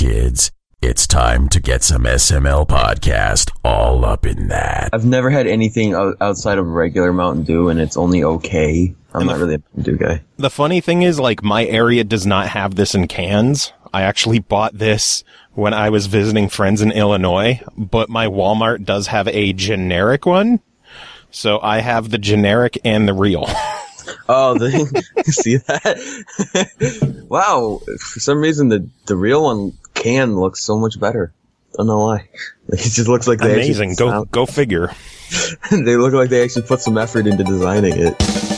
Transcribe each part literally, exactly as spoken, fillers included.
kids. It's time to get some S M L podcast all up in that. I've never had anything outside of regular Mountain Dew, and it's only okay. I'm not really a Mountain Dew guy. The funny thing is, like, my area does not have this in cans. I actually bought this when I was visiting friends in Illinois, but my Walmart does have a generic one. So I have the generic and the real. Oh, the, see that? Wow. For some reason, the, the real one can look so much better. I don't know why. Like, it just looks like they Amazing. Actually, go, go figure. They look like they actually put some effort into designing it.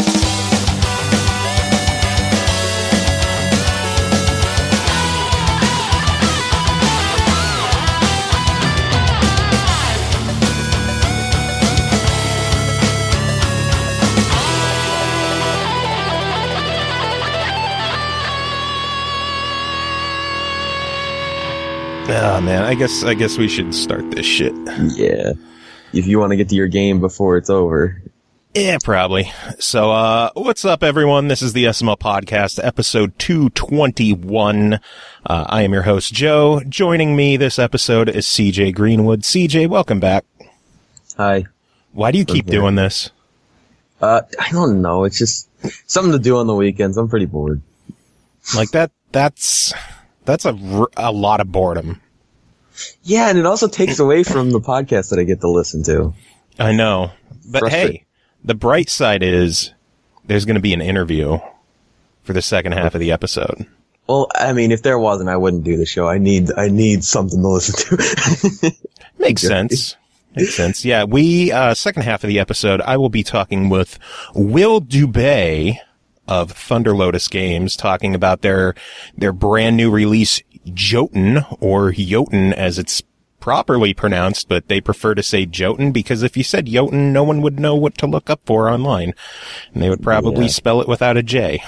Ah, man, I guess I guess we should start this shit. Yeah. If you want to get to your game before it's over. Yeah, probably. So, uh, what's up, everyone? This is the S M L Podcast, episode two twenty-one. Uh, I am your host, Joe. Joining me this episode is C J Greenwood. C J, welcome back. Hi. Why do you keep doing this? Uh, I don't know. It's just something to do on the weekends. I'm pretty bored. Like that, that's... That's a, a lot of boredom. Yeah, and it also takes away from the podcast that I get to listen to. I know. But hey, the bright side is there's going to be an interview for the second half of the episode. Well, I mean, if there wasn't, I wouldn't do the show. I need I need something to listen to. Makes sense. Makes sense. Yeah, we, uh, second half of the episode, I will be talking with Will Dubé of Thunder Lotus Games, talking about their their brand new release, Jotun, or Jotun as it's properly pronounced, but they prefer to say Jotun because if you said Jotun, no one would know what to look up for online, and they would probably yeah. spell it without a J.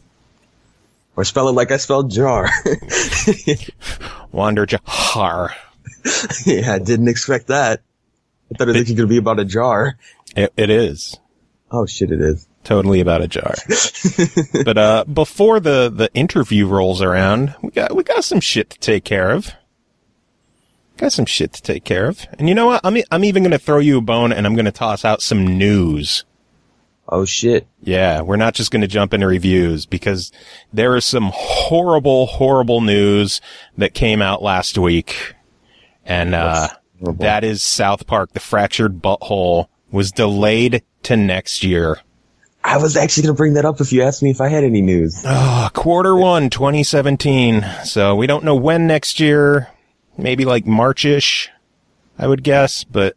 Or spell it like I spelled jar. Wander Jahar. Yeah, I didn't expect that. I thought it was going to be about a jar. It, it is. Oh shit, it is. Totally about a jar. But, uh, before the, the interview rolls around, we got, we got some shit to take care of. Got some shit to take care of. And you know what? I'm, I'm even gonna throw you a bone and I'm gonna toss out some news. Oh shit. Yeah, we're not just gonna jump into reviews because there is some horrible, horrible news that came out last week. And, uh, that is South Park, The Fractured Butthole was delayed to next year. I was actually going to bring that up if you asked me if I had any news. Oh, quarter one, twenty seventeen. So we don't know when next year. Maybe like March-ish, I would guess, but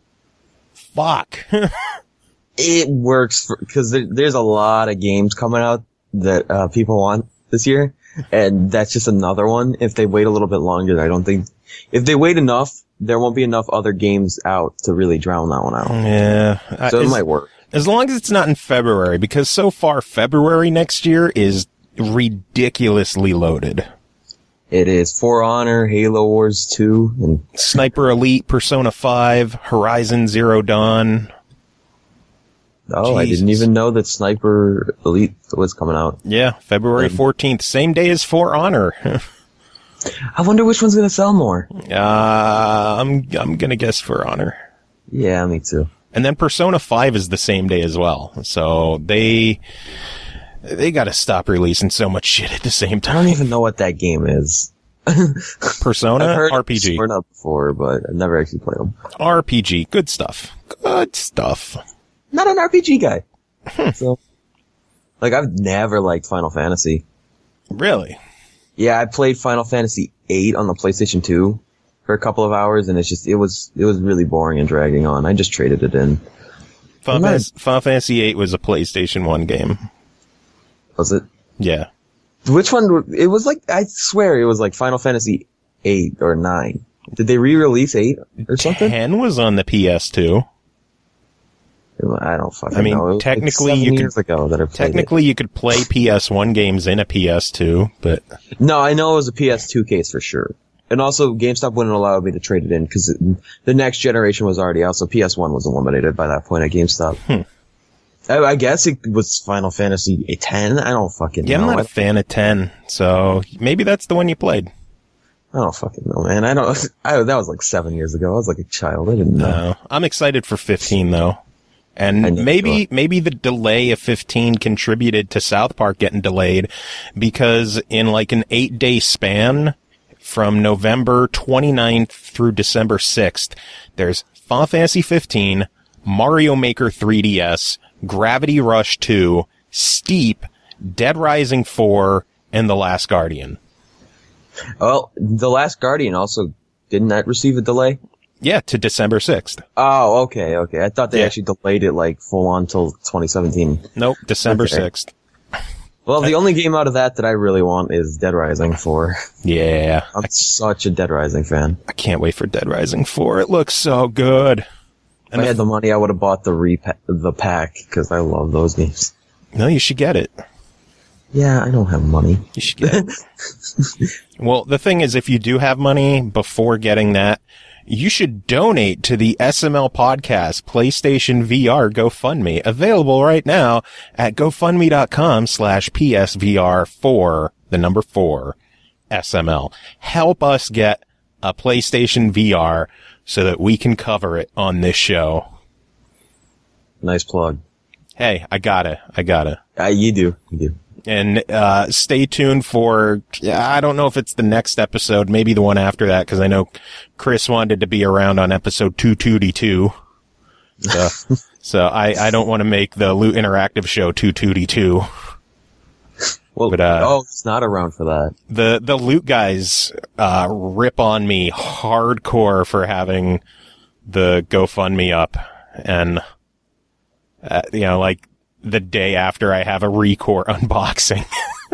fuck. It works because there, there's a lot of games coming out that uh, people want this year, and that's just another one. If they wait a little bit longer, I don't think... If they wait enough, there won't be enough other games out to really drown that one out. Yeah. So uh, it might work. As long as it's not in February, because so far February next year is ridiculously loaded. It is For Honor, Halo Wars two, and Sniper Elite, Persona five, Horizon Zero Dawn. Oh, Jesus. I didn't even know that Sniper Elite was coming out. Yeah, February fourteenth, same day as For Honor. I wonder which one's going to sell more. Uh, I'm I'm going to guess For Honor. Yeah, me too. And then Persona five is the same day as well. So they, they gotta stop releasing so much shit at the same time. I don't even know what that game is. Persona? I've heard R P G. Persona before, but I've never actually played them. R P G. Good stuff. Good stuff. Not an R P G guy. So, like, I've never liked Final Fantasy. Really? Yeah, I played Final Fantasy eight on the PlayStation two. For a couple of hours, and it's just, it was, it was really boring and dragging on. I just traded it in. Final, Fantasy, Final Fantasy eight was a PlayStation one game. Was it? Yeah. Which one? It was like, I swear it was like Final Fantasy eight or nine. Did they re-release eight or something? ten was on the P S two. I don't fucking I mean, know. technically like you years could, ago that I played technically it. you could play P S one games in a P S two, but. No, I know it was a P S two case for sure. And also, GameStop wouldn't allow me to trade it in because the next generation was already out, so P S one was eliminated by that point at GameStop. Hmm. I, I guess it was Final Fantasy ten. I don't fucking yeah, know. I'm not a fan of ten, so maybe that's the one you played. I don't fucking know, man. I don't. I, that was like seven years ago. I was like a child. I didn't know. No, I'm excited for fifteen though, and maybe maybe the delay of fifteen contributed to South Park getting delayed, because in like an eight day span from November twenty-ninth through December sixth, there's Final Fantasy fifteen, Mario Maker three D S, Gravity Rush two, Steep, Dead Rising four, and The Last Guardian. Well, The Last Guardian also, didn't that receive a delay? Yeah, to December sixth. Oh, okay, okay. I thought they Yeah. actually delayed it like full on till twenty seventeen. Nope, December Okay. sixth. Well, the only game out of that that I really want is Dead Rising four. Yeah, I'm such a Dead Rising fan. I can't wait for Dead Rising four. It looks so good. If And I the- had the money, I would have bought the repa- the pack, because I love those games. No, you should get it. Yeah, I don't have money. You should get it. Well, the thing is, if you do have money before getting that, you should donate to the S M L Podcast PlayStation V R GoFundMe, available right now at GoFundMe.com slash PSVR4, the number four, S M L. Help us get a PlayStation V R so that we can cover it on this show. Nice plug. Hey, I gotta, I gotta. Uh, you do. You do. And uh stay tuned for, I don't know if it's the next episode, maybe the one after that, because I know Chris wanted to be around on episode two twenty-two. So, so I, I don't want to make the Loot Interactive show two twenty-two. Well, But, uh, oh, it's not around for that. The, the Loot guys uh rip on me hardcore for having the GoFundMe up. And, uh, you know, like, the day after I have a Recore unboxing.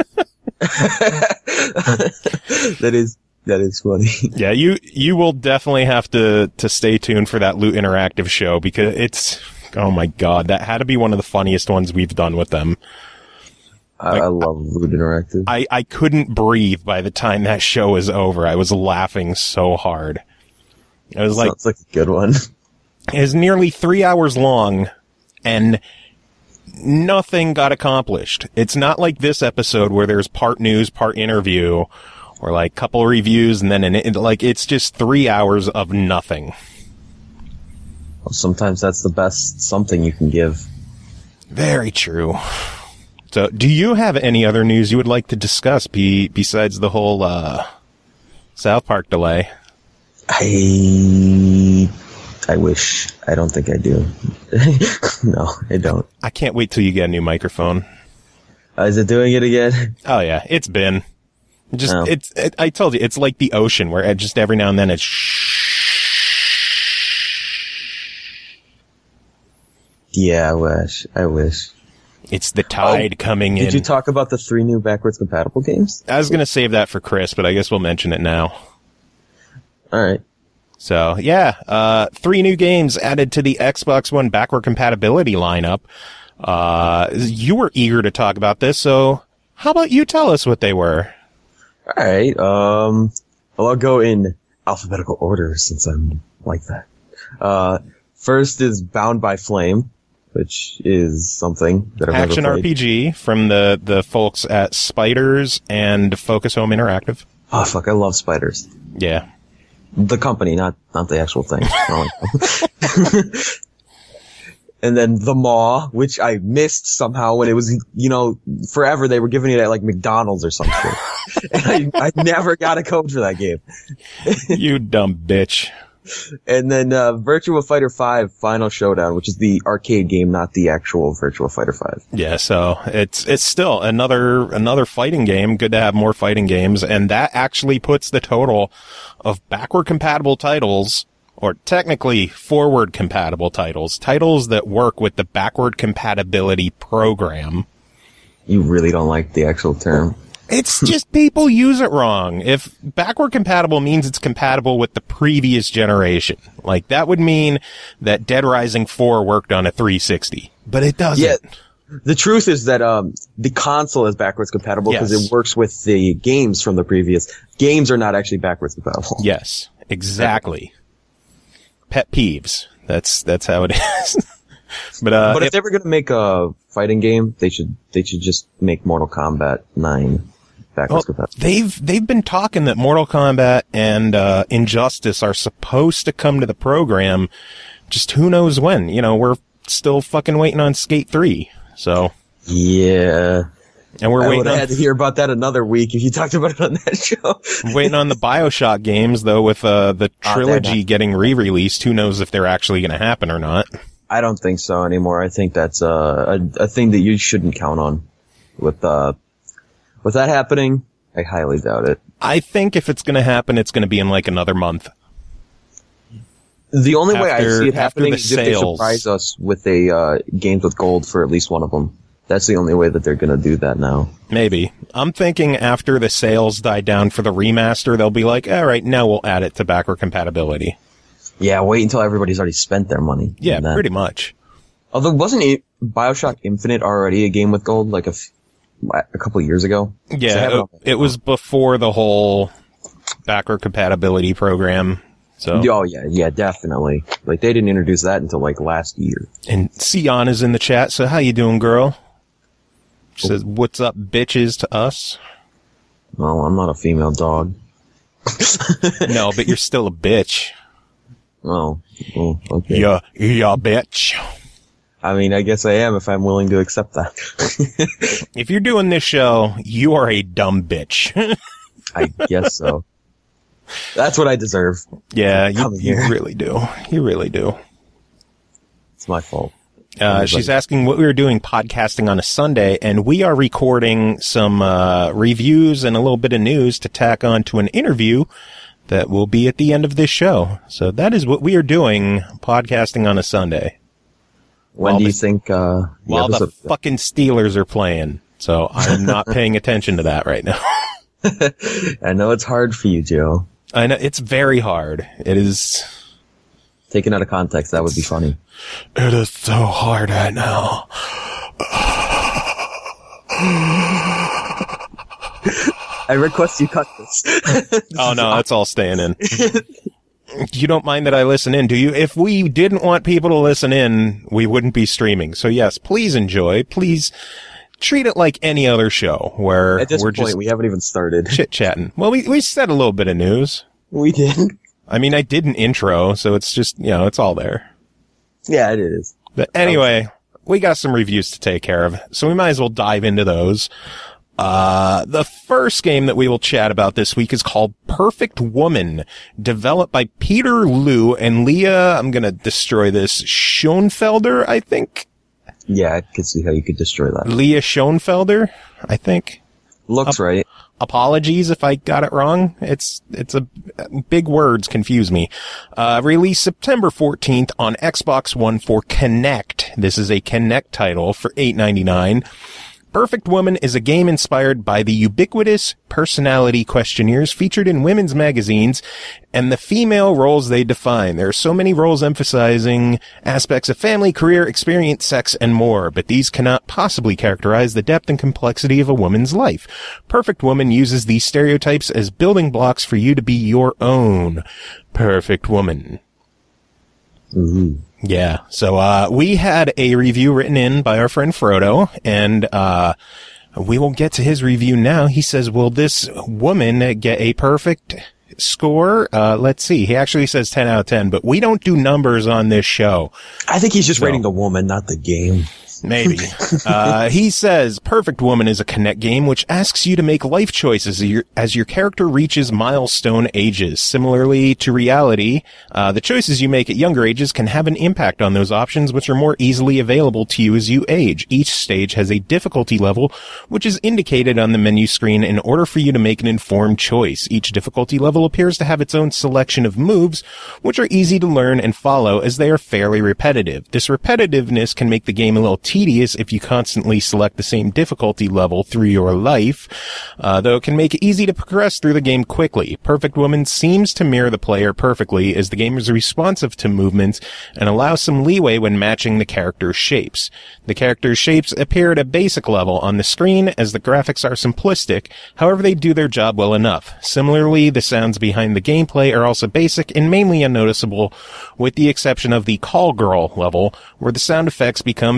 That is that is funny. Yeah, you you will definitely have to to stay tuned for that Loot Interactive show, because it's, oh my god, that had to be one of the funniest ones we've done with them. I, I love Loot Interactive. I I couldn't breathe by the time that show was over. I was laughing so hard. It was like Sounds like a good one. it was nearly three hours long, and nothing got accomplished. It's not like this episode where there's part news, part interview, or like couple reviews, and then an, it, like it's just three hours of nothing. Well, sometimes that's the best something you can give. Very true. So, do you have any other news you would like to discuss be, besides the whole uh, South Park delay? I I wish. I don't think I do. No, I don't. I can't wait till you get a new microphone. Uh, is it doing it again? Oh yeah, it's been. Just Oh. it's. It, I told you, it's like the ocean, where it just every now and then it's. Yeah, I wish. I wish. It's the tide Oh, coming in. Did you talk about the three new backwards compatible games? I was gonna save that for Chris, but I guess we'll mention it now. All right. So yeah, uh, three new games added to the Xbox One backward compatibility lineup. Uh, you were eager to talk about this, so how about you tell us what they were? All right. Um, well, I'll go in alphabetical order since I'm like that. Uh, first is Bound by Flame, which is something that I've Action never played. R P G from the, the folks at Spiders and Focus Home Interactive. Oh fuck! I love spiders. Yeah. The company, not not the actual thing. And then The Maw, which I missed somehow when it was, you know, forever they were giving it at like McDonald's or something. And I, I never got a code for that game. You dumb bitch. And then uh, Virtua Fighter five Final Showdown, which is the arcade game, not the actual Virtua Fighter five. Yeah, so it's it's still another another fighting game. Good to have more fighting games, and that actually puts the total of backward compatible titles, or technically forward compatible titles, titles that work with the backward compatibility program. You really don't like the actual term. It's just people use it wrong. If backward compatible means it's compatible with the previous generation, like that would mean that Dead Rising four worked on a three sixty, but it doesn't. Yeah. The truth is that um, the console is backwards compatible because Yes. it works with the games from the previous. Games are not actually backwards compatible. Yes, exactly. Pet peeves. That's that's how it is. But uh, But if if- they were going to make a fighting game, they should they should just make Mortal Kombat nine backwards well, compatible. They've they've been talking that Mortal Kombat and uh, Injustice are supposed to come to the program. Just who knows when? You know, we're still fucking waiting on Skate three. So yeah, and we're I waiting. would have on, had to hear about that another week if you talked about it on that show. waiting on the BioShock games though, with uh, the trilogy getting re-released. Who knows if they're actually going to happen or not? I don't think so anymore. I think that's uh, a a thing that you shouldn't count on. With uh, with that happening, I highly doubt it. I think if it's going to happen, it's going to be in like another month. The only after, way I see it happening the is if they surprise us with a uh, games with gold for at least one of them. That's the only way that they're going to do that now. Maybe. I'm thinking after the sales die down for the remaster, they'll be like, all right, now we'll add it to backward compatibility. Yeah, wait until everybody's already spent their money. Yeah, pretty much. Although, wasn't it BioShock Infinite already a game with gold like a, f- a couple of years ago? Yeah, it, it was before the whole backward compatibility program. So. Oh, yeah, yeah, definitely. Like, they didn't introduce that until, like, last year. And Sion is in the chat, so how you doing, girl? She says, what's up, bitches, to us? Well, I'm not a female dog. No, but you're still a bitch. Oh, well, okay. Yeah, yeah, bitch. I mean, I guess I am if I'm willing to accept that. If you're doing this show, you are a dumb bitch. I guess so. That's what I deserve. Yeah, you, you really do. You really do. It's my fault. Uh, she's asking what we were doing podcasting on a Sunday, and we are recording some uh, reviews and a little bit of news to tack on to an interview that will be at the end of this show. So that is what we are doing, podcasting on a Sunday. When while do you the, think... Uh, the while episode- the fucking Steelers are playing. So I'm not paying attention to that right now. I know it's hard for you, Joe. I know, it's very hard. It is... Taken out of context, that would be funny. It is so hard right now. I request you cut this. this oh, no, that's all staying in. You don't mind that I listen in, do you? If we didn't want people to listen in, we wouldn't be streaming. So, yes, please enjoy. Please treat it like any other show where At this we're point, just we haven't even started. chit-chatting. Well, we, we said a little bit of news. We did. I mean, I did an intro, so it's just, you know, it's all there. Yeah, it is. But anyway, we got some reviews to take care of, so we might as well dive into those. Uh, the first game that we will chat about this week is called Perfect Woman, developed by Peter Liu and Leah, I'm gonna destroy this, Schoenfelder, I think? Yeah, I could see how you could destroy that. Leah Schoenfelder, I think. Looks Up- right. Apologies if I got it wrong. It's, it's a, big words confuse me. Uh, released September fourteenth on Xbox One for Kinect. This is a Kinect title for eight ninety-nine. Perfect Woman is a game inspired by the ubiquitous personality questionnaires featured in women's magazines and the female roles they define. There are so many roles emphasizing aspects of family, career, experience, sex, and more, but these cannot possibly characterize the depth and complexity of a woman's life. Perfect Woman uses these stereotypes as building blocks for you to be your own Perfect Woman. Mm-hmm. Yeah. So, uh, we had a review written in by our friend Frodo, and, uh, we will get to his review now. He says, will this woman get a perfect score? Uh, let's see. He actually says ten out of ten, but we don't do numbers on this show. I think he's just So- rating the woman, not the game. Maybe. Uh, he says, Perfect Woman is a Kinect game which asks you to make life choices as your, as your character reaches milestone ages. Similarly to reality, uh, the choices you make at younger ages can have an impact on those options which are more easily available to you as you age. Each stage has a difficulty level which is indicated on the menu screen in order for you to make an informed choice. Each difficulty level appears to have its own selection of moves which are easy to learn and follow as they are fairly repetitive. This repetitiveness can make the game a little tedious if you constantly select the same difficulty level through your life, uh, though it can make it easy to progress through the game quickly. Perfect Woman seems to mirror the player perfectly as the game is responsive to movements and allows some leeway when matching the character's shapes. The character's shapes appear at a basic level on the screen as the graphics are simplistic, however they do their job well enough. Similarly, the sounds behind the gameplay are also basic and mainly unnoticeable, with the exception of the Call Girl level, where the sound effects become very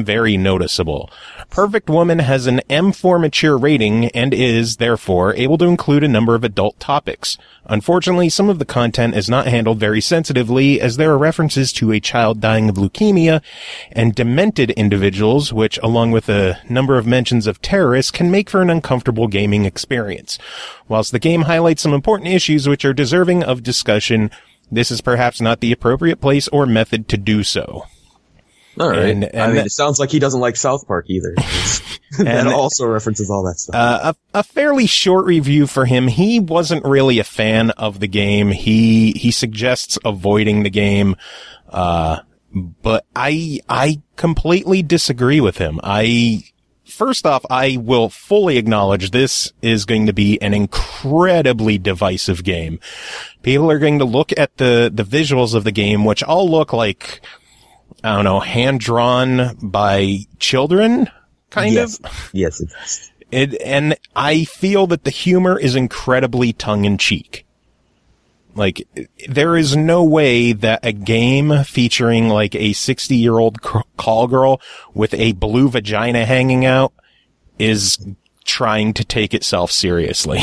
noticeable. Perfect Woman has an M four mature rating and is, therefore, able to include a number of adult topics. Unfortunately, some of the content is not handled very sensitively, as there are references to a child dying of leukemia and demented individuals, which, along with a number of mentions of terrorists, can make for an uncomfortable gaming experience. Whilst the game highlights some important issues which are deserving of discussion, this is perhaps not the appropriate place or method to do so. All right. And, and I mean, that, it sounds like he doesn't like South Park either. That and, also references all that stuff. Uh, a, a fairly short review for him. He wasn't really a fan of the game. He, he suggests avoiding the game. Uh, but I, I completely disagree with him. I, first off, I will fully acknowledge this is going to be an incredibly divisive game. People are going to look at the, the visuals of the game, which all look like, I don't know, hand-drawn by children, kind yes. of. Yes, it does. It, and I feel that the humor is incredibly tongue-in-cheek. Like, there is no way that a game featuring, like, a sixty-year-old call girl with a blue vagina hanging out is trying to take itself seriously.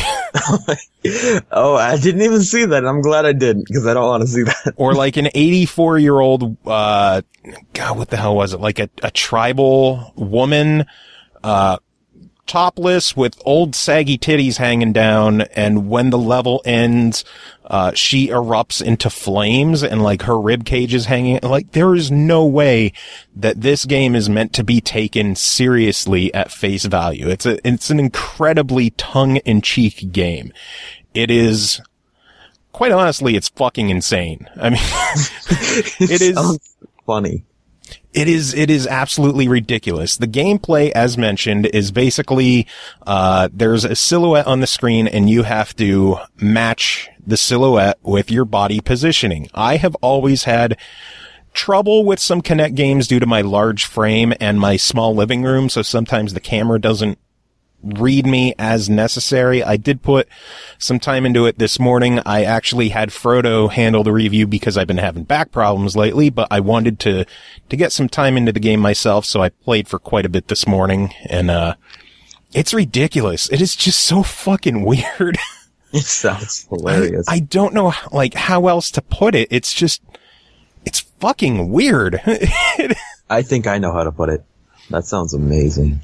Oh, I didn't even see that. I'm glad I didn't, because I don't want to see that. Or like an eighty-four-year-old, uh, God, what the hell was it? Like a, a tribal woman, uh, topless with old saggy titties hanging down, and when the level ends, uh, she erupts into flames and like her rib cage is hanging. Like, there is no way that this game is meant to be taken seriously at face value. It's a, it's an incredibly tongue-in-cheek game. It is, quite honestly, it's fucking insane. I mean, it is Sounds funny. It is, it is absolutely ridiculous. The gameplay, as mentioned, is basically, uh, there's a silhouette on the screen and you have to match the silhouette with your body positioning. I have always had trouble with some Kinect games due to my large frame and my small living room, so sometimes the camera doesn't read me as necessary. I did put some time into it this morning. I actually had Frodo handle the review because I've been having back problems lately, but I wanted to, to get some time into the game myself, so I played for quite a bit this morning, and, uh, it's ridiculous. It is just so fucking weird. It sounds hilarious. I, I don't know, like, how else to put it. It's just, it's fucking weird. I think I know how to put it. That sounds amazing.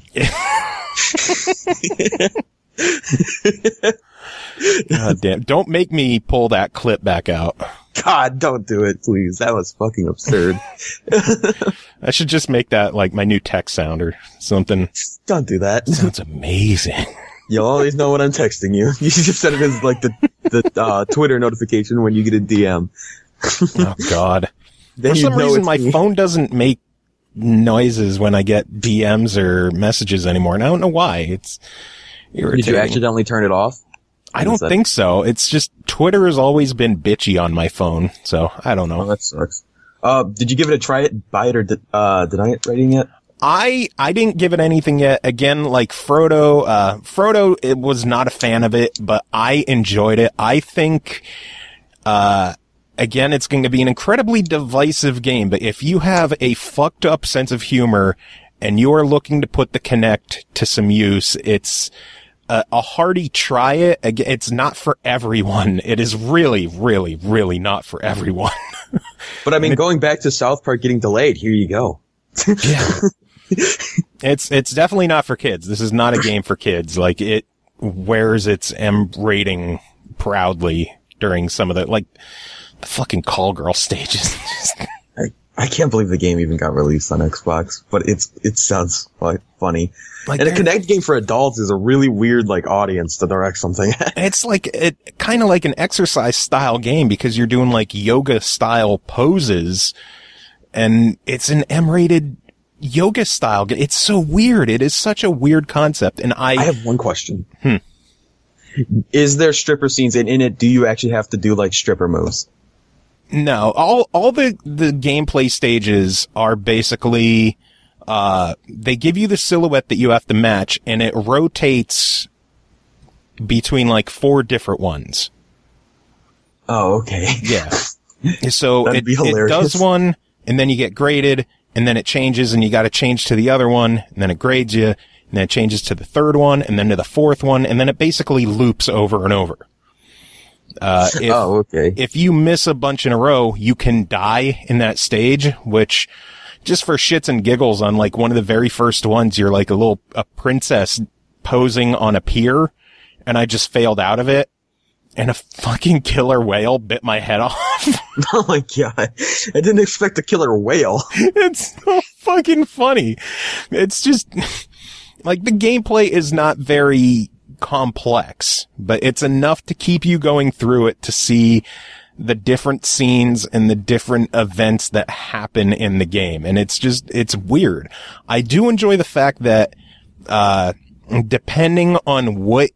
God damn. Don't make me pull that clip back out. God, don't do it, please. That was fucking absurd. I should just make that like my new text sound or something. Don't do that. Sounds amazing. You'll always know when I'm texting you. You should just set it as like the, the, uh, Twitter notification when you get a D M. Oh God. Then For some you know reason it's my me. phone doesn't make noises when I get D Ms or messages anymore, and I don't know why. It's irritating. Did you accidentally turn it off? I don't that- think so. It's just Twitter has always been bitchy on my phone, so I don't know. Oh, that sucks. Uh, did you give it a try it, buy it, or de- uh, deny it rating yet? I, I didn't give it anything yet. Again, like Frodo, uh, Frodo, it was not a fan of it, but I enjoyed it. I think, uh, again, it's going to be an incredibly divisive game, but if you have a fucked up sense of humor and you are looking to put the Kinect to some use, it's a, a hearty try it. Again, it's not for everyone. It is really, really, really not for everyone. But I mean, going back to South Park getting delayed, here you go. Yeah. It's, it's definitely not for kids. This is not a game for kids. Like, it wears its M rating proudly during some of the, like, the fucking call girl stages. I, I can't believe the game even got released on Xbox, but it's, it sounds like funny. Like, and a there- Kinect game for adults is a really weird, like, audience to direct something at. It's like, it kind of like an exercise style game because you're doing like yoga style poses and it's an M-rated yoga style. g- It's so weird. It is such a weird concept. And I, I have one question. Hmm. Is there stripper scenes, and in it, do you actually have to do, like, stripper moves? no, all, all the, the gameplay stages are basically, uh, they give you the silhouette that you have to match and it rotates between like four different ones. Oh, okay. Yeah. So That'd it, be it hilarious. does one, and then you get graded, and then it changes and you got to change to the other one, and then it grades you, and then it changes to the third one, and then to the fourth one, and then it basically loops over and over. Uh, if, oh, okay. If you miss a bunch in a row, you can die in that stage, which just for shits and giggles on like one of the very first ones, you're like a little, a princess posing on a pier, and I just failed out of it, and a fucking killer whale bit my head off. Oh my god. I didn't expect a killer whale. It's so fucking funny. It's just, like, the gameplay is not very complex, but it's enough to keep you going through it to see the different scenes and the different events that happen in the game. And it's just, it's weird. I do enjoy the fact that, uh, depending on what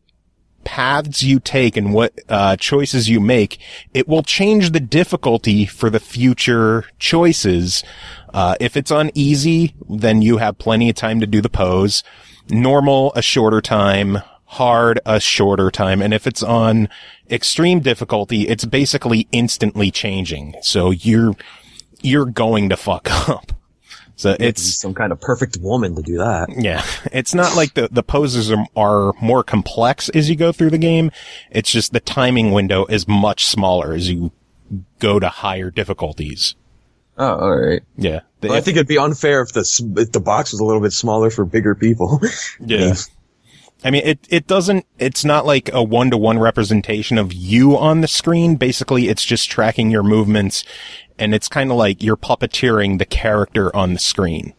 paths you take and what, uh, choices you make, it will change the difficulty for the future choices. Uh, if it's on easy, then you have plenty of time to do the pose. Normal, a shorter time. Hard, a shorter time. And if it's on extreme difficulty, it's basically instantly changing. So you're, you're going to fuck up. So it's some kind of perfect woman to do that. Yeah. It's not like the, the poses are, are more complex as you go through the game. It's just the timing window is much smaller as you go to higher difficulties. Oh, all right. Yeah. Well, I think it'd be unfair if the, if the box was a little bit smaller for bigger people. Yeah. I mean, it, it doesn't, it's not like a one-to-one representation of you on the screen. Basically, it's just tracking your movements, and it's kind of like you're puppeteering the character on the screen.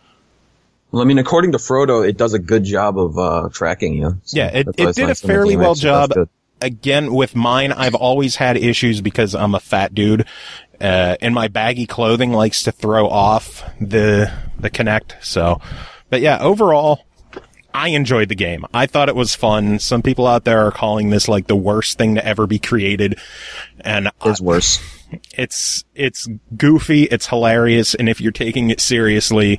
Well, I mean, according to Frodo, it does a good job of, uh, tracking you. So yeah, it, it did a fairly well job. Again, with mine, I've always had issues because I'm a fat dude, uh, and my baggy clothing likes to throw off the, the Kinect. So, but yeah, overall, I enjoyed the game. I thought it was fun. Some people out there are calling this like the worst thing to ever be created. And it's worse. It's, it's goofy. It's hilarious. And if you're taking it seriously,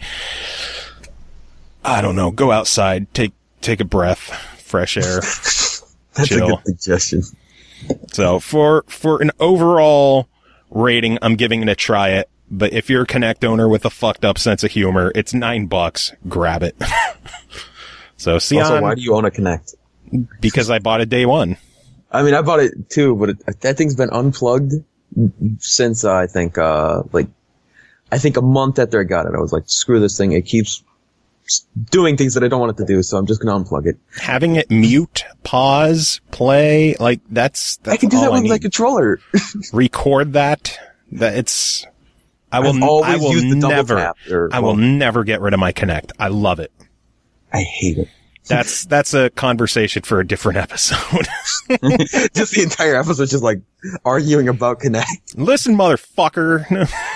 I don't know, go outside, take, take a breath, fresh air. That's chill. A good suggestion. So for, for an overall rating, I'm giving it a try it. But if you're a Kinect owner with a fucked up sense of humor, it's nine bucks. Grab it. So, Sion, also, why do you own a Kinect? Because I bought it day one. I mean, I bought it too, but it, that thing's been unplugged since, uh, I think, uh, like, I think a month after I got it. I was like, screw this thing. It keeps doing things that I don't want it to do, so I'm just gonna unplug it. Having it mute, pause, play, like, that's, that's I can do all that I with need. my controller. Record that. That it's, I will, I've always I will used the double never, tap or, I will well, never get rid of my Kinect. I love it. I hate it. That's, that's a conversation for a different episode. Just the entire episode just like arguing about Kinect. Listen, motherfucker.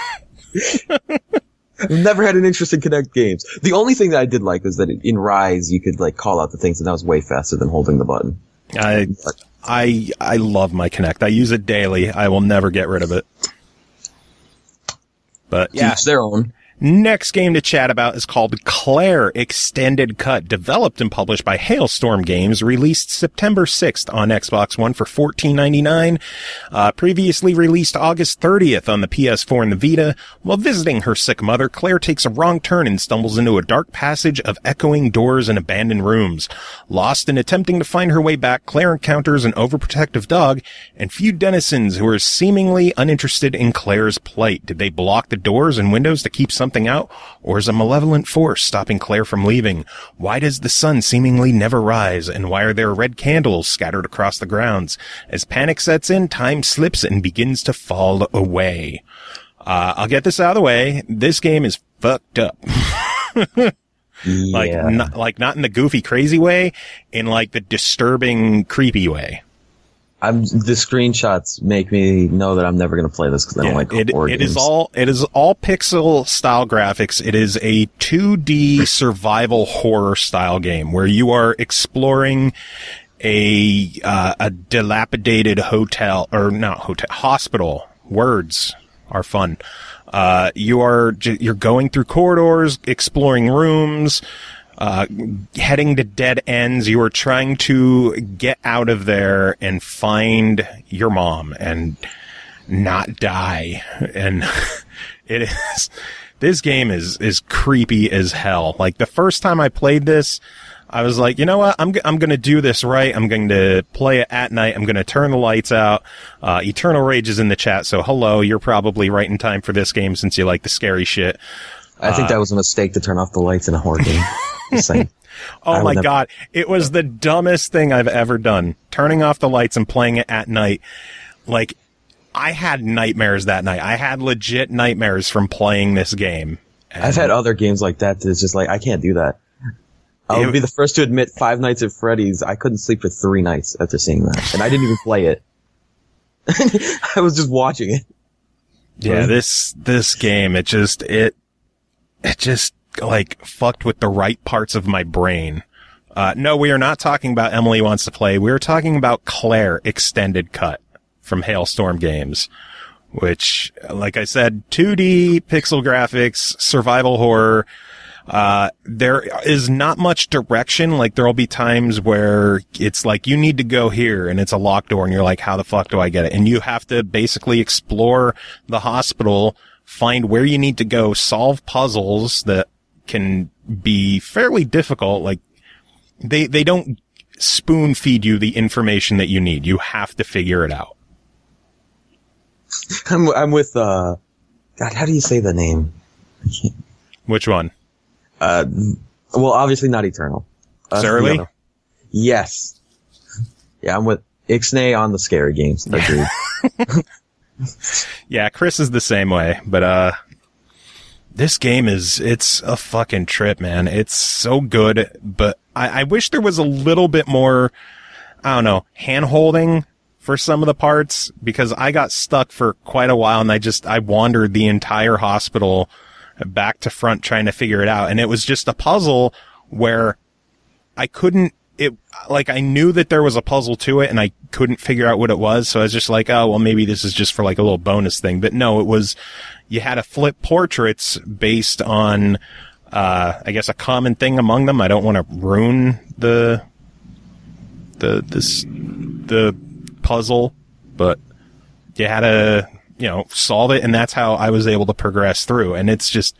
I've never had an interest in Kinect games. The only thing that I did like was that in Rise you could like call out the things, and that was way faster than holding the button. I, I, I love my Kinect. I use it daily. I will never get rid of it. But yeah. Each their own. Next game to chat about is called Claire Extended Cut, developed and published by Hailstorm Games, released September sixth on Xbox One for fourteen ninety-nine. Uh, previously released August thirtieth on the P S four and the Vita. While visiting her sick mother, Claire takes a wrong turn and stumbles into a dark passage of echoing doors and abandoned rooms. Lost in attempting to find her way back, Claire encounters an overprotective dog and few denizens who are seemingly uninterested in Claire's plight. Did they block the doors and windows to keep something out, or is a malevolent force stopping Claire from leaving? Why does the sun seemingly never rise, and why are there red candles scattered across the grounds? As panic sets in, time slips and begins to fall away. Uh, I'll get this out of the way. This game is fucked up. Like, Yeah. not, like not in the goofy, crazy way, in like the disturbing, creepy way. I'm, the screenshots make me know that I'm never going to play this because I don't Yeah, like it, horror it games. is all it is all pixel style graphics. It is a two D survival horror style game where you are exploring a uh, a dilapidated hotel or not hotel hospital. Words are fun. Uh, you are j- you're going through corridors, exploring rooms. Uh, heading to dead ends. You are trying to get out of there and find your mom and not die. And it is, this game is, is creepy as hell. Like, the first time I played this, I was like, you know what? I'm, g- I'm gonna do this right. I'm going to play it at night. I'm gonna turn the lights out. Uh, Eternal Rage is in the chat, so hello, you're probably right in time for this game since you like the scary shit. I think uh, that was a mistake to turn off the lights in a horror game. Just saying. Oh my never... God. It was the dumbest thing I've ever done. Turning off the lights and playing it at night. Like, I had nightmares that night. I had legit nightmares from playing this game. And I've had other games like that that's just like, I can't do that. I'll it, be the first to admit Five Nights at Freddy's, I couldn't sleep for three nights after seeing that. And I didn't even play it. I was just watching it. Yeah, this, this game, it just, it, it just, like, fucked with the right parts of my brain. Uh, no, we are not talking about Emily Wants to Play. We are talking about Claire Extended Cut from Hailstorm Games, which, like I said, two D pixel graphics, survival horror. Uh, there is not much direction. Like, there'll be times where it's like, you need to go here and it's a locked door and you're like, how the fuck do I get it? And you have to basically explore the hospital, find where you need to go, solve puzzles that can be fairly difficult. Like, they, they don't spoon feed you the information that you need. You have to figure it out. I'm, I'm with, uh, God, how do you say the name? I can't. Which one? Uh, well, obviously not Eternal. Uh, Surly? Yes. Yeah, I'm with Ixnay on the scary games. Agreed. Yeah, Chris is the same way, but, uh, this game is, it's a fucking trip, man. It's so good, but I, I wish there was a little bit more, I don't know, hand-holding for some of the parts, because I got stuck for quite a while and I just, I wandered the entire hospital back to front trying to figure it out. And it was just a puzzle where I couldn't, it, like, I knew that there was a puzzle to it and I couldn't figure out what it was. So I was just like, oh, well, maybe this is just for like a little bonus thing. But no, it was, you had to flip portraits based on, uh, I guess a common thing among them. I don't want to ruin the, the, this, the puzzle, but you had to, you know, solve it. And that's how I was able to progress through. And it's just,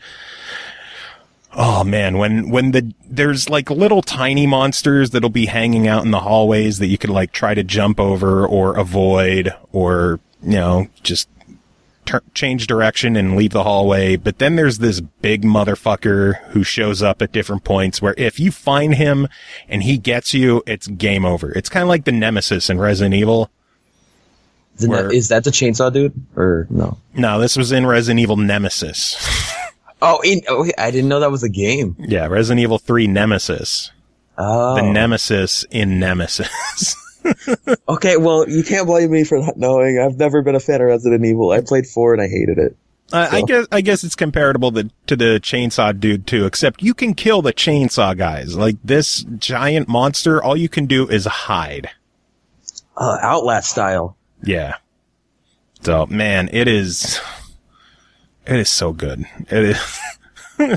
oh man, when, when the, there's like little tiny monsters that'll be hanging out in the hallways that you could like try to jump over or avoid or, you know, just tur- change direction and leave the hallway. But then there's this big motherfucker who shows up at different points where if you find him and he gets you, it's game over. It's kind of like the Nemesis in Resident Evil. The ne- where, is that the chainsaw dude or no? No, this was in Resident Evil Nemesis. Oh, in, oh, I didn't know that was a game. Yeah, Resident Evil three Nemesis. Oh. The Nemesis in Nemesis. Okay, well, you can't blame me for not knowing. I've never been a fan of Resident Evil. I played four and I hated it. Uh, so. I guess I guess it's comparable to, to the chainsaw dude too, except you can kill the chainsaw guys. Like this giant monster, all you can do is hide. Uh, Outlast style. Yeah. So, man, it is... It is so good. It is.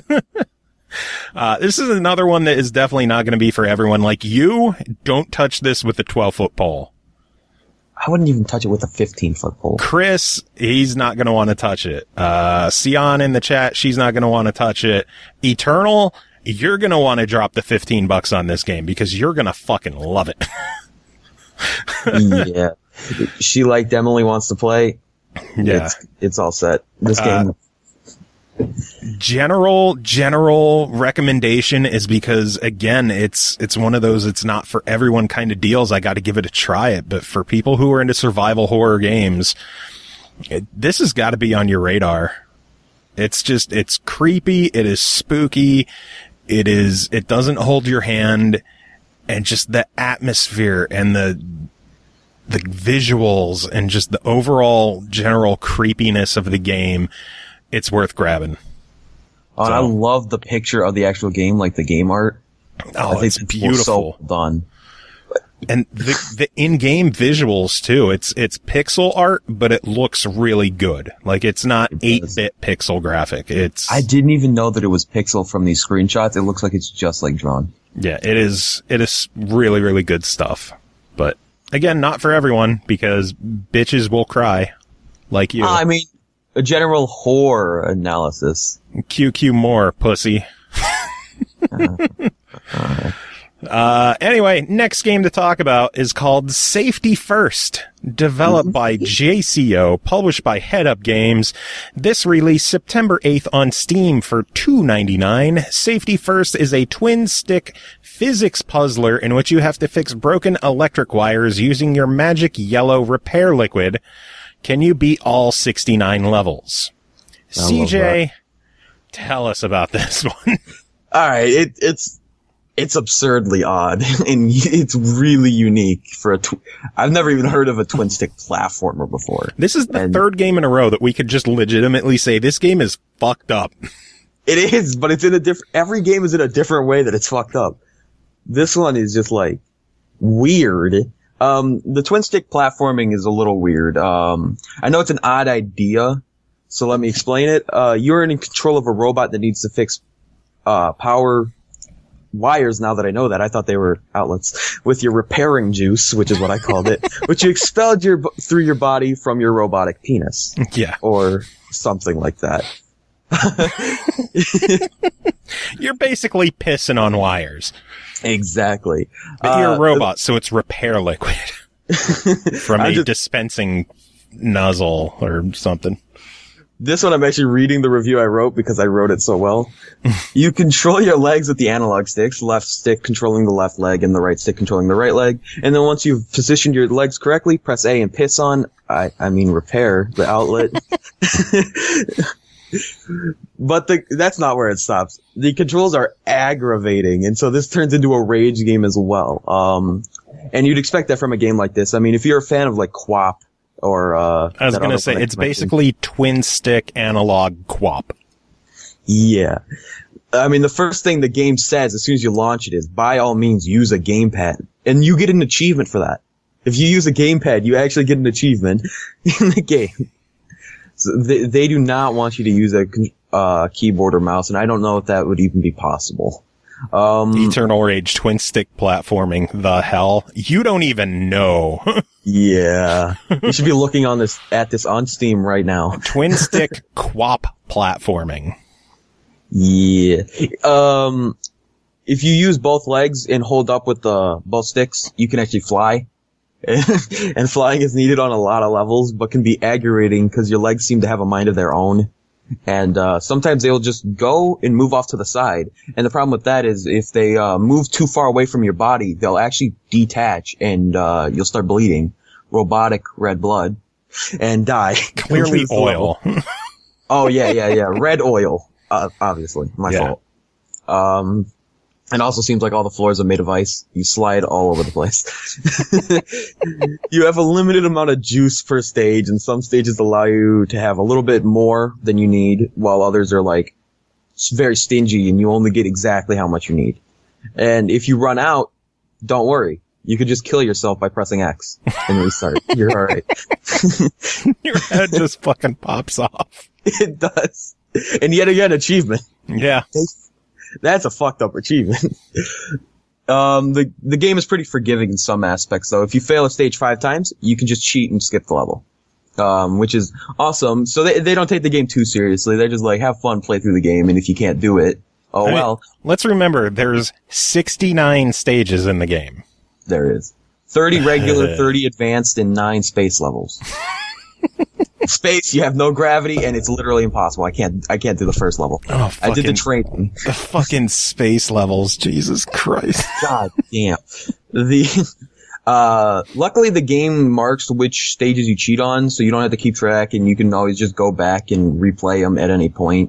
uh, this is another one that is definitely not going to be for everyone. Like you, don't touch this with a twelve foot pole. I wouldn't even touch it with a fifteen foot pole. Chris, he's not going to want to touch it. Uh, Sion in the chat, she's not going to want to touch it. Eternal, you're going to want to drop the fifteen bucks on this game because you're going to fucking love it. Yeah. She liked Emily Wants to Play. Yeah. It's, it's all set. This Uh, game. General, general recommendation is because again, it's, it's one of those, it's not for everyone kind of deals. I got to give it a try it, but for people who are into survival horror games, it, this has got to be on your radar. It's just, it's creepy. It is spooky. It is, it doesn't hold your hand, and just the atmosphere and the, the visuals and just the overall general creepiness of the game, it's worth grabbing. Oh, so, and I love the picture of the actual game, like the game art. Oh, it's beautiful. So done. And the, the in-game visuals too. It's, it's pixel art, but it looks really good. Like it's not eight bit pixel graphic. It's, I didn't even know that it was pixel from these screenshots. It looks like it's just like drawn. Yeah, it is, it is really, really good stuff. But again, not for everyone because bitches will cry like you. Uh, I mean, a general horror analysis. Q Q more, pussy. uh, uh, Uh, anyway, next game to talk about is called Safety First, developed by J C O, published by Head Up Games. This released September eighth on Steam for two ninety-nine. Safety First is a twin-stick physics puzzler in which you have to fix broken electric wires using your magic yellow repair liquid. Can you beat all sixty-nine levels? C J, tell us about this one. All right, it, it's... It's absurdly odd, and it's really unique for a tw- I've never even heard of a twin-stick platformer before. This is the and third game in a row that we could just legitimately say this game is fucked up. It is, but it's in a different, every game is in a different way that it's fucked up. This one is just like, weird. Um, the twin-stick platforming is a little weird. Um, I know it's an odd idea, so let me explain it. Uh, you're in control of a robot that needs to fix, uh, power wires. Now that I know that, I thought they were outlets, with your repairing juice, which is what I called it, which you expelled your through your body from your robotic penis. Yeah. Or something like that. You're basically pissing on wires. Exactly. But you're uh, a robot, so it's repair liquid from a just, dispensing nozzle or something. This one I'm actually reading the review I wrote because I wrote it so well. You control your legs with the analog sticks, left stick controlling the left leg and the right stick controlling the right leg. And then once you've positioned your legs correctly, press A and piss on, I, I mean repair, the outlet. But the, that's not where it stops. The controls are aggravating, and so this turns into a rage game as well. Um, and you'd expect that from a game like this. I mean, if you're a fan of like Quap, Or, uh, I was going to say, it's basically twin stick analog Quap. Yeah. I mean, the first thing the game says as soon as you launch it is, by all means, use a gamepad. And you get an achievement for that. If you use a gamepad, you actually get an achievement in the game. So they, they do not want you to use a, uh, keyboard or mouse, and I don't know if that would even be possible. Um, Eternal Rage twin stick platforming, the hell? You don't even know. Yeah. You should be looking on this, at this on Steam right now. Twin stick Quap platforming. Yeah. Um, if you use both legs and hold up with the both sticks, you can actually fly. And flying is needed on a lot of levels, but can be aggravating because your legs seem to have a mind of their own. And, uh, sometimes they'll just go and move off to the side. And the problem with that is if they, uh, move too far away from your body, they'll actually detach and, uh, you'll start bleeding. Robotic red blood. And die. Clearly oil. Oh, yeah, yeah, yeah. Red oil. Uh, obviously. My yeah. fault. Um, and also seems like all the floors are made of ice. You slide all over the place. You have a limited amount of juice per stage, and some stages allow you to have a little bit more than you need, while others are like very stingy and you only get exactly how much you need. And if you run out, don't worry. You could just kill yourself by pressing X and restart. You're alright. Your head just fucking pops off. It does. And yet again, achievement. Yeah. That's a fucked up achievement. um, the, the game is pretty forgiving in some aspects, though. If you fail a stage five times, you can just cheat and skip the level. Um, which is awesome. So they, they don't take the game too seriously. They're just like, have fun, play through the game, and if you can't do it, oh I well. mean, let's remember, there's sixty-nine stages in the game. There is. thirty regular, thirty advanced, and nine space levels. Space, you have no gravity, and it's literally impossible. I can't, I can't do the first level. Oh, fucking, I did the training. The fucking space levels, Jesus Christ. God damn. The, uh, luckily the game marks which stages you cheat on, so you don't have to keep track, and you can always just go back and replay them at any point.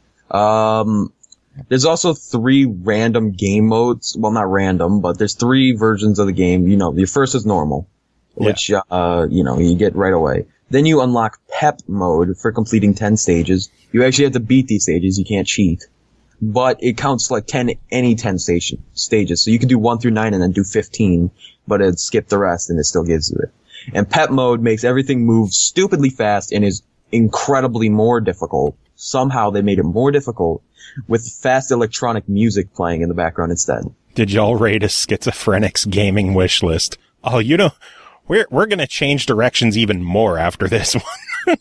Um, there's also three random game modes. Well, not random, but there's three versions of the game. You know, your first is normal, which, yeah. uh, you know, you get right away. Then you unlock Pep mode for completing ten stages. You actually have to beat these stages. You can't cheat. But it counts like ten, any ten station, stages. So you can do one through nine and then do fifteen, but it'd skip the rest and it still gives you it. And Pep mode makes everything move stupidly fast and is incredibly more difficult. Somehow they made it more difficult with fast electronic music playing in the background instead. Did y'all rate a schizophrenic's gaming wish list? Oh, you don't, we're we're gonna change directions even more after this one.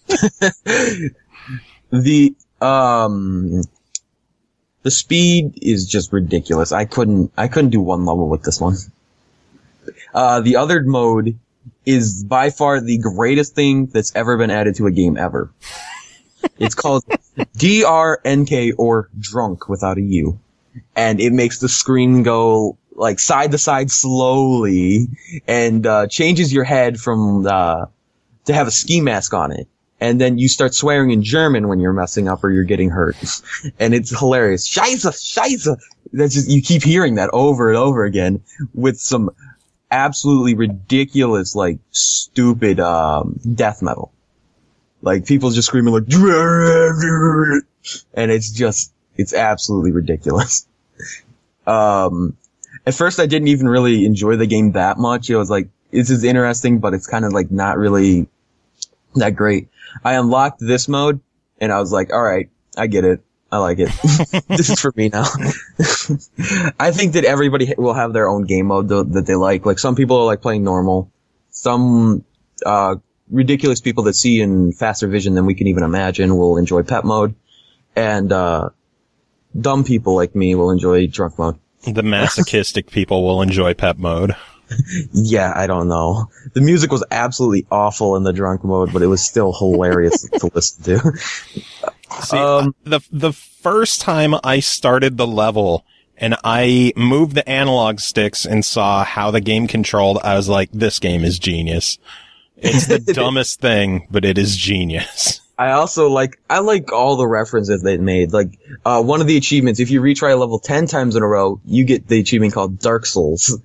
the um the speed is just ridiculous. I couldn't I couldn't do one level with this one. Uh, the other mode is by far the greatest thing that's ever been added to a game ever. It's called D R N K, or drunk without a U. And it makes the screen go like side to side slowly and uh changes your head from uh to have a ski mask on it. And then you start swearing in German when you're messing up or you're getting hurt. And it's hilarious. Scheiße, Scheiße. That's just, you keep hearing that over and over again with some absolutely ridiculous, like, stupid, um, death metal. Like, people just screaming like, and it's just, it's absolutely ridiculous. Um, at first I didn't even really enjoy the game that much. It was like, this is interesting, but it's kind of like not really that great. I unlocked this mode, and I was like, alright, I get it. I like it. This is for me now. I think that everybody will have their own game mode though, that they like. Like, some people are like playing normal. Some, uh, ridiculous people that see in faster vision than we can even imagine will enjoy pet mode. And, uh, dumb people like me will enjoy drunk mode. The masochistic people will enjoy pet mode. Yeah, I don't know. The music was absolutely awful in the drunk mode, but it was still hilarious to listen to. See, um, the the first time I started the level and I moved the analog sticks and saw how the game controlled, I was like, this game is genius. It's the dumbest thing, but it is genius. I also like, I like all the references they made. Like, uh, one of the achievements, if you retry a level ten times in a row, you get the achievement called Dark Souls.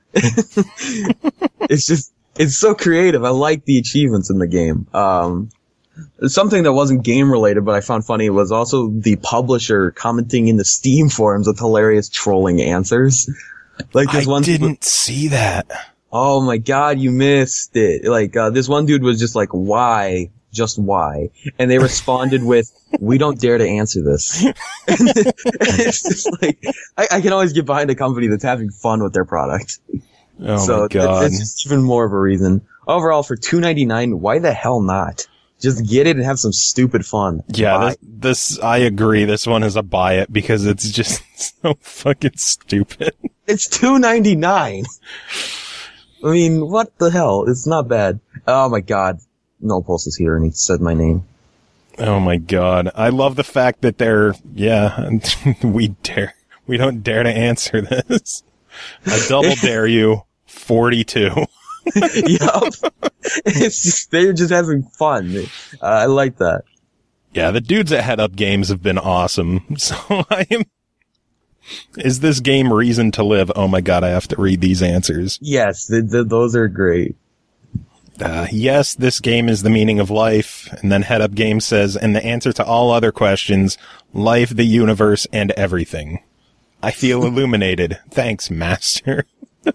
It's just, it's so creative. I like the achievements in the game. Um, something that wasn't game related, but I found funny was also the publisher commenting in the Steam forums with hilarious trolling answers. Like this I one didn't see that. Oh my god, you missed it. Like, uh, this one dude was just like, why? Just why? And they responded with, we don't dare to answer this. And it's just like, I, I can always get behind a company that's having fun with their product. Oh so my god. It's just even more of a reason. Overall, for two ninety-nine, why the hell not? Just get it and have some stupid fun. Yeah, this, this, I agree. This one is a buy it because it's just so fucking stupid. It's two ninety-nine. I mean, what the hell? It's not bad. Oh my god. No Pulse is here and he said my name. Oh my god. I love the fact that they're, yeah, we dare, we don't dare to answer this. I double dare you, forty-two. Yup. It's just, they're just having fun. Uh, I like that. Yeah, the dudes at Head Up Games have been awesome. So I am, is this game reason to live? Oh my god, I have to read these answers. Yes, the, the, those are great. Uh, yes, this game is the meaning of life. And then Head Up Games says, and the answer to all other questions, life, the universe, and everything. I feel illuminated. Thanks, master.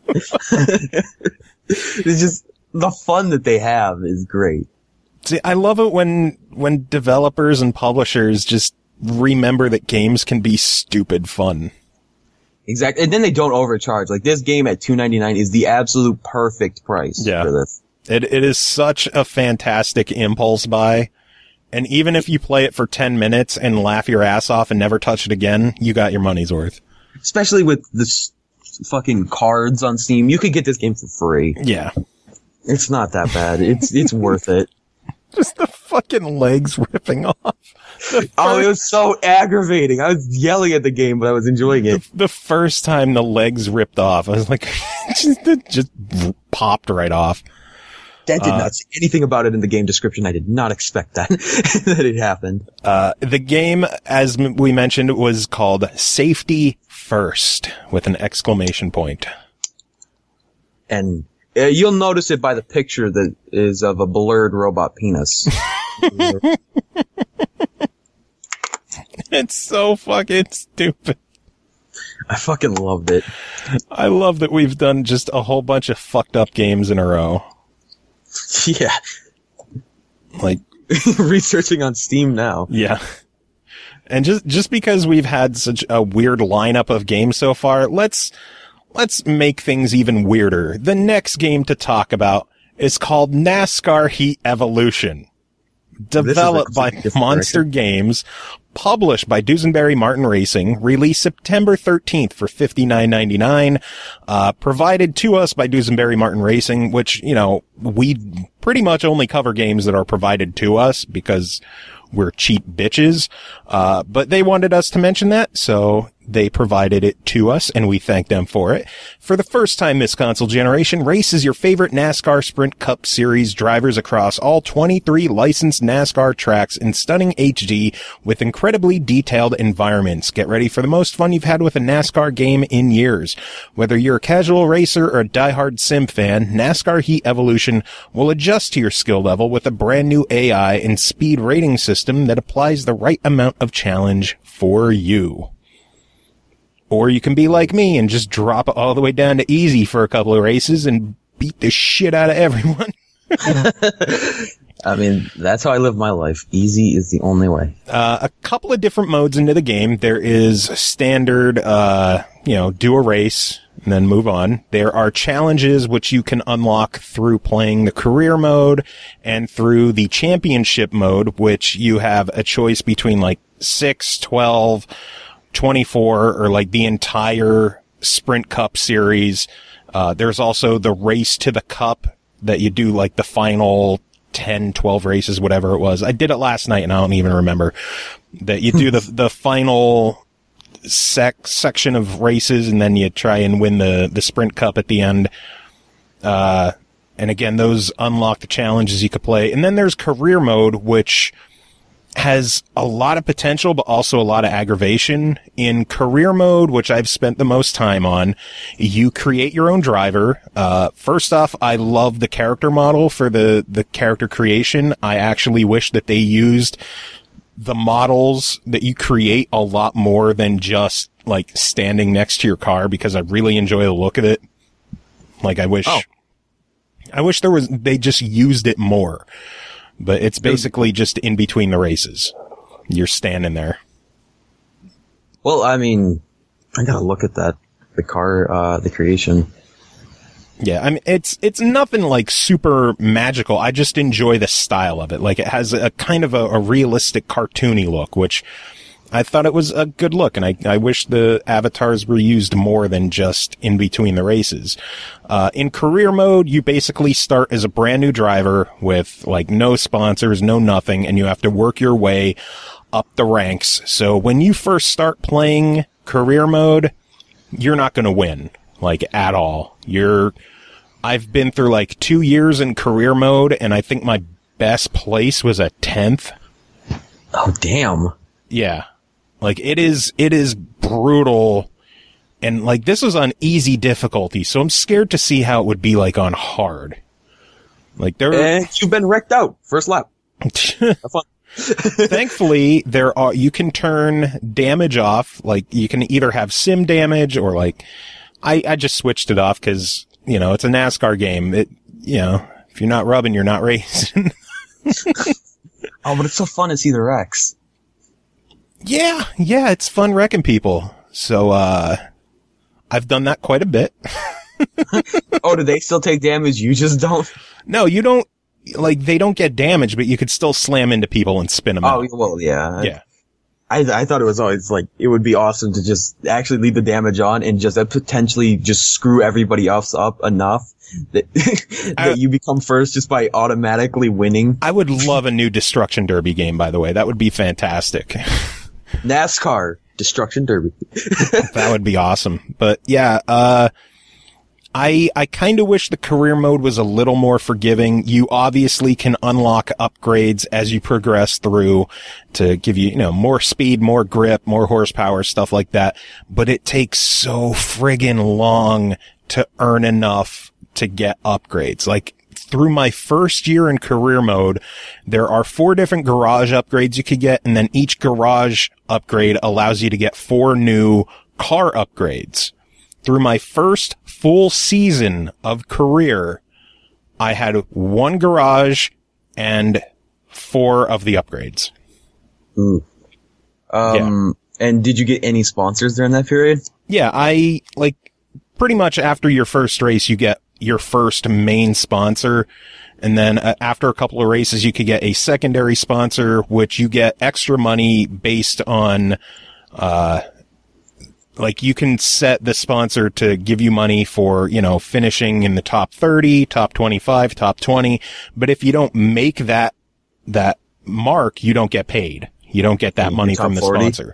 It's just, the fun that they have is great. See, I love it when, when developers and publishers just remember that games can be stupid fun. Exactly. And then they don't overcharge. Like, this game at two ninety-nine is the absolute perfect price yeah. for this. It, it is such a fantastic impulse buy. And even if you play it for ten minutes and laugh your ass off and never touch it again, you got your money's worth. Especially with this fucking cards on Steam. You could get this game for free. Yeah. It's not that bad. It's, it's worth it. Just the fucking legs ripping off. Oh, it was so aggravating. I was yelling at the game, but I was enjoying it. The, the first time the legs ripped off, I was like, just, it just popped right off. That did Uh, not say anything about it in the game description. I did not expect that, that it happened. Uh, the game, as m- we mentioned, was called Safety First with an exclamation point. And uh, you'll notice it by the picture that is of a blurred robot penis. It's so fucking stupid. I fucking loved it. I love that we've done just a whole bunch of fucked up games in a row. Yeah. Like, researching on Steam now. yeah. And just, just because we've had such a weird lineup of games so far, let's, let's make things even weirder. The next game to talk about is called NASCAR Heat Evolution. Developed by Monster direction. Games, published by Duesenberry Martin Racing, released September thirteenth for fifty-nine ninety-nine, uh, provided to us by Duesenberry Martin Racing, which, you know, we pretty much only cover games that are provided to us because we're cheap bitches. Uh, but they wanted us to mention that, so they provided it to us, and we thank them for it. For the first time this console generation, race as your favorite NASCAR Sprint Cup Series drivers across all twenty-three licensed NASCAR tracks in stunning H D with incredibly detailed environments. Get ready for the most fun you've had with a NASCAR game in years. Whether you're a casual racer or a diehard sim fan, NASCAR Heat Evolution will adjust to your skill level with a brand new A I and speed rating system that applies the right amount of challenge for you. Or you can be like me and just drop it all the way down to easy for a couple of races and beat the shit out of everyone. I mean, that's how I live my life. Easy is the only way. Uh, a couple of different modes into the game. There is standard, uh, you know, do a race and then move on. There are challenges which you can unlock through playing the career mode and through the championship mode, which you have a choice between like six, twelve, twenty-four, or like the entire Sprint Cup series. Uh, there's also the race to the cup that you do like the final ten, twelve races, whatever it was. I did it last night and I don't even remember that you do the, the final sec section of races and then you try and win the, the Sprint Cup at the end. Uh, and again, those unlock the challenges you could play. And then there's career mode, which has a lot of potential, but also a lot of aggravation. In career mode, which I've spent the most time on, you create your own driver. Uh, first off, I love the character model for the, the character creation. I actually wish that they used the models that you create a lot more than just like standing next to your car, because I really enjoy the look of it. Like I wish, oh. I wish there was, they just used it more. But it's basically just in between the races. You're standing there. Well, I mean, I gotta look at that, the car, uh, the creation. Yeah, I mean, it's, it's nothing like super magical. I just enjoy the style of it. Like it has a kind of a, a realistic cartoony look, which I thought it was a good look, and I, I wish the avatars were used more than just in between the races. Uh, in career mode, you basically start as a brand new driver with like no sponsors, no nothing, and you have to work your way up the ranks. So when you first start playing career mode, you're not going to win, like at all. You're, I've been through like two years in career mode, and I think my best place was a tenth. Oh, damn. Yeah. Like, it is, it is brutal. And, like, this was on easy difficulty, so I'm scared to see how it would be, like, on hard. Like, there And you've been wrecked out. First lap. Have fun. Thankfully, there are, you can turn damage off. Like, you can either have sim damage or, like, I, I just switched it off because, you know, it's a NASCAR game. It, you know, if you're not rubbing, you're not racing. Oh, but it's so fun to see the wrecks. Yeah, yeah, it's fun wrecking people. So, uh, I've done that quite a bit. Oh, do they still take damage? You just don't? No, you don't, like, they don't get damaged, but you could still slam into people and spin them oh, out. Oh, well, yeah. Yeah. I, I thought it was always like, it would be awesome to just actually leave the damage on and just uh, potentially just screw everybody else up enough that, that I, you become first just by automatically winning. I would love a new Destruction Derby game, by the way. That would be fantastic. NASCAR Destruction Derby. That would be awesome. But yeah, uh, I, I kind of wish the career mode was a little more forgiving. You obviously can unlock upgrades as you progress through to give you, you know, more speed, more grip, more horsepower, stuff like that. But it takes so friggin' long to earn enough to get upgrades. Like, through my first year in career mode, there are four different garage upgrades you could get, and then each garage upgrade allows you to get four new car upgrades. Through my first full season of career, I had one garage and four of the upgrades. Ooh. Um, yeah. And did you get any sponsors during that period? Yeah, I, like, pretty much after your first race, you get your first main sponsor. And then uh, after a couple of races, you could get a secondary sponsor, which you get extra money based on, uh, like you can set the sponsor to give you money for, you know, finishing in the top thirty, top twenty-five, top twenty. But if you don't make that, that mark, you don't get paid. You don't get that money from the forty? Sponsor.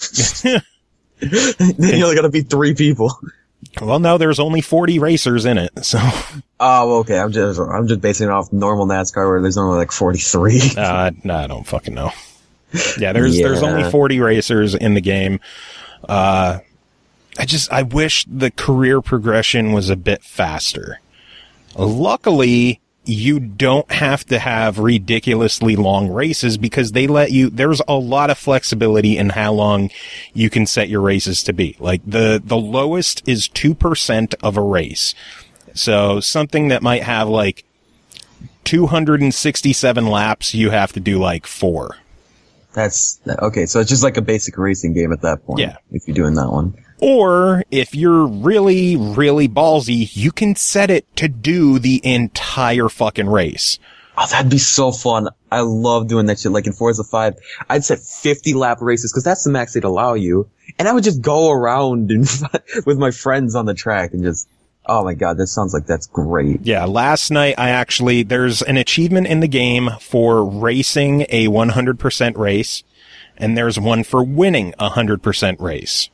Then you only gotta beat three people. Well, no, there's only forty racers in it, so. Oh, okay. I'm just, I'm just basing it off normal NASCAR where there's only like forty-three. uh, no, I don't fucking know. Yeah, there's, yeah. there's only forty racers in the game. Uh, I just, I wish the career progression was a bit faster. Luckily, you don't have to have ridiculously long races because they let you, there's a lot of flexibility in how long you can set your races to be. Like the, the lowest is two percent of a race. So something that might have like two hundred sixty-seven laps, you have to do like four. That's, okay. So it's just like a basic racing game at that point. Yeah. If you're doing that one. Or if you're really, really ballsy, you can set it to do the entire fucking race. Oh, that'd be so fun. I love doing that shit. Like in Forza five, I'd set fifty lap races because that's the max they'd allow you. And I would just go around and with my friends on the track and just, oh my God, that sounds like that's great. Yeah. Last night, I actually, there's an achievement in the game for racing a one hundred percent race. And there's one for winning a one hundred percent race.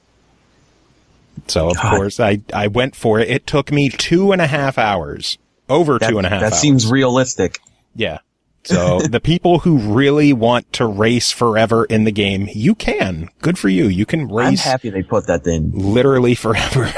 So, of God. course, I, I went for it. It took me two and a half hours. Over that, two and a half that hours. That seems realistic. Yeah. So, the people who really want to race forever in the game, you can. Good for you. You can race. I'm happy they put that in. Literally forever.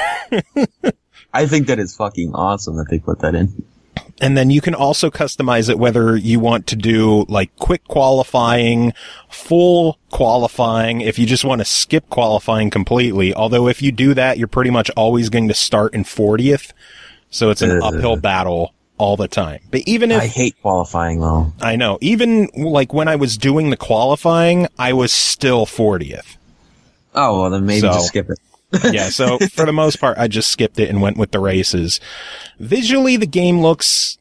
I think that is fucking awesome that they put that in. And then you can also customize it whether you want to do like quick qualifying, full qualifying, if you just want to skip qualifying completely. Although if you do that, you're pretty much always going to start in fortieth. So it's an uh, uphill battle all the time. But even if... I hate qualifying though. I know. Even like when I was doing the qualifying, I was still fortieth. Oh, well then maybe so, just skip it. Yeah, so for the most part, I just skipped it and went with the races. Visually, the game looks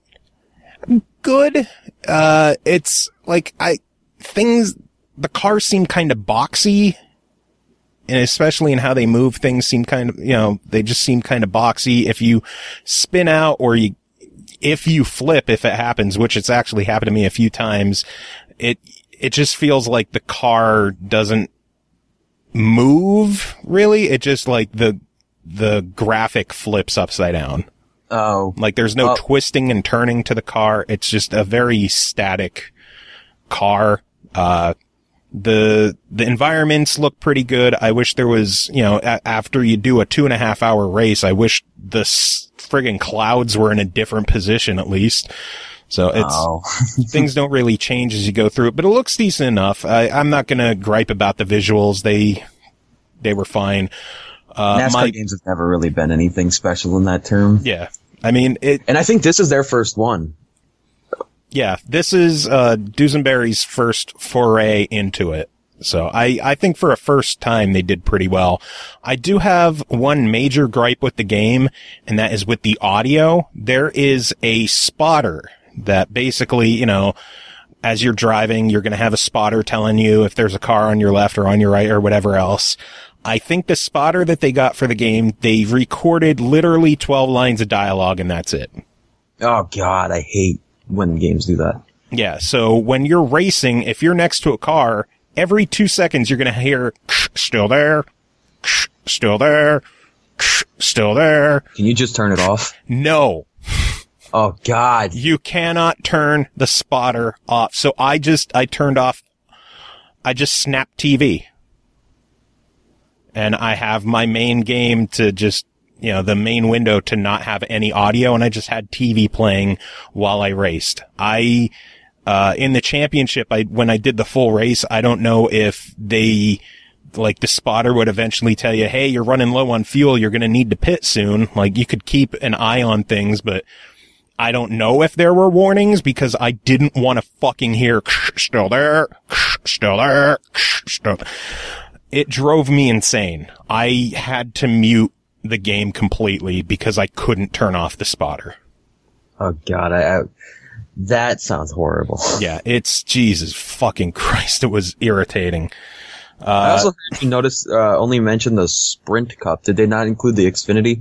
good. Uh, it's like, I, things, the cars seem kind of boxy. And especially in how they move, things seem kind of, you know, they just seem kind of boxy. If you spin out or you, if you flip, if it happens, which it's actually happened to me a few times, it, it just feels like the car doesn't move, really. It just like the, the graphic flips upside down. Oh. Like there's no oh. twisting and turning to the car. It's just a very static car. Uh, the, the environments look pretty good. I wish there was, you know, a- after you do a two and a half hour race, I wish the s- friggin' clouds were in a different position at least. So it's, oh. things don't really change as you go through it, but it looks decent enough. I, I'm not going to gripe about the visuals. They, they were fine. Uh, NASCAR my, games have never really been anything special in that term. Yeah. I mean, it, and I think this is their first one. Yeah. This is, uh, Duesenberry's first foray into it. So I, I think for a first time they did pretty well. I do have one major gripe with the game, and that is with the audio. There is a spotter that basically, you know, as you're driving, you're going to have a spotter telling you if there's a car on your left or on your right or whatever else. I think the spotter that they got for the game, they recorded literally twelve lines of dialogue and that's it. Oh God, I hate when games do that. Yeah. So when you're racing, if you're next to a car, every two seconds you're going to hear, still there, still there, still there. Can you just turn it off? No. Oh God. You cannot turn the spotter off. So I just, I turned off, I just snapped T V. And I have my main game to just, you know, the main window to not have any audio, and I just had T V playing while I raced. I, uh, in the championship, I, when I did the full race, I don't know if they, like the spotter would eventually tell you, hey, you're running low on fuel, you're going to need to pit soon. Like you could keep an eye on things, but I don't know if there were warnings because I didn't want to fucking hear, still there, still there, still. It drove me insane. I had to mute the game completely because I couldn't turn off the spotter. Oh God, I, I that sounds horrible. Yeah, it's Jesus fucking Christ. It was irritating. Uh, I also heard you notice uh, only mention the Sprint Cup. Did they not include the Xfinity?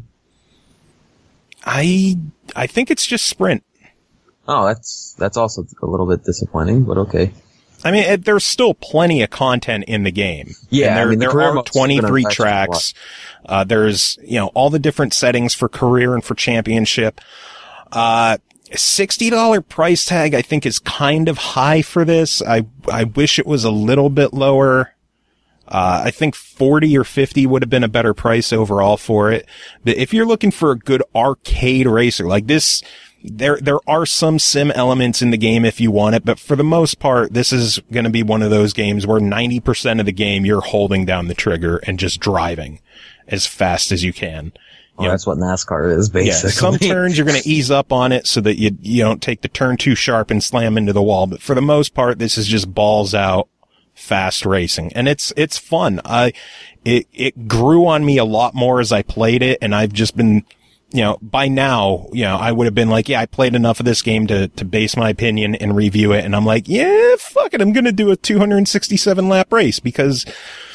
I I think it's just Sprint. Oh, that's that's also a little bit disappointing, but okay. I mean, it, there's still plenty of content in the game. Yeah, and there, I mean, the there career are mode's been twenty-three affected a tracks. Uh, there's, you know, all the different settings for career and for championship. Uh, sixty dollars price tag, I think, is kind of high for this. I, I wish it was a little bit lower. Uh, I think forty or fifty would have been a better price overall for it. But if you're looking for a good arcade racer like this, There, there are some sim elements in the game if you want it, but for the most part, this is going to be one of those games where ninety percent of the game you're holding down the trigger and just driving as fast as you can. Oh, You that's what NASCAR is, basically. Yeah, some turns you're going to ease up on it so that you, you don't take the turn too sharp and slam into the wall, but for the most part, this is just balls out, fast racing. And it's, it's fun. I, it, it grew on me a lot more as I played it, and I've just been, you know, by now, you know, I would have been like, yeah, I played enough of this game to, to base my opinion and review it. And I'm like, yeah, fuck it. I'm going to do a two hundred sixty-seven lap race because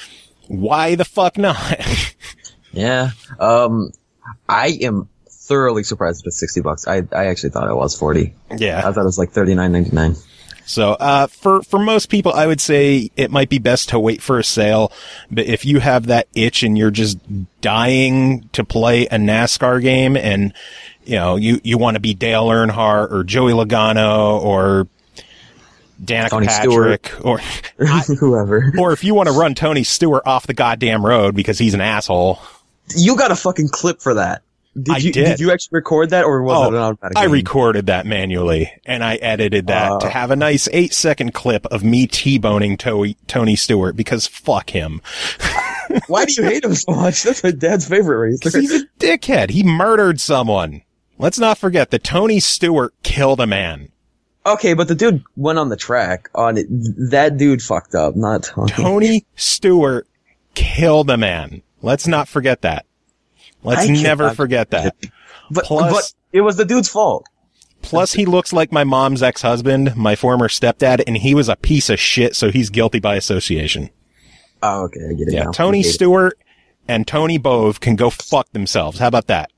why the fuck not? Yeah. Um, I am thoroughly surprised at sixty bucks. I, I actually thought it was forty. Yeah. I thought it was like thirty-nine ninety-nine. So, uh, for, for most people, I would say it might be best to wait for a sale. But if you have that itch and you're just dying to play a NASCAR game and, you know, you, you want to be Dale Earnhardt or Joey Logano or Danica Tony Patrick Stewart. or Whoever. or if you want to run Tony Stewart off the goddamn road because he's an asshole. You got a fucking clip for that. Did I you, did. Did you actually record that, or was Oh, it an automatic I game? recorded that manually, and I edited that Uh, to have a nice eight-second clip of me T-boning to- Tony Stewart, because fuck him. Why do you hate him so much? That's my dad's favorite racer. He's a dickhead. He murdered someone. Let's not forget that Tony Stewart killed a man. Okay, but the dude went on the track on it. That dude fucked up, not Tony. Tony Stewart killed a man. Let's not forget that. Let's I can't- never forget that. But, Plus- but it was the dude's fault. Plus, he looks like my mom's ex-husband, my former stepdad, and he was a piece of shit, so he's guilty by association. Oh, okay, I get it Yeah, now. Tony I get it. Stewart and Tony Bove can go fuck themselves. How about that?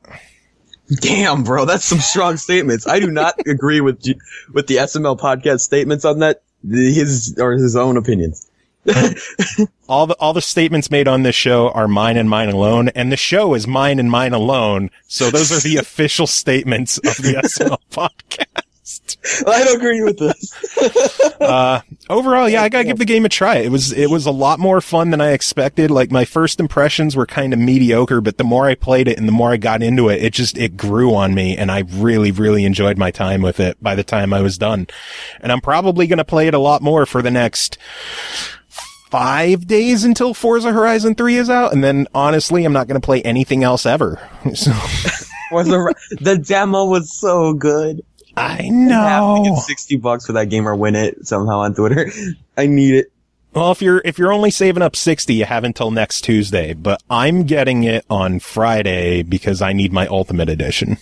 Damn, bro, that's some strong statements. I do not agree with G- with the S M L podcast statements on that. His or his own opinions. All the all the statements made on this show are mine and mine alone, and the show is mine and mine alone. So those are the official statements of the S M L podcast. I don't agree with this. Uh, overall, yeah, I gotta give the game a try. It was it was a lot more fun than I expected. Like, my first impressions were kind of mediocre, but the more I played it and the more I got into it, it just it grew on me, and I really really enjoyed my time with it by the time I was done. And I'm probably gonna play it a lot more for the next five days until Forza Horizon three is out, and then honestly, I'm not gonna play anything else ever. So, Was the, the demo was so good. I I have to know. get sixty bucks for that game or win it somehow on Twitter. I need it. Well, if you're if you're only saving up sixty, you have until next Tuesday. But I'm getting it on Friday because I need my Ultimate Edition.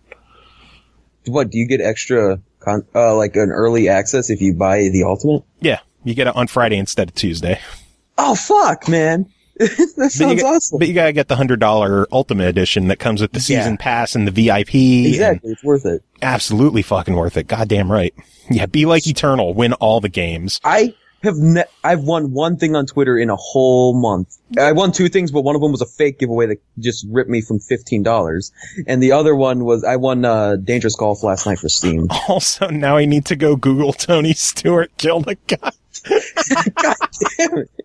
What, do you get extra, con- uh, like an early access if you buy the Ultimate? Yeah, you get it on Friday instead of Tuesday. Oh, fuck, man. That But you, sounds get, awesome. but you gotta get the hundred dollar Ultimate Edition that comes with the season Yeah. pass and the V I P. Exactly, it's worth it. Absolutely fucking worth it. Goddamn right. Yeah, be like Eternal. Win all the games. I have ne- I've won one thing on Twitter in a whole month. I won two things, but one of them was a fake giveaway that just ripped me from fifteen dollars. And the other one was I won uh, Dangerous Golf last night for Steam. Also, now I need to go Google Tony Stewart killed a guy. God damn it.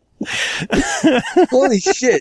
Holy shit.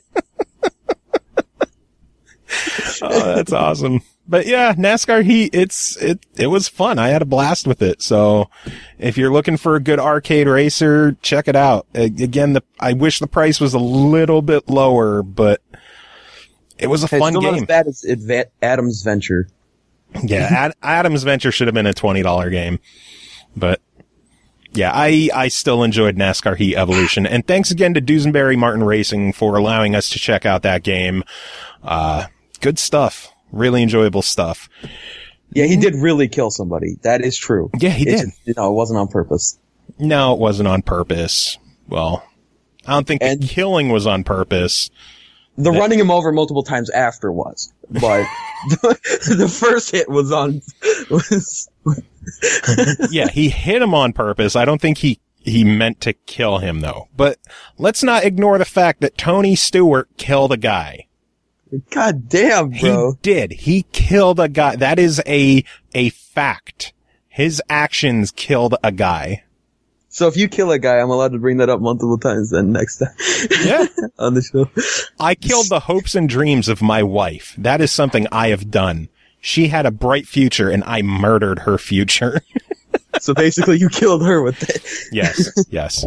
Oh, that's awesome. But yeah, NASCAR Heat, it's, it, it was fun. I had a blast with it. So if you're looking for a good arcade racer, check it out. A- Again, the, I wish the price was a little bit lower, but it was a It's fun still not as game. bad as Adva- Adam's Venture. Yeah, Ad, Adam's Venture should have been a twenty dollar game, but yeah, I, I still enjoyed NASCAR Heat Evolution. And thanks again to Duesenberry Martin Racing for allowing us to check out that game. Uh, good stuff. Really enjoyable stuff. Yeah, he did really kill somebody. That is true. Yeah, he It's did. just, you know, it wasn't on purpose. No, it wasn't on purpose. Well, I don't think And- the killing was on purpose. The That- running him over multiple times after was, but the, the first hit was on, was, Yeah, he hit him on purpose. I don't think he, he meant to kill him though. But let's not ignore the fact that Tony Stewart killed a guy. God damn, bro. He did. He killed a guy. That is a, a fact. His actions killed a guy. So if you kill a guy, I'm allowed to bring that up multiple times then next time. Yeah. On the show. I killed the hopes and dreams of my wife. That is something I have done. She had a bright future and I murdered her future. So basically you killed her with it. Yes. Yes.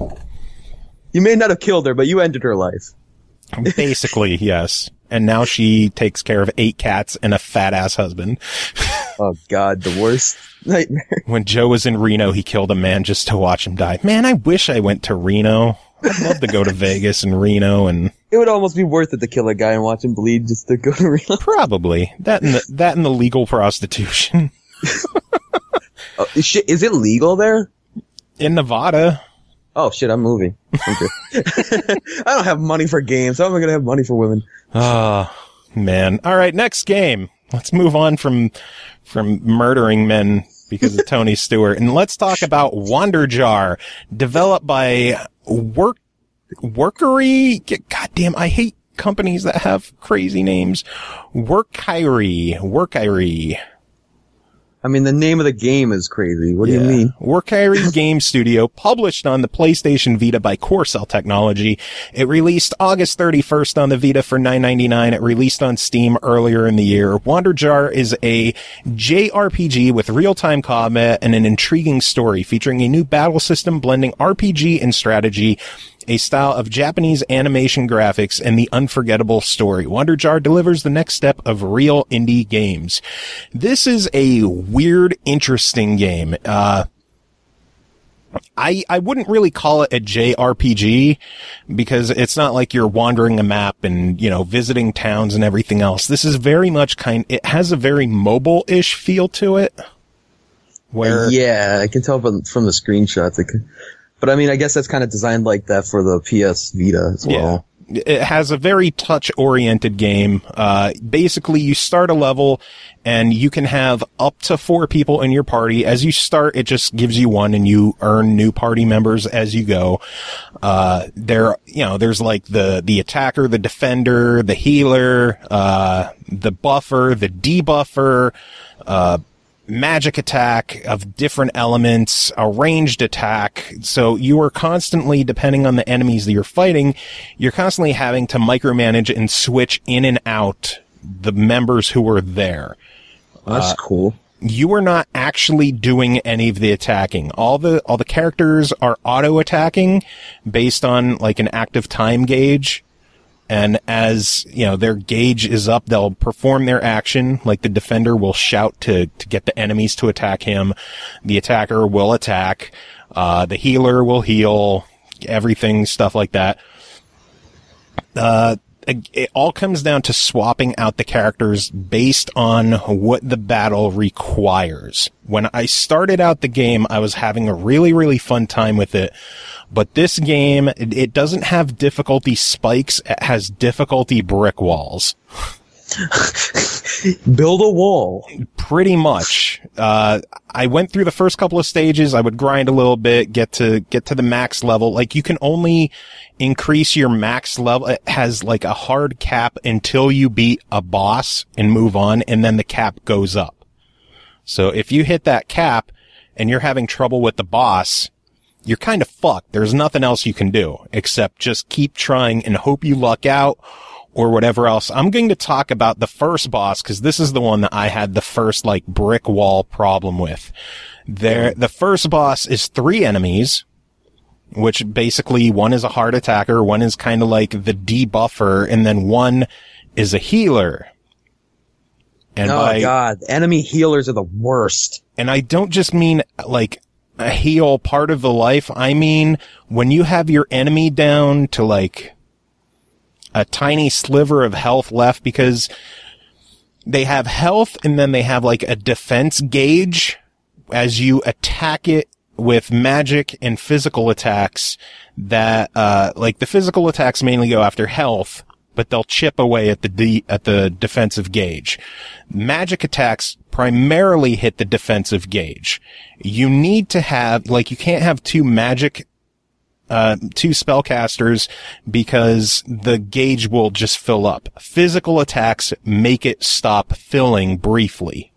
You may not have killed her, but you ended her life. Basically, yes. And now she takes care of eight cats and a fat ass husband. Oh God, the worst nightmare. When Joe was in Reno, he killed a man just to watch him die. Man, I wish I went to Reno. I'd love to go to Vegas and Reno and It would almost be worth it to kill a guy and watch him bleed just to go to Reno. probably that and the, that and the legal prostitution Oh, shit, is it legal there? in Nevada. Oh shit, I'm moving. Okay. I don't have money for games. How am I gonna have money for women? Oh, man. All right, next game. Let's move on from from murdering men because of Tony Stewart, and let's talk about Wanderjar, developed by Work Workery. Goddamn, I hate companies that have crazy names. Workery, Workery. I mean, the name of the game is crazy. What do you Yeah. mean? Workery Game Studio, published on the PlayStation Vita by Corcell Technology. It released August thirty-first on the Vita for nine ninety-nine. It released on Steam earlier in the year. Wanderjar is a J R P G with real-time combat and an intriguing story featuring a new battle system blending R P G and strategy, a style of Japanese animation graphics, and the unforgettable story. Wanderjar delivers the next step of real indie games. This is a weird, interesting game. Uh, I, I wouldn't really call it a J R P G because it's not like you're wandering a map and, you know, visiting towns and everything else. This is very much kind, it has a very mobile-ish feel to it. Where, Yeah, I can tell from, from the screenshots. It could, but I mean, I guess that's kind of designed like that for the P S Vita as well. Yeah. It has a very touch-oriented game. Uh, basically, you start a level, and you can have up to four people in your party. As you start, it just gives you one, and you earn new party members as you go. Uh, there, you know, there's like the, the attacker, the defender, the healer, uh, the buffer, the debuffer, uh, magic attack of different elements, a ranged attack. So you are constantly, depending on the enemies that you're fighting, you're constantly having to micromanage and switch in and out the members who are there. That's Uh, cool. You are not actually doing any of the attacking. All the, all the characters are auto attacking based on like an active time gauge. And as, you know, their gauge is up, they'll perform their action. Like the defender will shout to, to get the enemies to attack him. The attacker will attack. Uh, the healer will heal. Everything, stuff like that. Uh, it, it all comes down to swapping out the characters based on what the battle requires. When I started out the game, I was having a really, really fun time with it. But this game, it, it doesn't have difficulty spikes. It has difficulty brick walls. Build a wall. Pretty much. Uh, I went through the first couple of stages. I would grind a little bit, get to, get to the max level. Like you can only increase your max level. It has like a hard cap until you beat a boss and move on. And then the cap goes up. So if you hit that cap and you're having trouble with the boss, you're kind of fucked. There's nothing else you can do except just keep trying and hope you luck out or whatever else. I'm going to talk about the first boss because this is the one that I had the first like brick wall problem with. There, the first boss is three enemies, which basically one is a hard attacker, one is kind of like the debuffer, and then one is a healer. And oh by, God, enemy healers are the worst. and I don't just mean like a heal part of the life. I mean, when you have your enemy down to like, a tiny sliver of health left because they have health and then they have like a defense gauge as you attack it with magic and physical attacks that, uh, like the physical attacks mainly go after health, but they'll chip away at the de- at the defensive gauge. Magic attacks primarily hit the defensive gauge. You need to have, like, you can't have two magic Uh, two spellcasters because the gauge will just fill up. Physical attacks make it stop filling briefly.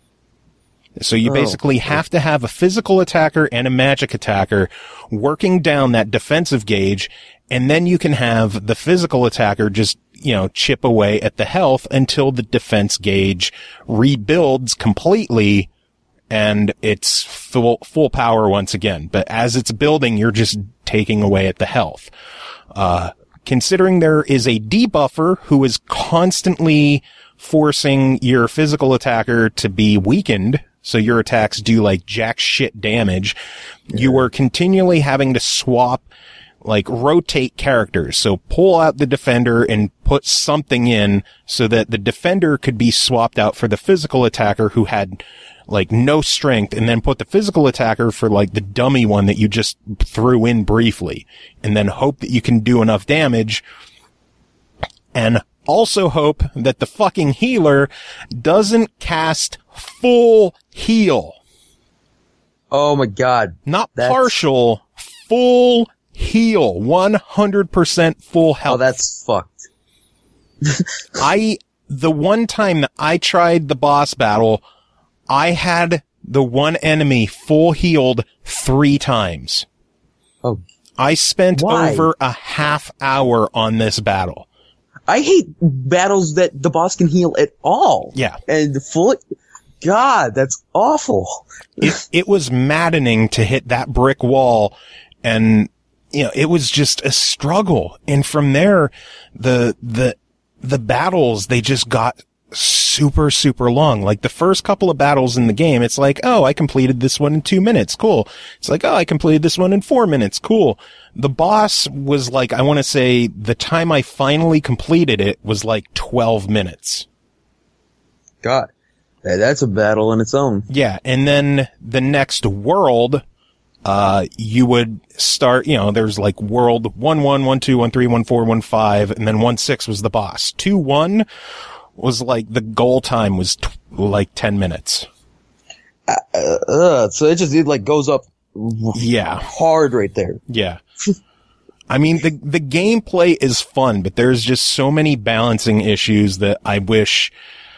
So you oh, basically okay. have to have a physical attacker and a magic attacker working down that defensive gauge, and then you can have the physical attacker just, you know, chip away at the health until the defense gauge rebuilds completely and it's full, full power once again. But as it's building, you're just taking away at the health. Uh, considering there is a debuffer who is constantly forcing your physical attacker to be weakened, so your attacks do like jack shit damage, yeah. you are continually having to swap, like rotate characters. So pull out the defender and put something in so that the defender could be swapped out for the physical attacker who had like no strength, and then put the physical attacker for like the dummy one that you just threw in briefly, and then hope that you can do enough damage, and also hope that the fucking healer doesn't cast full heal. Oh my god. Not that's... partial, full heal. one hundred percent full health. Oh, that's fucked. I, the one time that I tried the boss battle, I had the one enemy full healed three times. Oh. I spent Why? over a half hour on this battle. I hate battles that the boss can heal at all. Yeah. And full, God, that's awful. It, it was maddening to hit that brick wall, and, you know, it was just a struggle. And from there, the, the, the battles, they just got super, super long. Like the first couple of battles in the game, it's like, oh, I completed this one in two minutes. Cool. It's like, oh, I completed this one in four minutes. Cool. The boss was like, I want to say the time I finally completed it was like twelve minutes. God, that's a battle in its own. Yeah. And then the next world, uh, you would start, you know, there's like world one, one, one, two, one, three, one, four, one, five, and then one, six was the boss. Two, one was like the goal time was t- like ten minutes. Uh, uh, so it just, it like goes up yeah. hard right there. Yeah. I mean, the, the gameplay is fun, but there's just so many balancing issues that I wish,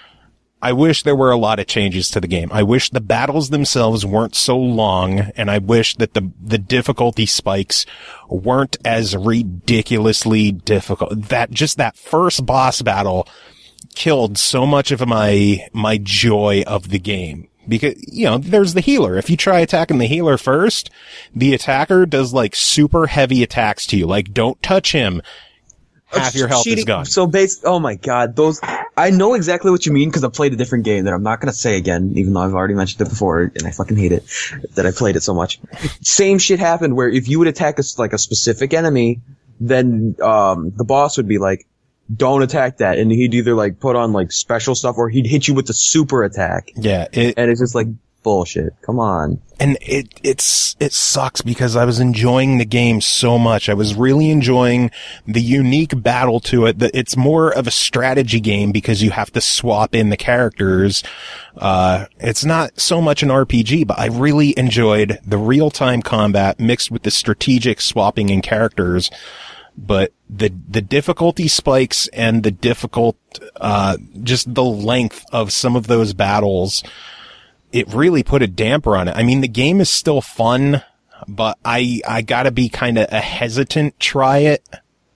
I wish there were a lot of changes to the game. I wish the battles themselves weren't so long, and I wish that the, the difficulty spikes weren't as ridiculously difficult. That, just that first boss battle killed so much of my, my joy of the game. Because, you know, there's the healer. If you try attacking the healer first, the attacker does like super heavy attacks to you. Like, don't touch him. Half your health cheating. is gone. So base, oh my god, those, I know exactly what you mean because I played a different game that I'm not going to say again, even though I've already mentioned it before and I fucking hate it that I played it so much. Same shit happened where if you would attack a, like a specific enemy, then, um, the boss would be like, don't attack that. And he'd either like put on like special stuff or he'd hit you with the super attack. Yeah. It, and it's just like bullshit. Come on. And it, it's, it sucks because I was enjoying the game so much. I was really enjoying the unique battle to it. That it's more of a strategy game because you have to swap in the characters. Uh, it's not so much an R P G, but I really enjoyed the real-time combat mixed with the strategic swapping in characters. But the, the difficulty spikes and the difficult, uh, just the length of some of those battles, it really put a damper on it. I mean, the game is still fun, but I, I gotta be kind of a hesitant try it.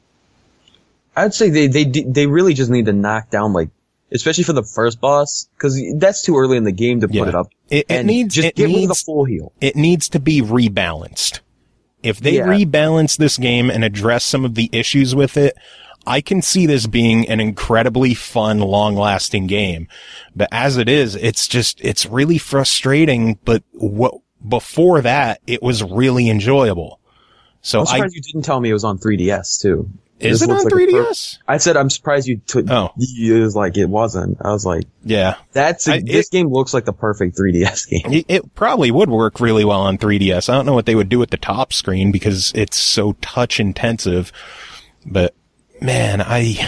I'd say they, they, they really just need to knock down, like, especially for the first boss, cause that's too early in the game to put yeah. it up. It, it and needs, just it give needs, me the full heal. It needs to be rebalanced. If they yeah. rebalance this game and address some of the issues with it, I can see this being an incredibly fun, long-lasting game. But as it is, it's just, it's really frustrating, but what, before that, it was really enjoyable. So I'm surprised I, you didn't tell me it was on three D S too. Is This it looks on like a three D per- S? I said I'm surprised you took. Oh. You was like it wasn't. I was like, Yeah. that's a, I- this it- game looks like the perfect three D S game. It, it probably would work really well on three D S. I don't know what they would do with the top screen because it's so touch intensive. But man, I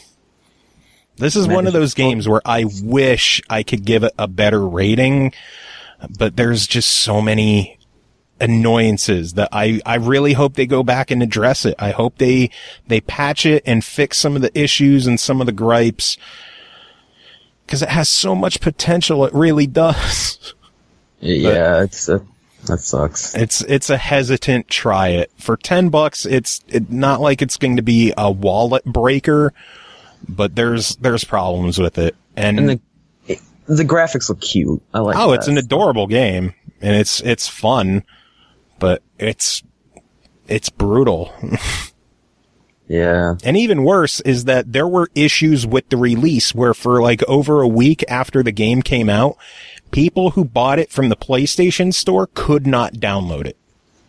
this is Man, one of it's those games where I wish I could give it a better rating, but there's just so many annoyances that I, I really hope they go back and address it. I hope they, they patch it and fix some of the issues and some of the gripes. Cause it has so much potential. It really does. Yeah, it's a, that sucks. It's, it's a hesitant try it. For ten bucks, it's it, not like it's going to be a wallet breaker, but there's, there's problems with it. And, And the it, the graphics look cute. I like. oh, that. it's an adorable game and it's, it's fun, but it's, it's brutal. Yeah. And even worse is that there were issues with the release where for like over a week after the game came out, people who bought it from the PlayStation Store could not download it.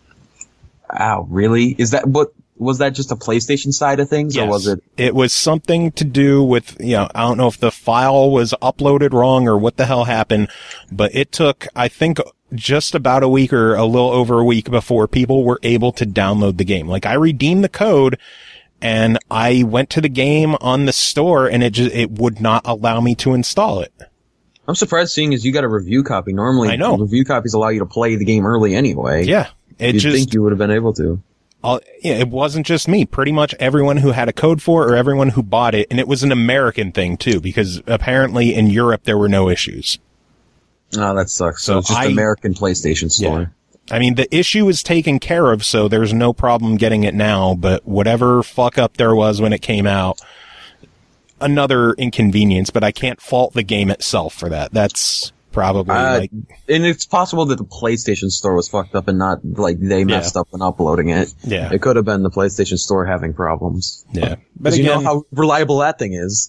Wow, really? Is that what was that just a PlayStation side of things, or was it? It was something to do with, you know, I don't know if the file was uploaded wrong or what the hell happened, but it took, I think, just about a week or a little over a week before people were able to download the game. Like I redeemed the code and I went to the game on the store and it just, it would not allow me to install it. I'm surprised, seeing as you got a review copy. Normally, I know. review copies allow you to play the game early anyway. Yeah. It You'd just, think you would have been able to. uh, yeah, it wasn't just me. Pretty much everyone who had a code for it or everyone who bought it. And it was an American thing too, because apparently in Europe there were no issues. Oh, that sucks. So, So it's just I- American PlayStation Store. Yeah. I mean, the issue is taken care of, so there's no problem getting it now, but whatever fuck up there was when it came out, another inconvenience, but I can't fault the game itself for that. That's probably Uh, like, And it's possible that the PlayStation Store was fucked up and not, like, they messed up in uploading it. yeah, It could have been the PlayStation Store having problems. yeah. But 'Cause you know again, how reliable that thing is.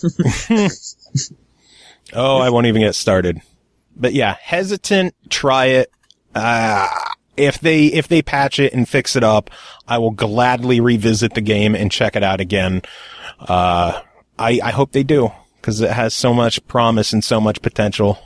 oh, I won't even get started. But yeah, hesitant, try it. Uh, if they, if they patch it and fix it up, I will gladly revisit the game and check it out again. Uh, I, I hope they do, because it has so much promise and so much potential.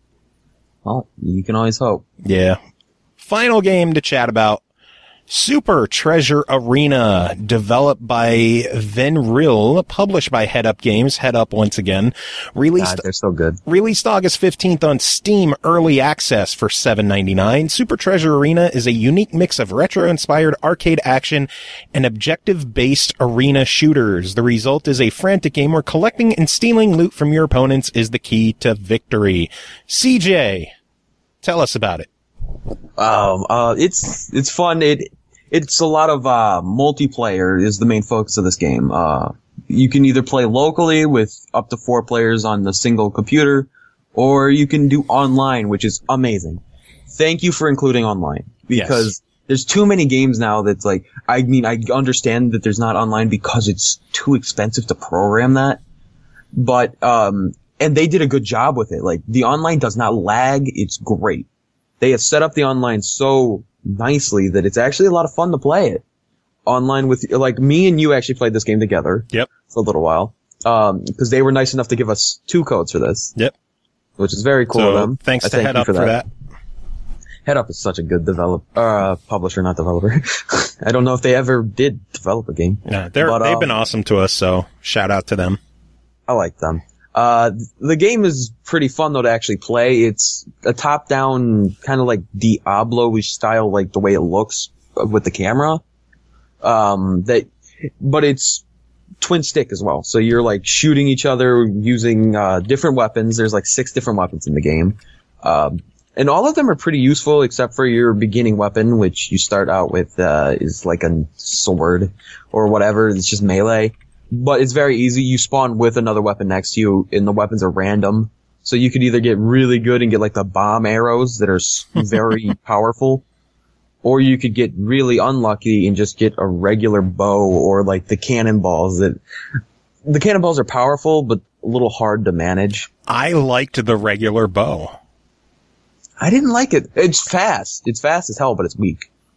Well, you can always hope. Yeah. Final game to chat about. Super Treasure Arena, developed by Venril, published by Head Up Games. Head Up once again. Released God, they're so good. Released August fifteenth on Steam Early Access for seven ninety-nine. Super Treasure Arena is a unique mix of retro-inspired arcade action and objective-based arena shooters. The result is a frantic game where collecting and stealing loot from your opponents is the key to victory. C J, tell us about it. Um, uh, it's, it's fun. It, it's a lot of, uh, multiplayer is the main focus of this game. Uh, you can either play locally with up to four players on the single computer, or you can do online, which is amazing. Thank you for including online, because Yes. there's too many games now that's like, I mean, I understand that there's not online because it's too expensive to program that, but, um, and they did a good job with it. Like, the online does not lag. It's great. They have set up the online so nicely that it's actually a lot of fun to play it online with, like, me and you actually played this game together. Yep. For a little while. Um, cause they were nice enough to give us two codes for this. Yep. Which is very cool of So them. thanks I to thank Head you Up for that. Head Up is such a good develop, uh, publisher, not developer. I don't know if they ever did develop a game. Yeah, they're, But, they've um, been awesome to us, so shout out to them. I like them. Uh, the game is pretty fun though to actually play. It's a top-down, kind of like Diablo-ish style, like the way it looks with the camera. Um, that, but it's twin stick as well. So you're like shooting each other using, uh, different weapons. There's like six different weapons in the game. Um, and all of them are pretty useful except for your beginning weapon, which you start out with, uh, is like a sword or whatever. It's just melee. But it's very easy. You spawn with another weapon next to you, and the weapons are random. So you could either get really good and get like the bomb arrows that are s- very powerful, or you could get really unlucky and just get a regular bow or like the cannonballs that, the cannonballs are powerful, but a little hard to manage. I liked the regular bow. I didn't like it. It's fast. It's fast as hell, but it's weak.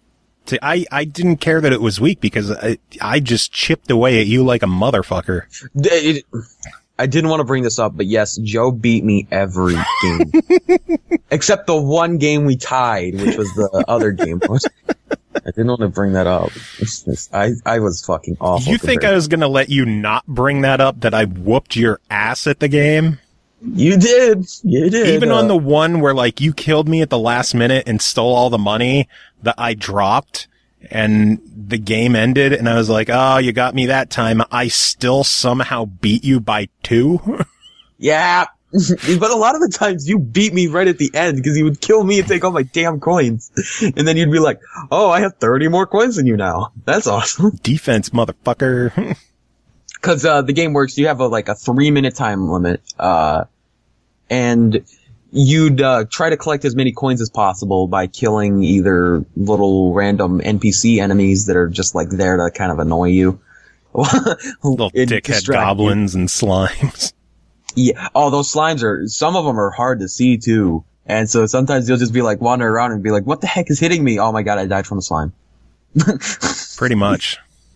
To, I, I didn't care that it was weak because I, I just chipped away at you like a motherfucker. It, I didn't want to bring this up, but yes, Joe beat me every game. Except the one game we tied, which was the other game. I didn't want to bring that up. I, I was fucking awful. You think I was going to let you not bring that up, that I whooped your ass at the game? You did. You did. Even uh, on the one where, like, you killed me at the last minute and stole all the money that I dropped and the game ended and I was like, oh, you got me that time. I still somehow beat you by two? Yeah. But a lot of the times you beat me right at the end because you would kill me and take all my damn coins. And then you'd be like, oh, I have thirty more coins than you now. That's awesome. Defense, motherfucker. Cause, uh, the game works, you have a, like, a three minute time limit, uh, and you'd, uh, try to collect as many coins as possible by killing either little random N P C enemies that are just, like, there to kind of annoy you. Little dickhead goblins you. And slimes. Yeah. Oh, those slimes are, some of them are hard to see too. And so sometimes you'll just be like wandering around and be like, what the heck is hitting me? Oh my god, I died from a slime. Pretty much.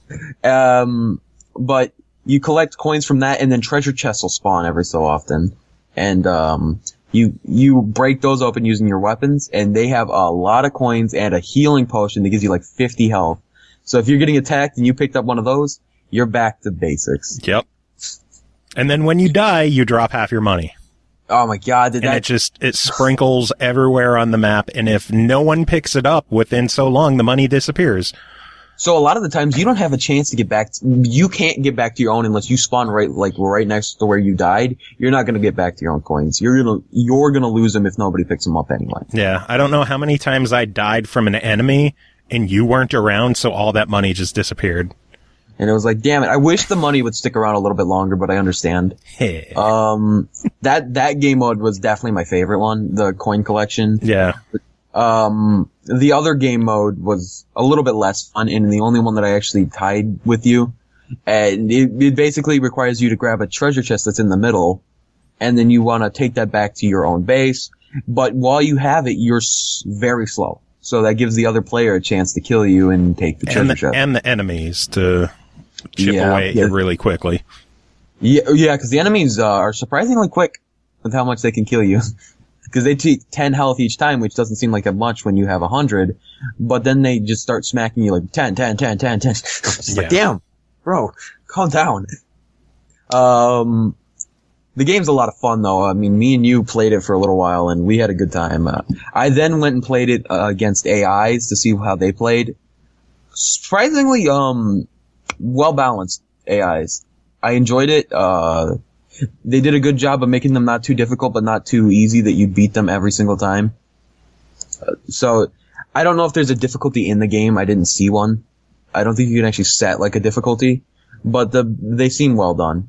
Um, but you collect coins from that and then treasure chests will spawn every so often. And, um, you, you break those open using your weapons and they have a lot of coins and a healing potion that gives you like fifty health. So if you're getting attacked and you picked up one of those, you're back to basics. Yep. And then when you die, you drop half your money. Oh my god, did and that... it just, it sprinkles everywhere on the map, and if no one picks it up within so long, the money disappears. So a lot of the times you don't have a chance to get back, to, you can't get back to your own unless you spawn right, like, right next to where you died. You're not gonna get back to your own coins. You're gonna, you're gonna lose them if nobody picks them up anyway. Yeah, I don't know how many times I died from an enemy, and you weren't around, so all that money just disappeared. And it was like, damn it, I wish the money would stick around a little bit longer, but I understand. um, that, that game mode was definitely my favorite one, the coin collection. Yeah. Um, the other game mode was a little bit less fun, and the only one that I actually tied with you. And it, it basically requires you to grab a treasure chest that's in the middle, and then you want to take that back to your own base. But while you have it, you're s- very slow. So that gives the other player a chance to kill you and take the treasure and the, chest. And the enemies to chip yeah, away at yeah. you really quickly. Yeah, yeah, because the enemies uh, are surprisingly quick with how much they can kill you. Because they take ten health each time, which doesn't seem like that much when you have one hundred. But then they just start smacking you like ten, ten, ten, ten, ten. Just yeah. like, damn, bro, calm down. Um, the game's a lot of fun, though. I mean, me and you played it for a little while, and we had a good time. Uh, I then went and played it uh, against A Is to see how they played. Surprisingly, um, well-balanced A Is. I enjoyed it. Uh, they did a good job of making them not too difficult, but not too easy that you beat them every single time. Uh, so, I don't know if there's a difficulty in the game. I didn't see one. I don't think you can actually set, like, a difficulty. But the they seem well done.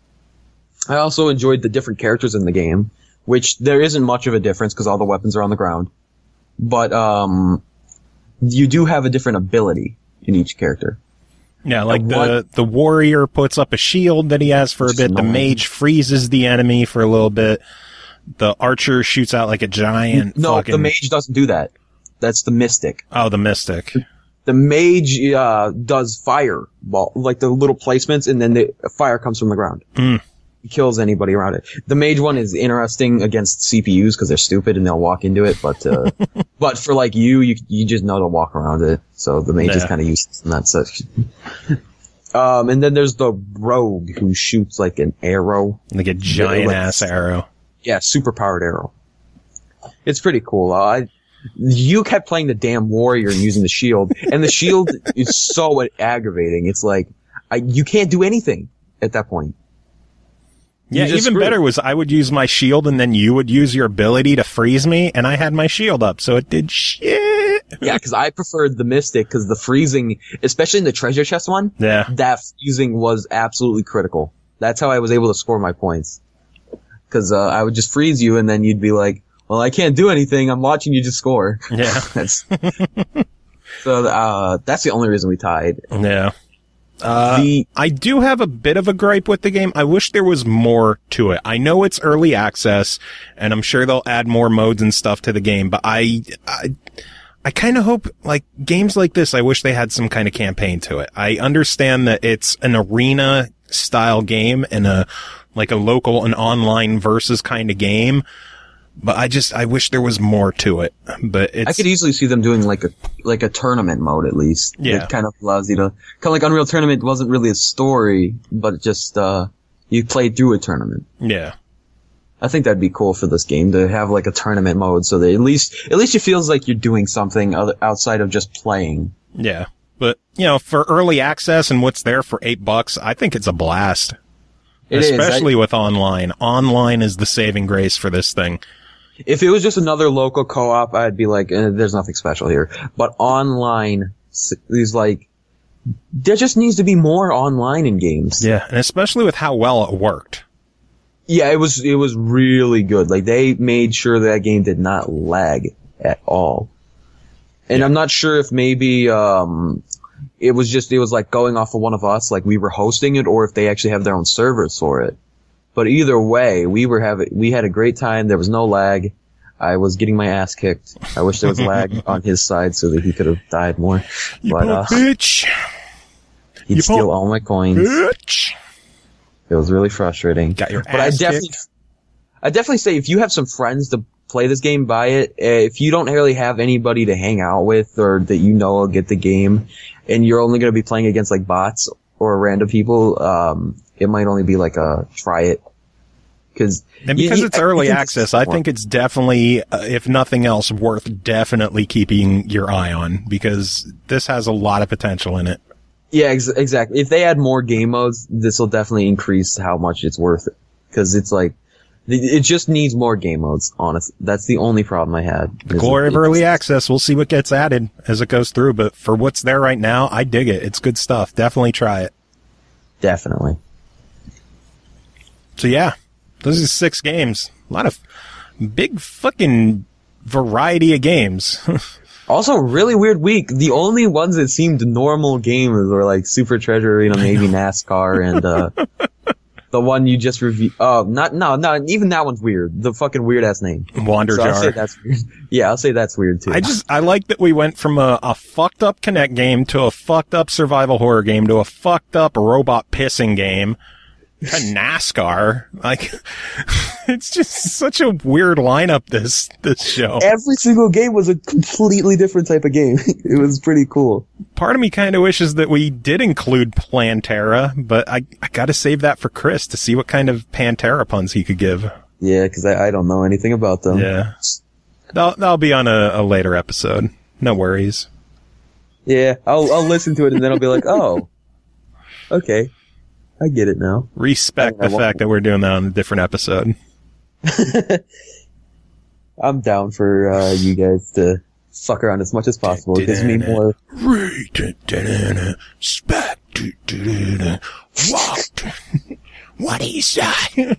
I also enjoyed the different characters in the game, which there isn't much of a difference because all the weapons are on the ground. But, um, you do have a different ability in each character. Yeah, like the, the warrior puts up a shield that he has for a bit. The mage freezes the enemy for a little bit. The archer shoots out like a giant No, fucking... the mage doesn't do that. That's the mystic. Oh, the mystic. The mage, uh, does fire ball, like the little placements, and then the fire comes from the ground. Mm. He kills anybody around it. The mage one is interesting against C P Us because they're stupid and they'll walk into it, but, uh, but for like you, you, you just know to walk around it. So the mage yeah. is kind of useless in that such. Um, and then there's the rogue who shoots like an arrow. Like a giant like, ass arrow. Yeah, super powered arrow. It's pretty cool. Uh, I, you kept playing the damn warrior and using the shield, and the shield is so aggravating. It's like, I, you can't do anything at that point. Yeah, even screwed. Better was I would use my shield and then you would use your ability to freeze me, and I had my shield up, so it did shit. Yeah, because I preferred the mystic, because the freezing, especially in the treasure chest one, yeah. that freezing was absolutely critical. That's how I was able to score my points. Because uh, I would just freeze you, and then you'd be like, well, I can't do anything, I'm watching you just score. Yeah. that's So uh, that's the only reason we tied. Yeah. Uh, the, I do have a bit of a gripe with the game. I wish there was more to it. I know it's early access, and I'm sure they'll add more modes and stuff to the game, but I, I, I kind of hope, like, games like this, I wish they had some kind of campaign to it. I understand that it's an arena style game and a, like a local and online versus kind of game, but I just, I wish there was more to it. But it's, I could easily see them doing like a, like a tournament mode at least. Yeah. It kind of allows you to, kind of like Unreal Tournament wasn't really a story, but just, uh, you played through a tournament. Yeah. I think that'd be cool for this game to have like a tournament mode so that at least, at least it feels like you're doing something other, outside of just playing. Yeah. But, you know, for early access and what's there for eight bucks, I think it's a blast. It Especially is. I, with online. Online is the saving grace for this thing. If it was just another local co-op, I'd be like, eh, there's nothing special here. But online is like, there just needs to be more online in games. Yeah. And especially with how well it worked. Yeah, it was, it was really good. Like, they made sure that game did not lag at all. And yeah. I'm not sure if maybe, um, it was just, it was like going off of one of us, like we were hosting it, or if they actually have their own servers for it. But either way, we were having, we had a great time. There was no lag. I was getting my ass kicked. I wish there was lag on his side so that he could have died more. You but, uh, bitch. He'd you steal all my coins. Bitch. It was really frustrating. Got your ass but I definitely, kicked. I definitely say if you have some friends to play this game, buy it. If you don't really have anybody to hang out with or that you know will get the game, and you're only going to be playing against like bots or random people, um, it might only be like a try it. Cause and because you, it's early I access, I think it's definitely, uh, if nothing else, worth definitely keeping your eye on because this has a lot of potential in it. Yeah, ex- exactly. If they add more game modes, this will definitely increase how much it's worth it. Cause it's like, it just needs more game modes, honestly. That's the only problem I had. The glory of early access. We'll see what gets added as it goes through, but for what's there right now, I dig it. It's good stuff. Definitely try it. Definitely. So yeah, those are six games. A lot of big fucking variety of games. Also, really weird week. The only ones that seemed normal games were like Super Treasure Arena, maybe NASCAR, and uh the one you just reviewed. Oh, not no, no. Even that one's weird. The fucking weird ass name. Wander so Jar. I'll say that's weird. Yeah, I'll say that's weird too. I just I like that we went from a, a fucked up Kinect game to a fucked up survival horror game to a fucked up robot pissing game. To NASCAR. Like, it's just such a weird lineup, this, this show. Every single game was a completely different type of game. It was pretty cool. Part of me kind of wishes that we did include Plantera, but I, I gotta save that for Chris to see what kind of Pantera puns he could give. Yeah, cause I, I don't know anything about them. Yeah. That'll, that'll be on a, a later episode. No worries. Yeah, I'll, I'll listen to it and then I'll be like, oh, okay. I get it now. Respect I, I the fact that we're doing that on a different episode. I'm down for uh, you guys to fuck around as much as possible. It gives me more. Respect. What? What do you say?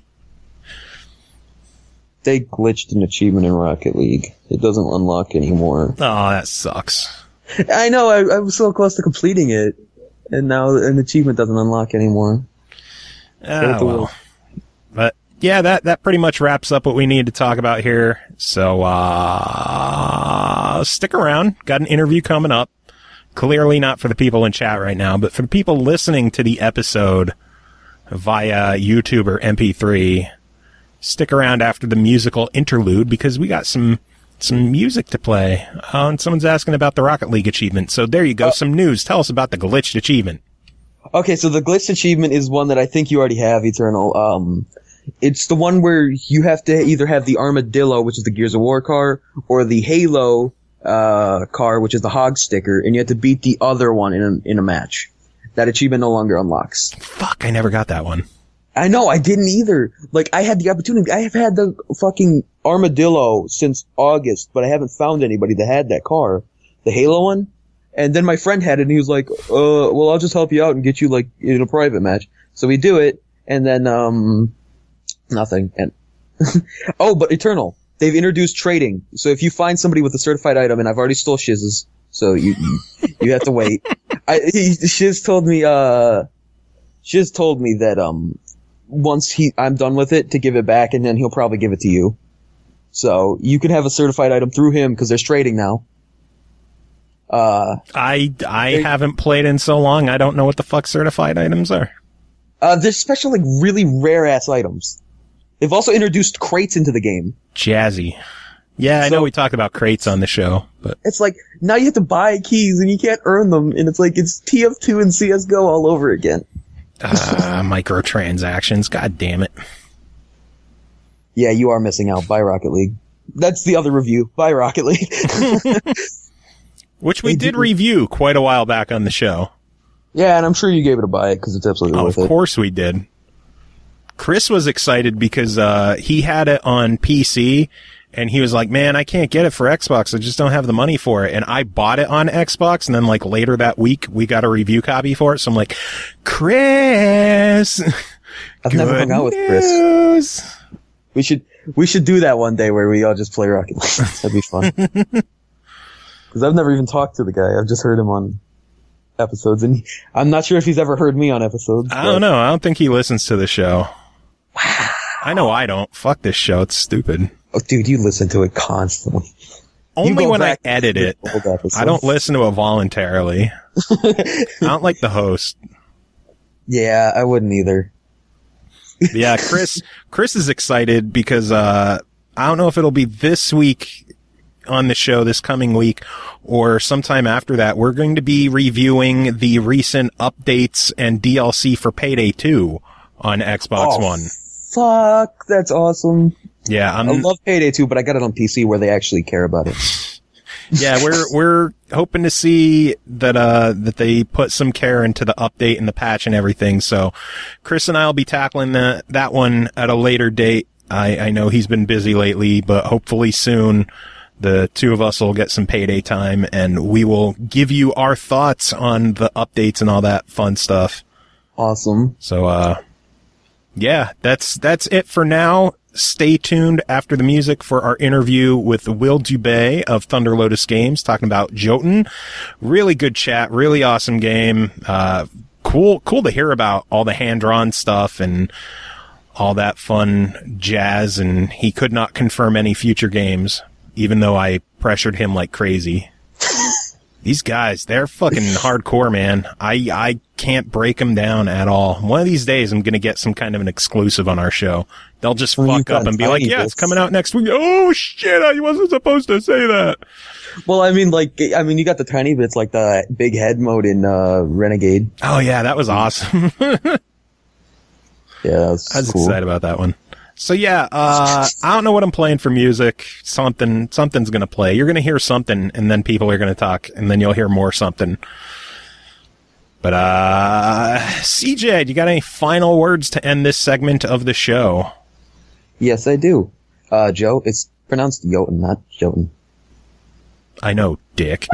They glitched an achievement in Rocket League. It doesn't unlock anymore. Oh, that sucks. I know. I, I was so close to completing it. And now an achievement doesn't unlock anymore. Ah, well. But yeah, that, that pretty much wraps up what we need to talk about here. So, uh, stick around. Got an interview coming up. Clearly not for the people in chat right now, but for the people listening to the episode via YouTube or M P three, stick around after the musical interlude because we got some some music to play. Uh, and someone's asking about the Rocket League achievement. So there you go. Uh, some news. Tell us about the glitched achievement. Okay, so the glitched achievement is one that I think you already have, Eternal. Um, it's the one where you have to either have the Armadillo, which is the Gears of War car, or the Halo uh car, which is the Hog sticker, and you have to beat the other one in a, in a match. That achievement no longer unlocks. Fuck, I never got that one. I know, I didn't either. Like, I had the opportunity. I have had the fucking Armadillo since August, but I haven't found anybody that had that car. The Halo one. And then my friend had it, and he was like, uh, well, I'll just help you out and get you, like, in a private match. So we do it, and then, um, nothing. And oh, but Eternal. They've introduced trading. So if you find somebody with a certified item, and I've already stole Shiz's, so you, you, you have to wait. I, he, Shiz told me, uh, Shiz told me that, um, once he, I'm done with it, to give it back, and then he'll probably give it to you. So, you can have a certified item through him, because there's trading now. Uh, I I haven't played in so long. I don't know what the fuck certified items are. Uh, they're special, like really rare ass items. They've also introduced crates into the game. Jazzy. Yeah, I So- know we talked about crates on the show, but It's like now you have to buy keys and you can't earn them, and it's like it's T F two and C S G O all over again. uh, microtransactions. God damn it. Yeah, you are missing out. Buy Rocket League. That's the other review. Buy Rocket League. Which we They did do- review quite a while back on the show. Yeah, and I'm sure you gave it a buy because it's absolutely Oh, worth of it. course we did. Chris was excited because uh he had it on P C and he was like, man, I can't get it for Xbox. I just don't have the money for it. And I bought it on Xbox, and then like later that week we got a review copy for it. So I'm like, Chris, I've never good hung out with Chris. news. We should we should do that one day where we all just play Rocket League. That'd be fun. Because I've never even talked to the guy. I've just heard him on episodes, and he, I'm not sure if he's ever heard me on episodes. I but- don't know. I don't think he listens to the show. Wow. I know I don't. Fuck this show. It's stupid. Oh, dude, you listen to it constantly. Only go when I back edit to it. the old episodes. I don't listen to it voluntarily. I don't like the host. Yeah, I wouldn't either. Yeah, Chris Chris is excited because uh I don't know if it'll be this week on the show, this coming week, or sometime after that. We're going to be reviewing the recent updates and D L C for Payday two on Xbox Oh, One. Fuck, that's awesome. Yeah, I'm I love Payday two, but I got it on P C where they actually care about it. yeah, we're we're hoping to see that uh that they put some care into the update and the patch and everything. So Chris and I'll be tackling that that one at a later date. I, I know he's been busy lately, but hopefully soon the two of us will get some Payday time and we will give you our thoughts on the updates and all that fun stuff. Awesome. So uh yeah, that's that's it for now. Stay tuned after the music for our interview with Will Dubé of Thunder Lotus Games, talking about Jotun. Really good chat, really awesome game. Uh, cool, cool to hear about all the hand-drawn stuff and all that fun jazz. And he could not confirm any future games, even though I pressured him like crazy. These guys, they're fucking hardcore, man. I, I can't break them down at all. One of these days, I'm going to get some kind of an exclusive on our show. They'll just Well, you've fuck up got and be like, tiny yeah, bits. it's coming out next week. Oh, shit, I wasn't supposed to say that. Well, I mean, like, I mean, you got the tiny bits, like the big head mode in uh, Renegade. Oh, yeah, that was awesome. Yeah, that was I was cool. excited about that one. So, yeah, uh, I don't know what I'm playing for music. Something, something's going to play. You're going to hear something, and then people are going to talk, and then you'll hear more something. But, uh, C J, you got any final words to end this segment of the show? Yes, I do. Uh, Joe, it's pronounced Jotun, not Jotun. I know, dick.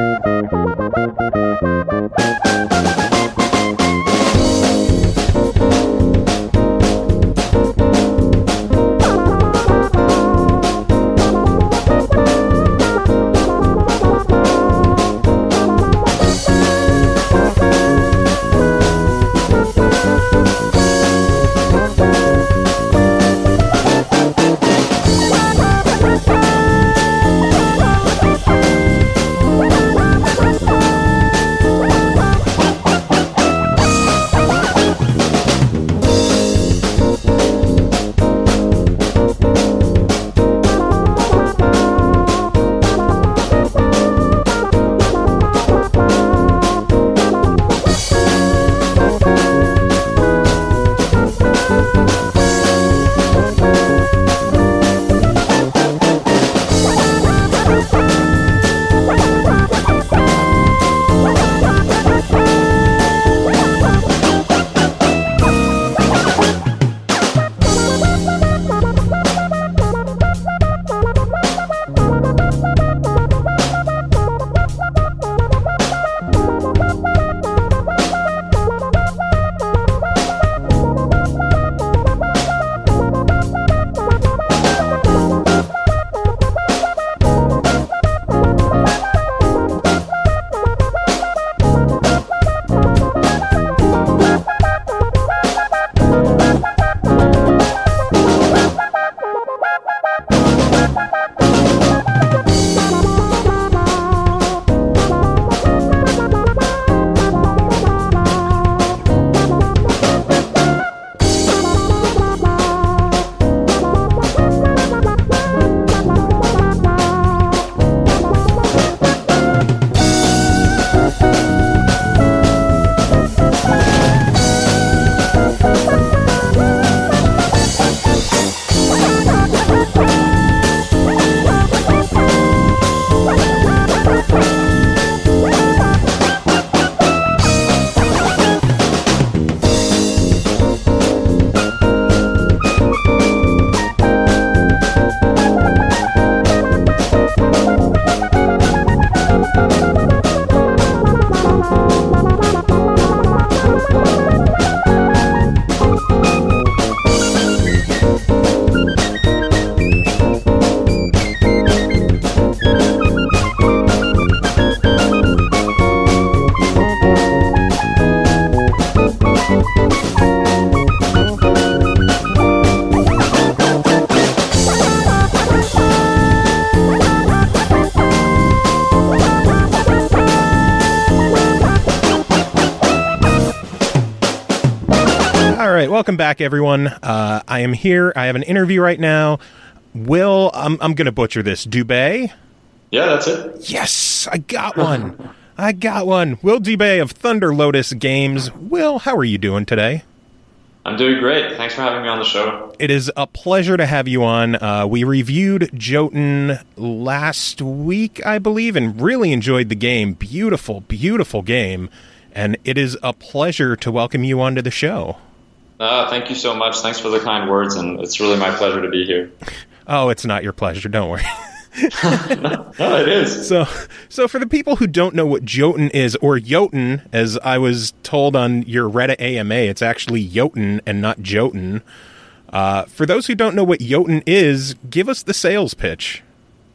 All right, welcome back, everyone. Uh, I am here. I have an interview right now. Will, I'm, I'm going to butcher this. Dubé? Yeah, that's it. Yes, I got one. I got one. Will Dubé of Thunder Lotus Games. Will, how are you doing today? I'm doing great. Thanks for having me on the show. It is a pleasure to have you on. Uh, we reviewed Jotun last week, I believe, and really enjoyed the game. Beautiful, beautiful game. And it is a pleasure to welcome you onto the show. Uh, thank you so much. Thanks for the kind words, and it's really my pleasure to be here. Oh, it's not your pleasure. Don't worry. no, no, it is. So, so for the people who don't know what Jotun is, or Jotun, as I was told on your Reddit A M A, it's actually Jotun and not Jotun. Uh, for those who don't know what Jotun is, give us the sales pitch.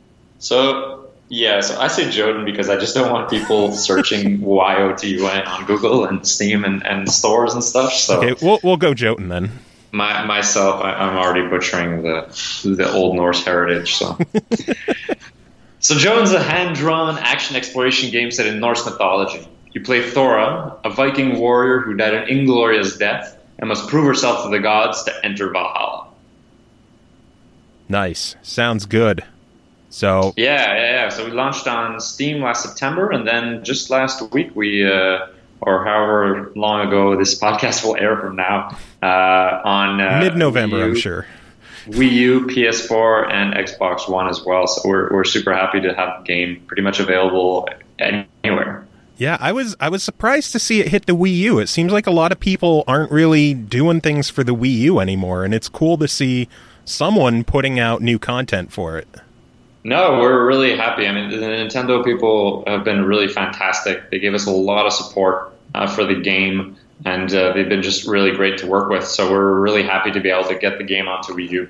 So, yeah, so I say Jotun because I just don't want people searching Y O T U N on Google and Steam and, and stores and stuff. So okay, we'll we'll go Jotun then. My, myself, I, I'm already butchering the the Old Norse heritage. So, so Jotun's a hand-drawn action exploration game set in Norse mythology. You play Thora, a Viking warrior who died an inglorious death and must prove herself to the gods to enter Valhalla. Nice, sounds good. So yeah, yeah, yeah. So we launched on Steam last September, and then just last week we. Uh, or however long ago this podcast will air from now, uh, on uh, mid-November, I'm sure. Wii U, P S four, and Xbox One as well. So we're we're super happy to have the game pretty much available anywhere. Yeah, I was I was surprised to see it hit the Wii U. It seems like a lot of people aren't really doing things for the Wii U anymore, and it's cool to see someone putting out new content for it. No, we're really happy. I mean, the Nintendo people have been really fantastic. They gave us a lot of support uh, for the game, and uh, they've been just really great to work with. So we're really happy to be able to get the game onto Wii U.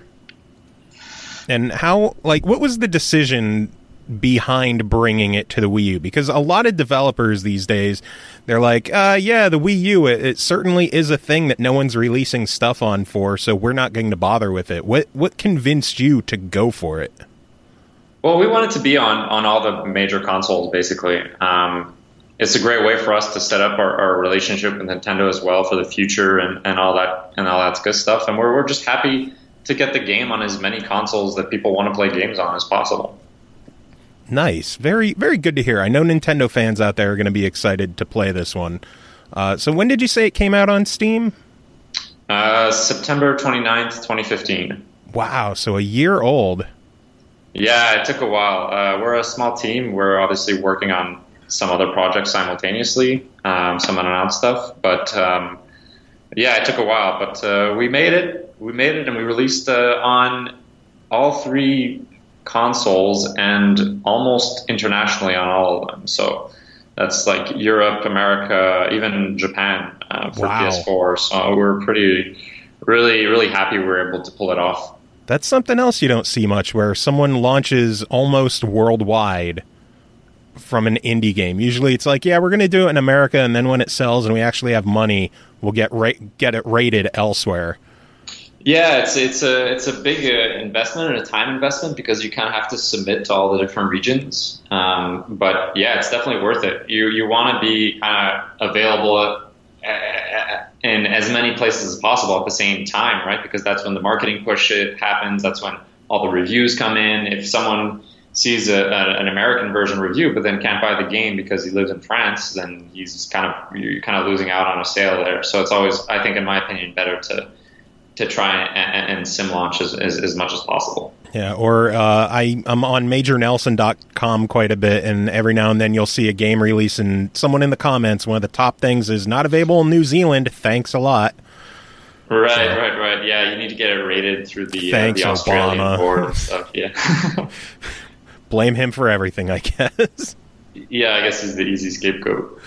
And how, like, what was the decision behind bringing it to the Wii U? Because a lot of developers these days, they're like, uh, yeah, the Wii U, it, it certainly is a thing that no one's releasing stuff on for, so we're not going to bother with it. What what convinced you to go for it? Well, we want it to be on, on all the major consoles, basically. Um, it's a great way for us to set up our, our relationship with Nintendo as well for the future and, and all that and all that good stuff. And we're we're just happy to get the game on as many consoles that people want to play games on as possible. Nice, very very good to hear. I know Nintendo fans out there are going to be excited to play this one. Uh, so when did you say it came out on Steam? Uh, September twenty-ninth, twenty fifteen. Wow, so a year old. Yeah, it took a while. Uh, we're a small team. We're obviously working on some other projects simultaneously, um, some unannounced stuff. But um, yeah, it took a while. But uh, we made it. We made it, and we released uh, on all three consoles and almost internationally on all of them. So that's like Europe, America, even Japan uh, for wow. P S four. So we're pretty, really, really happy we were able to pull it off. That's something else you don't see much, where someone launches almost worldwide from an indie game. Usually it's like, yeah, we're going to do it in America, and then when it sells and we actually have money, we'll get ra- get it rated elsewhere. Yeah, it's it's a it's a big uh, investment and a time investment because you kind of have to submit to all the different regions. Um, but yeah, it's definitely worth it. You you want to be kind of available at, in as many places as possible at the same time, right? Because that's when the marketing push it happens. That's when all the reviews come in. If someone sees a, a, an American version review, but then can't buy the game because he lives in France, then he's kind of you're kind of losing out on a sale there. So it's always, I think, in my opinion, better to to try and, and sim launch as, as, as much as possible. Yeah, or uh, I, I'm on Major Nelson dot com quite a bit, and every now and then you'll see a game release, and someone in the comments, one of the top things is not available in New Zealand. Thanks a lot. Right, so, right, right. Yeah, you need to get it rated through the, thanks, uh, the Australian Obama. board and stuff. Yeah. Blame him for everything, I guess. Yeah, I guess he's the easy scapegoat.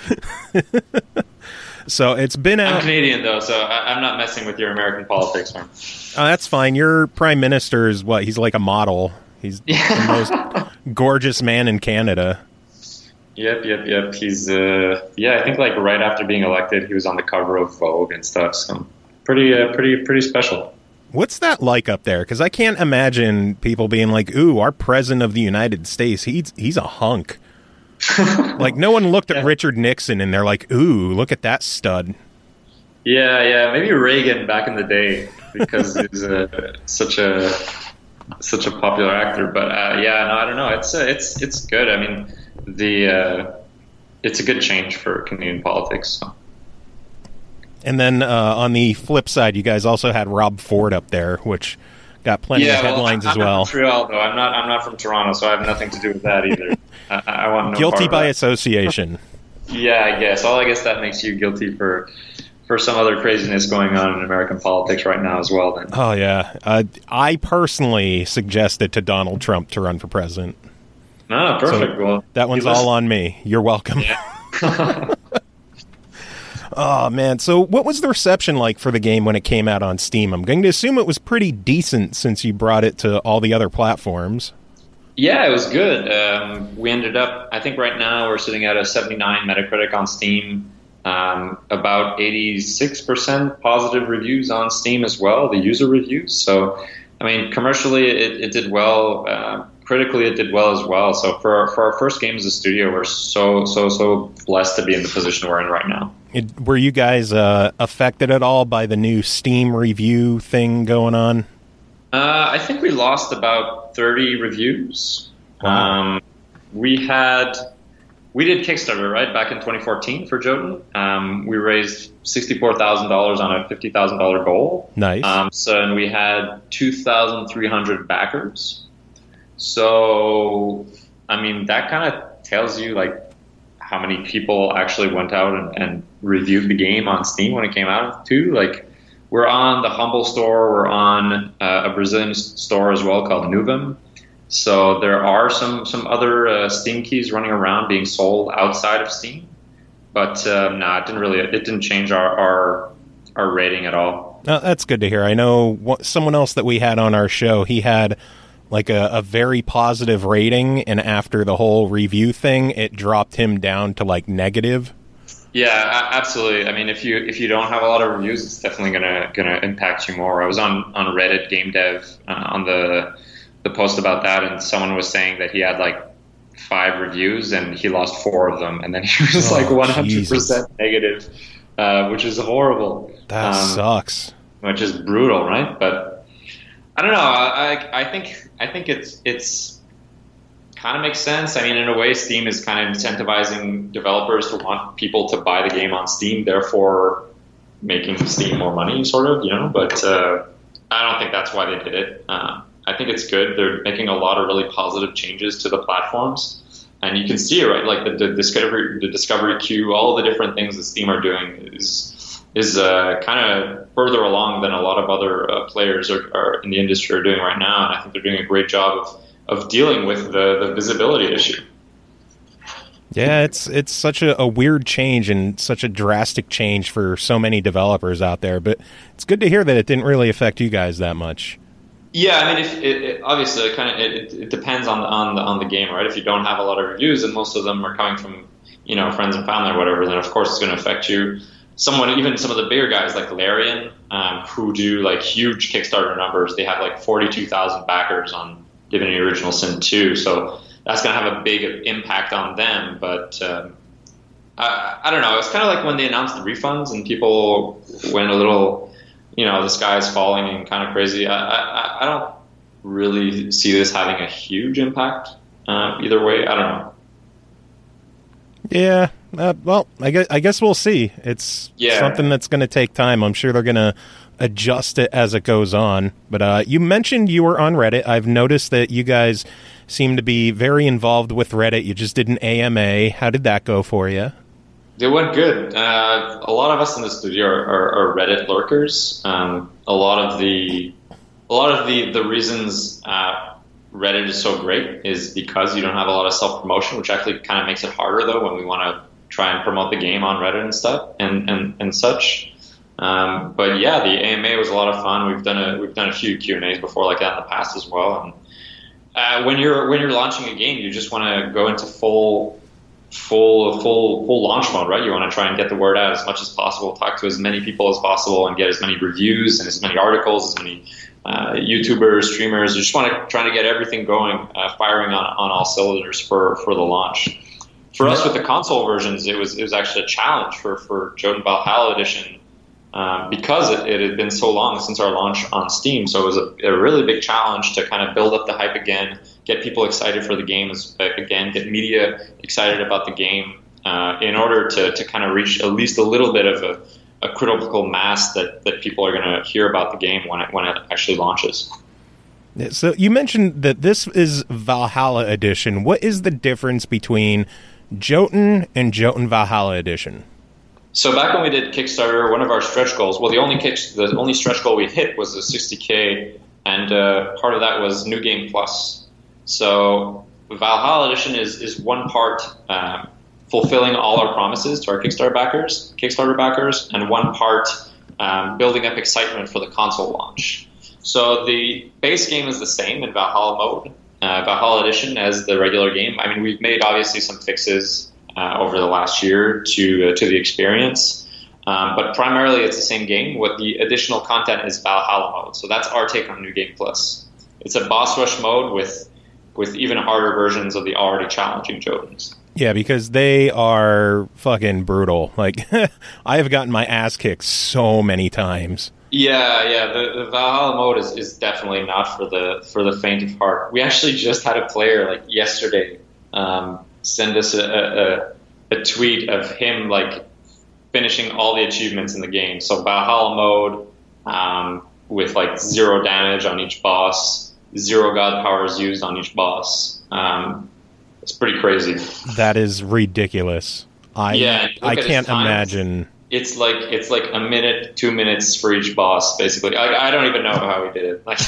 So it's been out. I'm Canadian, though, so I, I'm not messing with your American politics, man. Oh, that's fine. Your prime minister is what? He's like a model. He's the most gorgeous man in Canada. Yep, yep, yep. He's, uh, yeah, I think like right after being elected, he was on the cover of Vogue and stuff. So pretty, uh, pretty, pretty special. What's that like up there? Because I can't imagine people being like, "Ooh, our president of the United States, he's he's a hunk." Like, no one looked at yeah. Richard Nixon and they're like, "Ooh, look at that stud." Yeah, yeah, maybe Reagan back in the day because he's a, such a such a popular actor. But uh, yeah, no, I don't know. It's uh, it's it's good. I mean, the uh, it's a good change for Canadian politics. So. And then uh, on the flip side, you guys also had Rob Ford up there, which got plenty yeah, of headlines well, as well. I'm from Montreal, though. I'm not. I'm not from Toronto, so I have nothing to do with that either. I, I want no guilty part by of that. association. Yeah, I guess. Well, I guess that makes you guilty for for some other craziness going on in American politics right now as well. Then. Oh yeah, uh, I personally suggested to Donald Trump to run for president. Oh, perfect. So well, that one's all on me. You're welcome. Yeah. Oh man, so what was the reception like for the game when it came out on Steam? I'm going to assume it was pretty decent since you brought it to all the other platforms. Yeah, it was good. Um, we ended up, I think right now we're sitting at a seventy-nine Metacritic on Steam, um, about eighty-six percent positive reviews on Steam as well, the user reviews. So, I mean, commercially it, it did well. Uh, critically, it did well as well. So for our, for our first game as a studio, we're so, so, so blessed to be in the position we're in right now. It, were you guys uh, affected at all by the new Steam review thing going on? Uh, I think we lost about thirty reviews. Wow. Um, we had, we did Kickstarter, right, back in twenty fourteen for Jotun. Um, we raised sixty-four thousand dollars on a fifty thousand dollars goal. Nice. Um, so, and we had two thousand three hundred backers. So, I mean, that kind of tells you, like, how many people actually went out and, and reviewed the game on Steam when it came out, too. Like, we're on the Humble store. We're on uh, a Brazilian store as well called Nuvem. So there are some some other uh, Steam keys running around being sold outside of Steam. But um, no, nah, it didn't really. It didn't change our our, our rating at all. Oh, that's good to hear. I know what, someone else that we had on our show. He had like a, a very positive rating, and after the whole review thing, it dropped him down to like negative. Yeah, absolutely. I mean, if you if you don't have a lot of reviews, it's definitely gonna gonna impact you more. I was on, on Reddit Game Dev uh, on the the post about that, and someone was saying that he had like five reviews and he lost four of them, and then he was oh, like one hundred percent Jesus. negative, uh, which is horrible. That um, sucks. Which is brutal, right? But I don't know. I I, I think I think it's it's. kind of makes sense. I mean, in a way, Steam is kind of incentivizing developers to want people to buy the game on Steam, therefore making Steam more money, sort of, you know. But uh, I don't think that's why they did it. Uh, I think it's good. They're making a lot of really positive changes to the platforms, and you can see it, right? Like the, the discovery, the discovery queue, all the different things that Steam are doing is is uh, kind of further along than a lot of other uh, players are, are in the industry are doing right now, and I think they're doing a great job of. of dealing with the, the visibility issue. Yeah, it's it's such a, a weird change and such a drastic change for so many developers out there, but it's good to hear that it didn't really affect you guys that much. Yeah, I mean, if it, it, obviously, it kind of it, it depends on the, on the on the game, right? If you don't have a lot of reviews, and most of them are coming from you know friends and family or whatever, then of course it's going to affect you. Someone, even some of the bigger guys like Larian, um, who do like huge Kickstarter numbers, they have like forty-two thousand backers on Divinity Original Sin two, so that's going to have a big impact on them. But um, I, I don't know. It's kind of like when they announced the refunds and people went a little, you know, the sky's falling and kind of crazy. I, I, I don't really see this having a huge impact uh, either way. I don't know. Yeah, uh, well, I guess, I guess we'll see. It's yeah. something that's going to take time. I'm sure they're going to adjust it as it goes on. But uh, you mentioned you were on Reddit. I've noticed that you guys seem to be very involved with Reddit. You just did an A M A. How did that go for you? It went good. Uh, a lot of us in the studio are, are, are Reddit lurkers. Um, a lot of the a lot of the the reasons uh, Reddit is so great is because you don't have a lot of self promotion, which actually kind of makes it harder though when we want to try and promote the game on Reddit and stuff and and, and such. Um, but yeah, the A M A was a lot of fun. We've done a we've done a few Q and A's before like that in the past as well. And uh, when you're when you're launching a game, you just want to go into full full full full launch mode, right? You want to try and get the word out as much as possible, talk to as many people as possible, and get as many reviews and as many articles, as many uh, YouTubers, streamers. You just want to try to get everything going, uh, firing on on all cylinders for for the launch. For us with the console versions, it was it was actually a challenge for for Jotun Valhalla Edition. um, because it, it had been so long since our launch on Steam. So it was a, a really big challenge to kind of build up the hype again, get people excited for the game again, get media excited about the game uh, in order to, to kind of reach at least a little bit of a, a critical mass that, that people are going to hear about the game when it, when it actually launches. So you mentioned that this is Valhalla Edition. What is the difference between Jotun and Jotun Valhalla Edition? So back when we did Kickstarter, one of our stretch goals, well, the only kick, the only stretch goal we hit was the sixty K, and uh, part of that was New Game Plus. So Valhalla Edition is is one part um, fulfilling all our promises to our Kickstarter backers, Kickstarter backers, and one part um, building up excitement for the console launch. So the base game is the same in Valhalla mode, uh, Valhalla Edition as the regular game. I mean, we've made obviously some fixes Uh, over the last year to uh, to the experience, um, but primarily it's the same game. What the additional content is Valhalla mode, so that's our take on New Game Plus. It's a boss rush mode with with even harder versions of the already challenging Jotuns. Yeah, because they are fucking brutal. Like, I have gotten my ass kicked so many times. Yeah, yeah. The, the Valhalla mode is, is definitely not for the for the faint of heart. We actually just had a player like yesterday. Um, send us a, a, a tweet of him like finishing all the achievements in the game. So Valhalla mode um, with like zero damage on each boss, zero god powers used on each boss. Um, it's pretty crazy. That is ridiculous. I yeah, I can't imagine. It's like it's like a minute, two minutes for each boss, basically. I, I don't even know how he did it. Like.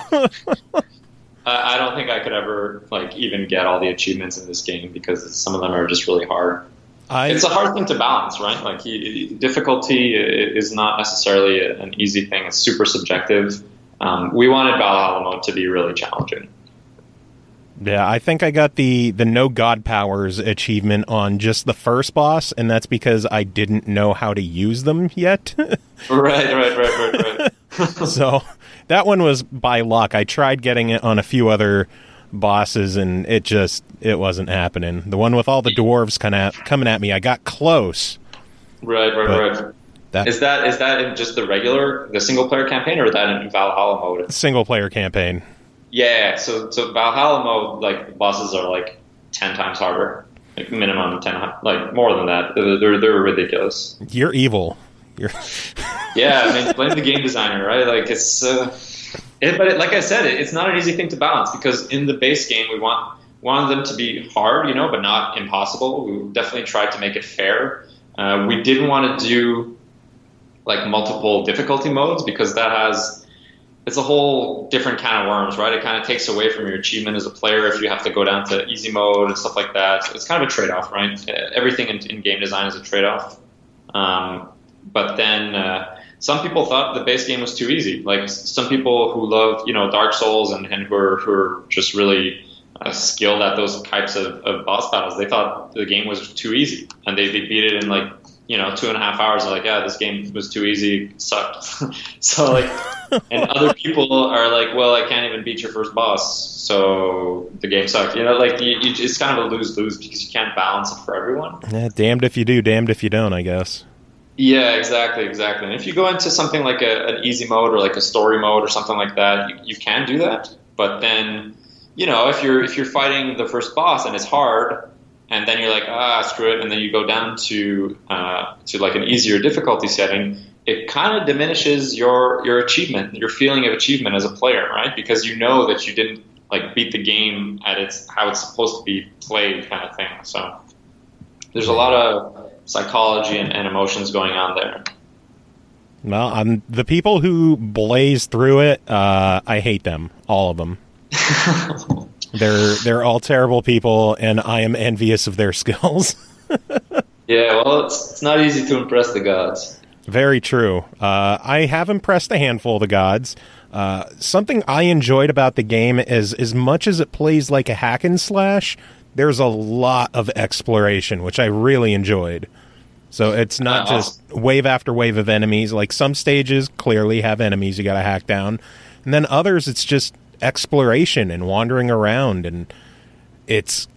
I don't think I could ever like even get all the achievements in this game because some of them are just really hard. I, it's a hard thing to balance, right? Like he, difficulty is not necessarily an easy thing. It's super subjective. Um, we wanted Valhalla mode to be really challenging. Yeah, I think I got the, the no god powers achievement on just the first boss, and that's because I didn't know how to use them yet. right, right, right, right, right. So that one was by luck. I tried getting it on a few other bosses, and it just it wasn't happening. The one with all the dwarves kind of coming at me, I got close. Right, right, right. That, is that is that in just the regular, the single player campaign, or is that in Valhalla mode? Single player campaign. Yeah, so so Valhalla mode, like bosses are like ten times harder, like minimum ten, like more than that. They're they're ridiculous. You're evil. You're yeah, I mean, blame the game designer, right? Like it's, uh, it, but it, like I said, it, it's not an easy thing to balance because in the base game we want wanted them to be hard, you know, but not impossible. We definitely tried to make it fair. Uh, we didn't want to do like multiple difficulty modes because that has it's a whole different can of worms, right? It kind of takes away from your achievement as a player if you have to go down to easy mode and stuff like that. So it's kind of a trade-off, right? Everything in, in game design is a trade-off. Um, but then uh, some people thought the base game was too easy. Like some people who love, you know, Dark Souls and, and who, are, who are just really uh, skilled at those types of, of boss battles, they thought the game was too easy. And they, they beat it in like, you know, two and a half hours. They're like, yeah, this game was too easy, it sucked. So like, and other people are like, well, I can't even beat your first boss, so the game sucked. You know, like you, you, it's kind of a lose-lose because you can't balance it for everyone. Yeah, damned if you do, damned if you don't, I guess. Yeah, exactly, exactly. And if you go into something like a, an easy mode or like a story mode or something like that, you, you can do that. But then, you know, if you're if you're fighting the first boss and it's hard, and then you're like, ah, screw it, and then you go down to uh, to like an easier difficulty setting, it kind of diminishes your your achievement, your feeling of achievement as a player, right? Because you know that you didn't like beat the game at its how it's supposed to be played, kind of thing. So there's a lot of psychology and, and emotions going on there. Well, um, the people who blaze through it, uh, I hate them, all of them. They're they're all terrible people, and I am envious of their skills. Yeah, well, it's, it's not easy to impress the gods. Very true. Uh, I have impressed a handful of the gods. Uh, something I enjoyed about the game is, as much as it plays like a hack and slash, there's a lot of exploration, which I really enjoyed. So it's not uh, just wave after wave of enemies. Like some stages clearly have enemies you got to hack down, and then others it's just exploration and wandering around, and it's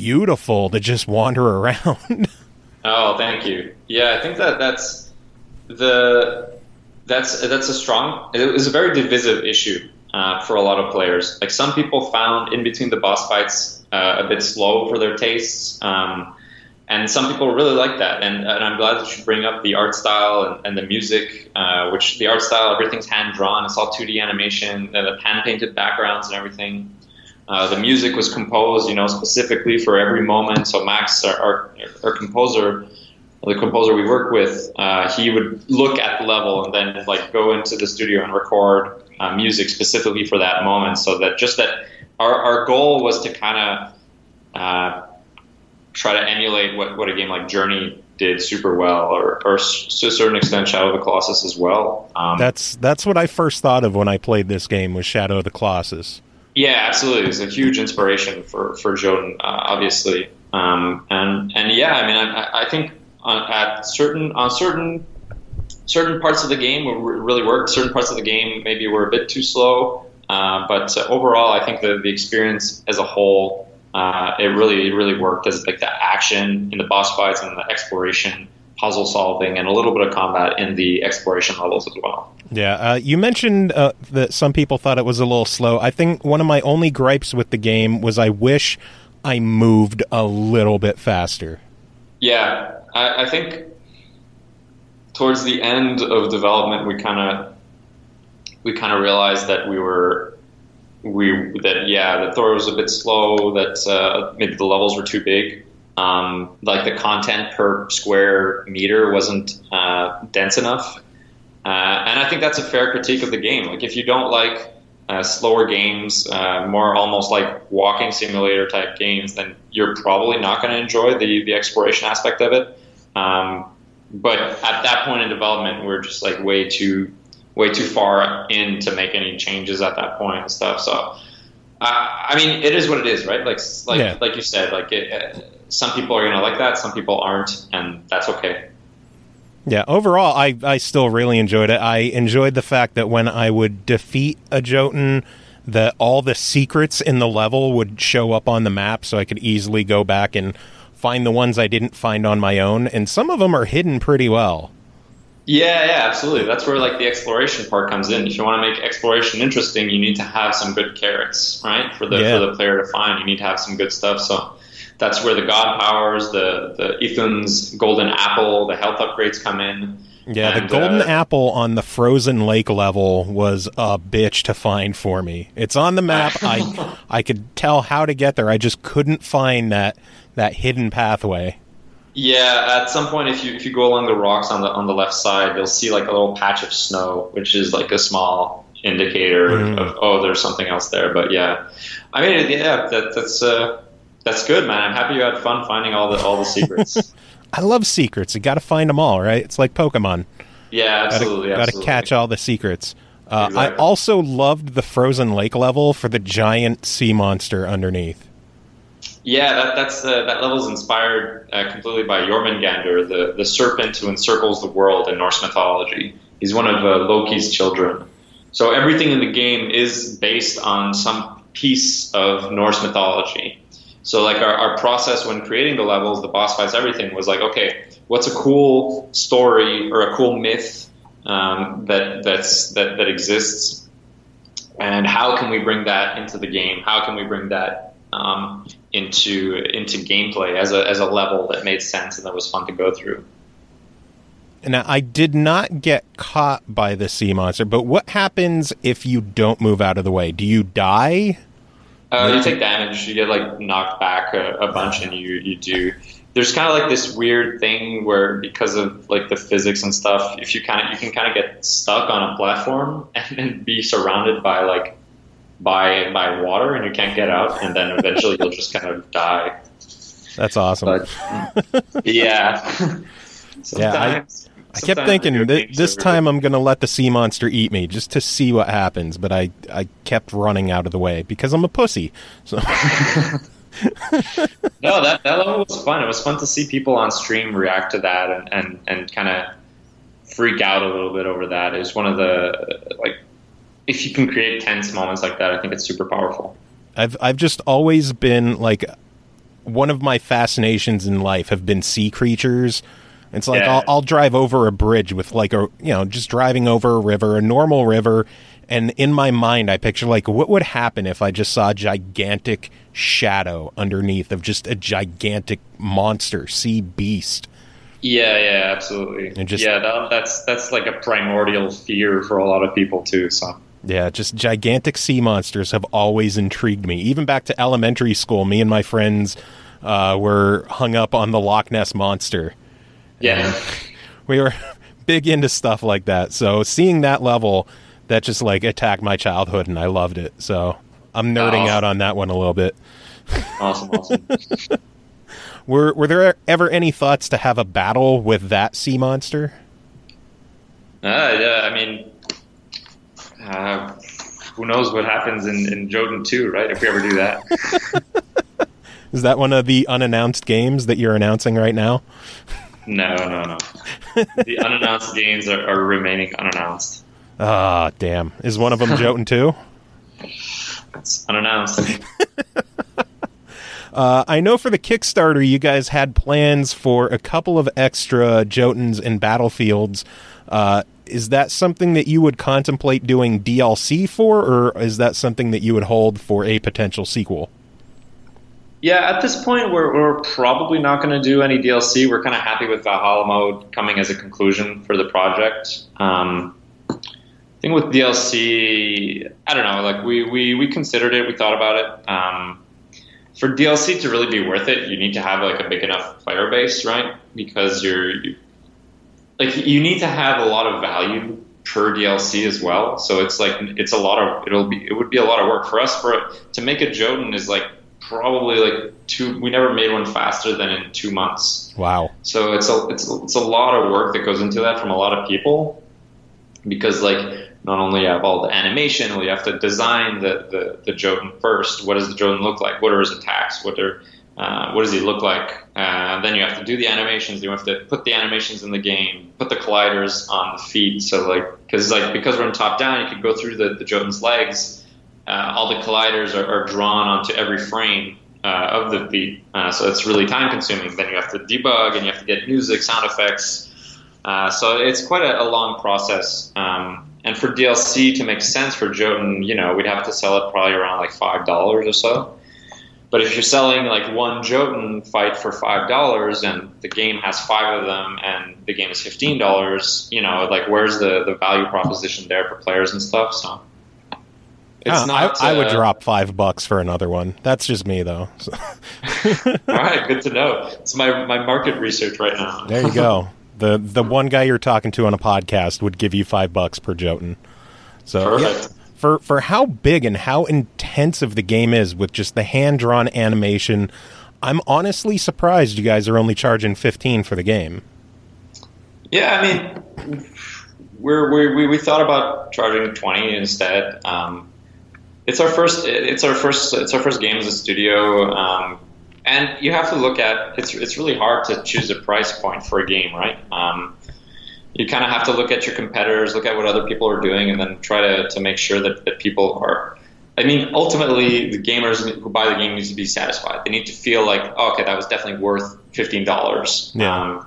beautiful to just wander around. Oh, thank you. Yeah, I think that that's the that's that's a strong. It was a very divisive issue uh, for a lot of players. Like some people found in between the boss fights uh, a bit slow for their tastes, um, and some people really like that. And, and I'm glad that you bring up the art style and, and the music, uh, which the art style, everything's hand drawn. It's all two D animation, and the hand painted backgrounds and everything. Uh, the music was composed, you know, specifically for every moment. So Max, our, our, our composer, the composer we work with, uh, he would look at the level and then like go into the studio and record uh, music specifically for that moment. So that just that our, our goal was to kind of uh, try to emulate what, what a game like Journey did super well, or, or to a certain extent Shadow of the Colossus as well. Um, that's that's what I first thought of when I played this game, was Shadow of the Colossus. Yeah, absolutely. It's a huge inspiration for for Jotun, uh, obviously, um, and and yeah, I mean, I, I think on, at certain on certain certain parts of the game it really worked. Certain parts of the game maybe were a bit too slow, uh, but uh, overall, I think the the experience as a whole, uh, it really it really worked. As like the action in the boss fights and the exploration, puzzle solving, and a little bit of combat in the exploration levels as well. Yeah, uh, you mentioned uh, that some people thought it was a little slow. I think one of my only gripes with the game was I wish I moved a little bit faster. Yeah, I, I think towards the end of development, we kind of we kind of realized that we were we that yeah, that Thor was a bit slow. That uh, maybe the levels were too big. Um, like the content per square meter wasn't uh, dense enough. Uh, and I think that's a fair critique of the game. Like if you don't like uh, slower games, uh, more almost like walking simulator type games, then you're probably not going to enjoy the, the exploration aspect of it. Um, but at that point in development, we're just like way too way too far in to make any changes at that point and stuff. So, uh, I mean, it is what it is, right? Like like yeah. like you said, like it, uh, some people are going to like that, some people aren't, and that's okay. Yeah, overall, I, I still really enjoyed it. I enjoyed the fact that when I would defeat a Jotun, that all the secrets in the level would show up on the map, so I could easily go back and find the ones I didn't find on my own, and some of them are hidden pretty well. Yeah, yeah, absolutely. That's where like the exploration part comes in. If you want to make exploration interesting, you need to have some good carrots, right? For the yeah. for the player to find, you need to have some good stuff. So that's where the god powers, the the Ithun's golden apple, the health upgrades come in. Yeah, and, the golden uh, apple on the frozen lake level was a bitch to find for me. It's on the map. I I could tell how to get there. I just couldn't find that that hidden pathway. Yeah, at some point, if you if you go along the rocks on the on the left side, you'll see like a little patch of snow, which is like a small indicator mm. of oh, there's something else there. But yeah, I mean, yeah, that, that's uh, that's good, man. I'm happy you had fun finding all the all the secrets. I love secrets. You got to find them all, right? It's like Pokemon. Yeah, absolutely. Got to catch all the secrets. Uh, exactly. I also loved the frozen lake level for the giant sea monster underneath. Yeah, that that's uh, that level is inspired uh, completely by Jormungandr, the the serpent who encircles the world in Norse mythology. He's one of uh, Loki's children. So everything in the game is based on some piece of Norse mythology. So like our, our process when creating the levels, the boss fights, everything was like, okay, what's a cool story or a cool myth um, that that's that that exists, and how can we bring that into the game? How can we bring that um, into into gameplay as a as a level that made sense and that was fun to go through? Now, I did not get caught by the sea monster, but what happens if you don't move out of the way? Do you die? Uh, you take damage. You get like knocked back a, a bunch, and you you do. There's kind of like this weird thing where because of like the physics and stuff, if you kind of you can kind of get stuck on a platform and then be surrounded by like by by water, and you can't get out, and then eventually you'll just kind of die. That's awesome. But, yeah. Sometimes, yeah, I, I kept thinking th- this time I'm going to let the sea monster eat me just to see what happens, but I, I kept running out of the way because I'm a pussy. So. No, that, that level was fun. It was fun to see people on stream react to that and, and, and kind of freak out a little bit over that. It was one of the, like, if you can create tense moments like that, I think it's super powerful. I've I've just always been, like, one of my fascinations in life have been sea creatures. It's like Yeah. I'll, I'll drive over a bridge with like a, you know, just driving over a river, a normal river. And in my mind, I picture like what would happen if I just saw a gigantic shadow underneath of just a gigantic monster, sea beast. Yeah, yeah, absolutely. And just- yeah, that, that's that's like a primordial fear for a lot of people too. So Yeah, just gigantic sea monsters have always intrigued me. Even back to elementary school, me and my friends uh, were hung up on the Loch Ness Monster. yeah, We were big into stuff like that. So seeing that level, that just like attacked my childhood, and I loved it. So I'm nerding Oh. out on that one a little bit. awesome, awesome. Were Were there ever any thoughts to have a battle with that sea monster? Uh, yeah, I mean, uh, who knows what happens in, in Jotun two, right? If we ever do that. Is that one of the unannounced games that you're announcing right now? No, no, no. The unannounced games are, are remaining unannounced. Ah, damn. Is one of them Jotun two? It's unannounced. Uh, I know for the Kickstarter, you guys had plans for a couple of extra Jotuns and Battlefields. Uh, is that something that you would contemplate doing D L C for, or is that something that you would hold for a potential sequel? Yeah, at this point, we're, we're probably not going to do any D L C. We're kind of happy with Valhalla mode coming as a conclusion for the project. Um, I think with D L C, I don't know, like we, we, we considered it, we thought about it. Um, for D L C to really be worth it, you need to have like a big enough player base, right? Because you're, you, like you need to have a lot of value per D L C as well. So it's like, it's a lot of, it'll be, it would be a lot of work for us. For to make a Jotun is like, probably like two. We never made one faster than in two months. Wow! So it's a it's it's a lot of work that goes into that from a lot of people, because like not only you have all the animation, well, you have to design the the, the Jotun first. What does the Jotun look like? What are his attacks? What are uh, what does he look like? Uh, then you have to do the animations. You have to put the animations in the game. Put the colliders on the feet. So like because like because we're in top down, you could go through the the Jotun's legs. Uh, all the colliders are, are drawn onto every frame uh, of the feet, uh, so it's really time consuming. Then you have to debug and you have to get music, sound effects. Uh, so it's quite a, a long process. Um, and for D L C to make sense for Jotun, you know, we'd have to sell it probably around like five dollars or so. But if you're selling like one Jotun fight for five dollars and the game has five of them and the game is fifteen dollars, you know, like where's the, the value proposition there for players and stuff? So. It's Huh, not, I, I would uh, drop five bucks for another one. That's just me, though. So. All right, good to know. It's my, my market research right now. There you go. the The one guy you're talking to on a podcast would give you five bucks per Jotun. So yeah, Perfect. for for how big and how intensive the game is with just the hand drawn animation, I'm honestly surprised you guys are only charging fifteen for the game. Yeah, I mean, we're, we're, we we thought about charging twenty instead. Um, it's our first. It's our first. It's our first game as a studio, um, and you have to look at. It's it's really hard to choose a price point for a game, right? Um, you kind of have to look at your competitors, look at what other people are doing, and then try to, to make sure that, that people are. I mean, ultimately, the gamers who buy the game need to be satisfied. They need to feel like, oh, okay, that was definitely worth fifteen dollars. Yeah. Um,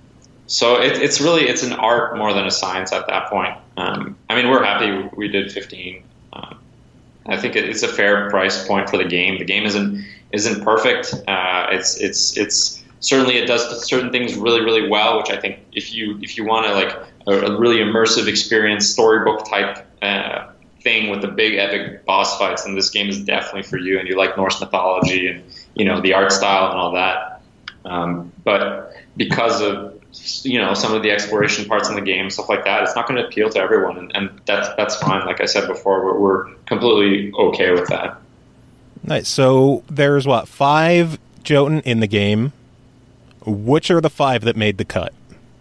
so it, it's really it's an art more than a science at that point. Um, I mean, we're happy we did fifteen. Um, I think it, it's a fair price point for the game. The game isn't isn't perfect. Uh, it's it's it's certainly it does certain things really really well, which I think if you if you want to like a, a really immersive experience, storybook type uh, thing with the big epic boss fights, then this game is definitely for you. And you like Norse mythology and you know the art style and all that. Um, but because of you know some of the exploration parts in the game, stuff like that, it's not going to appeal to everyone, and, and that's that's fine. Like I said before, we're, we're completely okay with that. Nice. So there's what, five Jotun in the game. Which are the five that made the cut?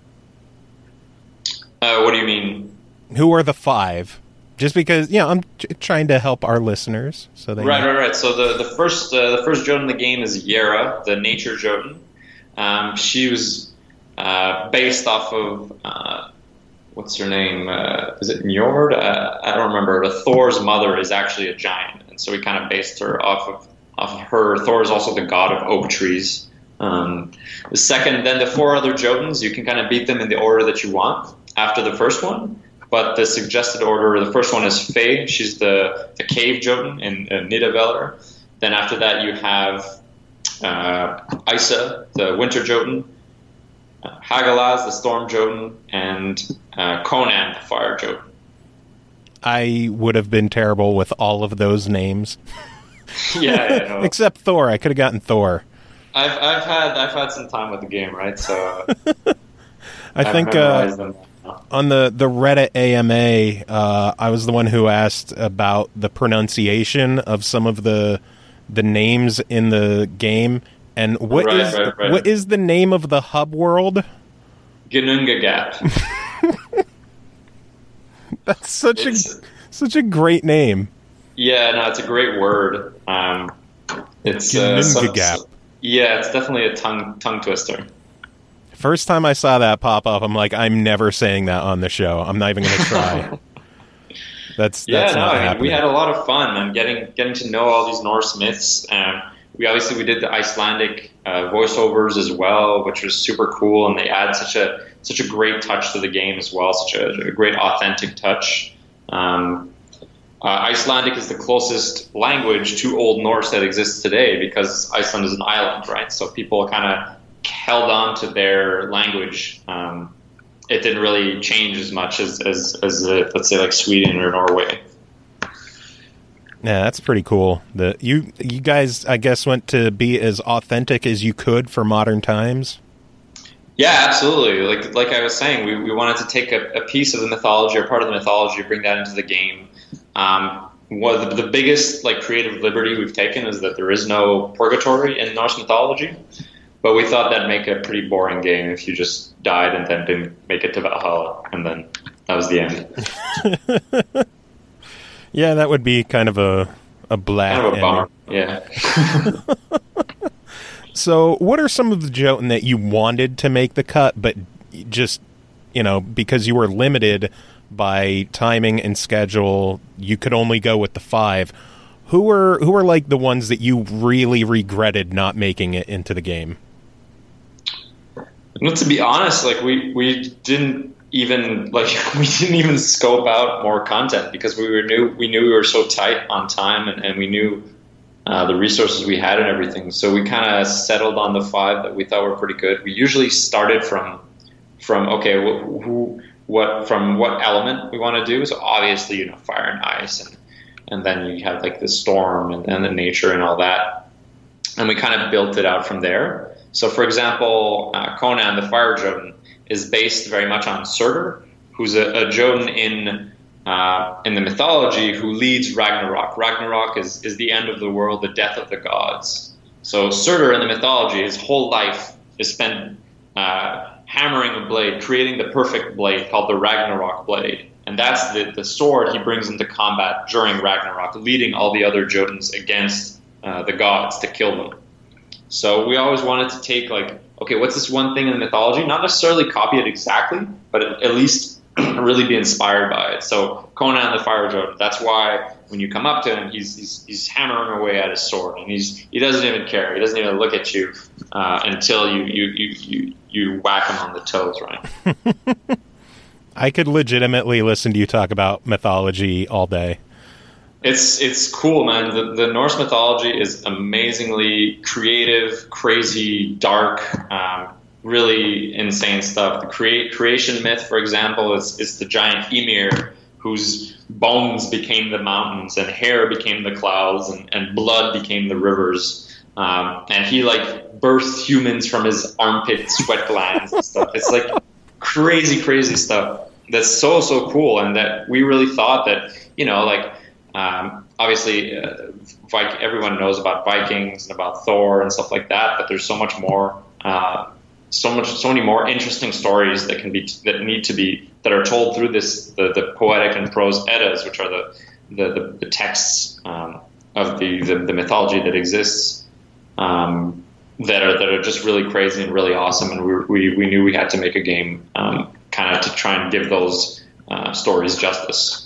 Uh, what do you mean? Who are the five? Just because, yeah, I'm t- trying to help our listeners, so they Right, know. right, right. So the the first uh, the first Jotun in the game is Yera, the nature Jotun. Um, she was uh, based off of uh, what's her name? Uh, is it Njord? Uh, I don't remember. But Thor's mother is actually a giant, and so we kind of based her off of off of her. Thor is also the god of oak trees, Um, the second, then the four other Jotuns, you can kind of beat them in the order that you want after the first one. But the suggested order, the first one is Faye. She's the, the cave Jotun in uh, Nidavellir. Then after that, you have uh, Isa, the winter Jotun, uh, Hagalaz, the storm Jotun, and uh, Conan, the fire Jotun. I would have been terrible with all of those names. yeah, yeah no. Except Thor. I could have gotten Thor. I've I've had I've had some time with the game, right? So I I've think uh, on the the Reddit A M A, uh, I was the one who asked about the pronunciation of some of the the names in the game, and what right, is right, right. what is the name of the hub world? Ginnungagap. That's such it's, a such a great name. Yeah, no, it's a great word. Um, it's uh, some, yeah, it's definitely a tongue tongue twister. First time I saw that pop up, I'm like, I'm never saying that on the show. I'm not even going to try. that's yeah, that's no, not I mean, happening. we had a lot of fun and getting getting to know all these Norse myths. Um, we obviously we did the Icelandic uh, voiceovers as well, which was super cool, and they add such a such a great touch to the game as well, such a, a great authentic touch. Um, uh, Icelandic is the closest language to Old Norse that exists today because Iceland is an island, right? So people kind of held on to their language. Um, it didn't really change as much as, as, as uh, let's say, like Sweden or Norway. Yeah, that's pretty cool. The you you guys, I guess, went to be as authentic as you could for modern times. Yeah, absolutely. Like like I was saying, we, we wanted to take a, a piece of the mythology or part of the mythology, bring that into the game. Um, what the, the biggest like creative liberty we've taken is that there is no purgatory in Norse mythology. But we thought that'd make a pretty boring game if you just died and then didn't make it to Valhalla, and then that was the end. Yeah, that would be kind of a a black kind of a bummer. ending. Yeah. So, what are some of the Jotun that you wanted to make the cut, but just, you know, because you were limited by timing and schedule, you could only go with the five? Who were who were like the ones that you really regretted not making it into the game? Well, to be honest, like we, we didn't even like we didn't even scope out more content because we were knew we knew we were so tight on time and, and we knew uh, the resources we had and everything. So we kind of settled on the five that we thought were pretty good. We usually started from from okay, wh- who what from what element we want to do. So obviously, you know, fire and ice, and and then you have like the storm and, and the nature and all that, and we kind of built it out from there. So, for example, uh, Conan, the fire Jotun, is based very much on Surtur, who's a, a Jotun in uh, in the mythology who leads Ragnarok. Ragnarok is, is the end of the world, the death of the gods. So Surtur in the mythology, his whole life is spent uh, hammering a blade, creating the perfect blade called the Ragnarok blade. And that's the, the sword he brings into combat during Ragnarok, leading all the other Jotuns against uh, the gods to kill them. So we always wanted to take like, okay, what's this one thing in the mythology? Not necessarily copy it exactly, but at least really be inspired by it. So Conan the Fire Jotun, that's why when you come up to him, he's he's, he's hammering away at his sword, and he's he doesn't even care. He doesn't even look at you uh, until you, you, you, you, you whack him on the toes, right? I could legitimately listen to you talk about mythology all day. It's it's cool, man. The, the Norse mythology is amazingly creative, crazy, dark, um, really insane stuff. The crea- creation myth, for example, is, is the giant Ymir, whose bones became the mountains, and hair became the clouds, and, and blood became the rivers. Um, and he like birthed humans from his armpit sweat glands and stuff. It's like crazy, crazy stuff. That's so so cool, and that we really thought that you know like. Um, obviously, uh, Viking, everyone knows about Vikings and about Thor and stuff like that, but there's so much more, uh, so much, so many more interesting stories that can be that need to be that are told through this the, the poetic and prose Eddas, which are the the, the, the texts um, of the, the the mythology that exists um, that are that are just really crazy and really awesome, and we we, we knew we had to make a game um, kind of to try and give those uh, stories justice.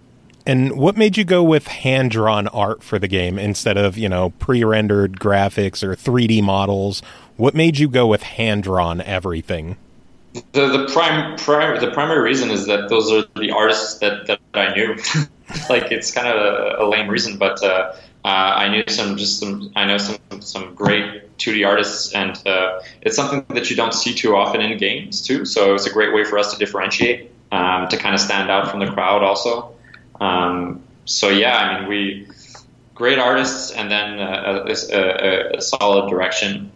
And what made you go with hand-drawn art for the game instead of, you know, pre-rendered graphics or three D models? What made you go with hand-drawn everything? The the prime, prime the primary reason is that those are the artists that, that I knew. Like, it's kind of a, a lame reason, but uh, uh, I knew some just some I know some some great two D artists, and uh, it's something that you don't see too often in games too. So it was a great way for us to differentiate, um, to kind of stand out from the crowd also. Um, so yeah, I mean, we great artists, and then uh, a, a, a solid direction.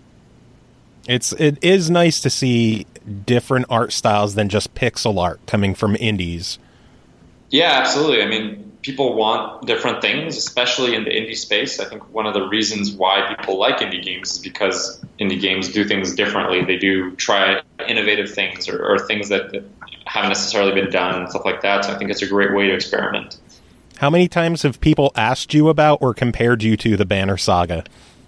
It's it is nice to see different art styles than just pixel art coming from indies. Yeah, absolutely. I mean, people want different things, especially in the indie space. I think one of the reasons why people like indie games is because indie games do things differently. They do try innovative things, or, or things that, that haven't necessarily been done, and stuff like that. So I think it's a great way to experiment. How many times have people asked you about or compared you to the Banner Saga?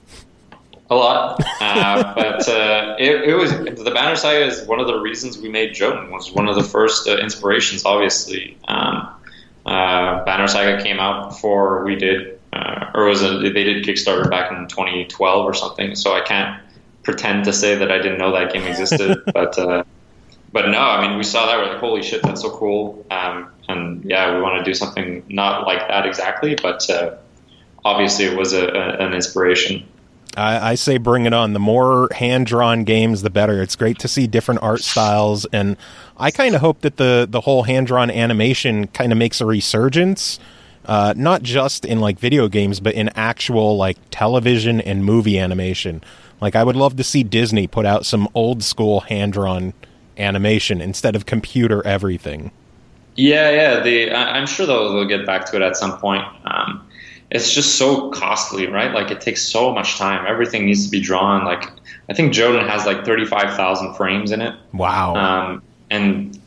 A lot, uh, but uh, it, it was the Banner Saga is one of the reasons we made Jotun. Was one of the first uh, inspirations, obviously. Um, uh, Banner Saga came out before we did, uh, or was a, they did Kickstarter back in twenty twelve or something. So I can't pretend to say that I didn't know that game existed. but uh, but no, I mean, we saw that, we're like, holy shit, that's so cool. Um, and yeah, we want to do something not like that exactly, but uh, obviously it was a, a, an inspiration. I, I say bring it on. The more hand-drawn games, the better. It's great to see different art styles, and I kind of hope that the, the whole hand-drawn animation kind of makes a resurgence, uh, not just in, like, video games, but in actual, like, television and movie animation. Like, I would love to see Disney put out some old-school hand-drawn animation instead of computer everything. Yeah, yeah. The, I, I'm sure they'll, they'll get back to it at some point. Um, It's just so costly, right? Like, it takes so much time. Everything needs to be drawn. Like, I think Jotun has like thirty-five thousand frames in it. Wow. Um, and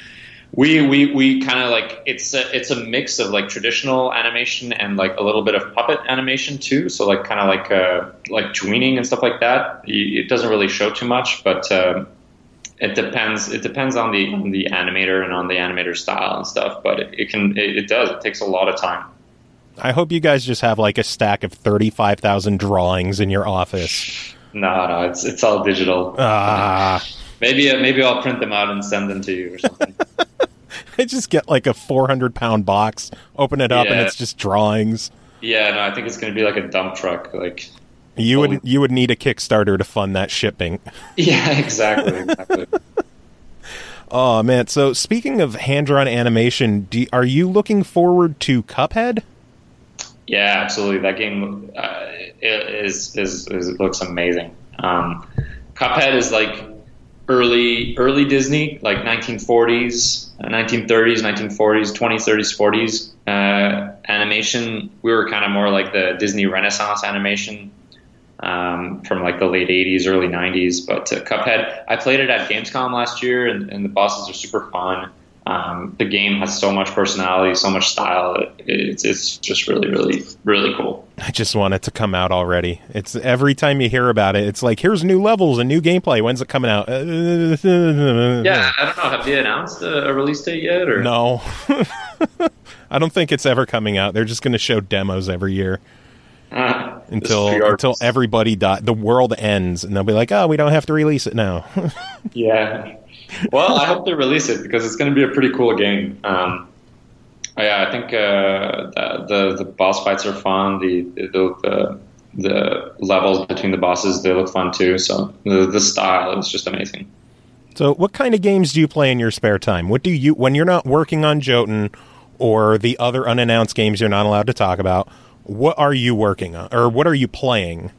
we we we kind of like it's a, it's a mix of like traditional animation and like a little bit of puppet animation too. So like kind of like uh, like tweening and stuff like that. It doesn't really show too much, but uh, it depends. It depends on the on the animator and on the animator style and stuff. But it, it can it, it does. It takes a lot of time. I hope you guys just have like a stack of thirty-five thousand drawings in your office. No, no, it's it's all digital. Ah, maybe uh, maybe I'll print them out and send them to you or something. I just get like a four hundred pound box, open it up, yeah. and it's just drawings. Yeah, no, I think it's going to be like a dump truck. Like you would you would need a Kickstarter to fund that shipping. Yeah, exactly. exactly. Oh man! So speaking of hand-drawn animation, do, are you looking forward to Cuphead? Yeah, absolutely. That game uh, is, is is looks amazing. Um, Cuphead is like early early Disney, like nineteen forties, nineteen thirties, nineteen forties, twenties, thirties, forties uh, animation. We were kind of more like the Disney Renaissance animation um, from like the late eighties, early nineties. But uh, Cuphead, I played it at Gamescom last year, and, and the bosses are super fun. Um, the game has so much personality, so much style. It, it's it's just really, really, really cool. I just want it to come out already. It's every time you hear about it, it's like, here's new levels and new gameplay. When's it coming out? Yeah, I don't know. Have they announced a, a release date yet? Or no? I don't think it's ever coming out. They're just going to show demos every year uh, until until everybody die. The world ends, and they'll be like, oh, we don't have to release it now. Yeah. Well, I hope they release it because it's going to be a pretty cool game. Um, yeah, I think uh, the, the the boss fights are fun. The the, the the levels between the bosses, they look fun too. So the the style is just amazing. So, what kind of games do you play in your spare time? What do you when you're not working on Jotun or the other unannounced games you're not allowed to talk about? What are you working on, or what are you playing?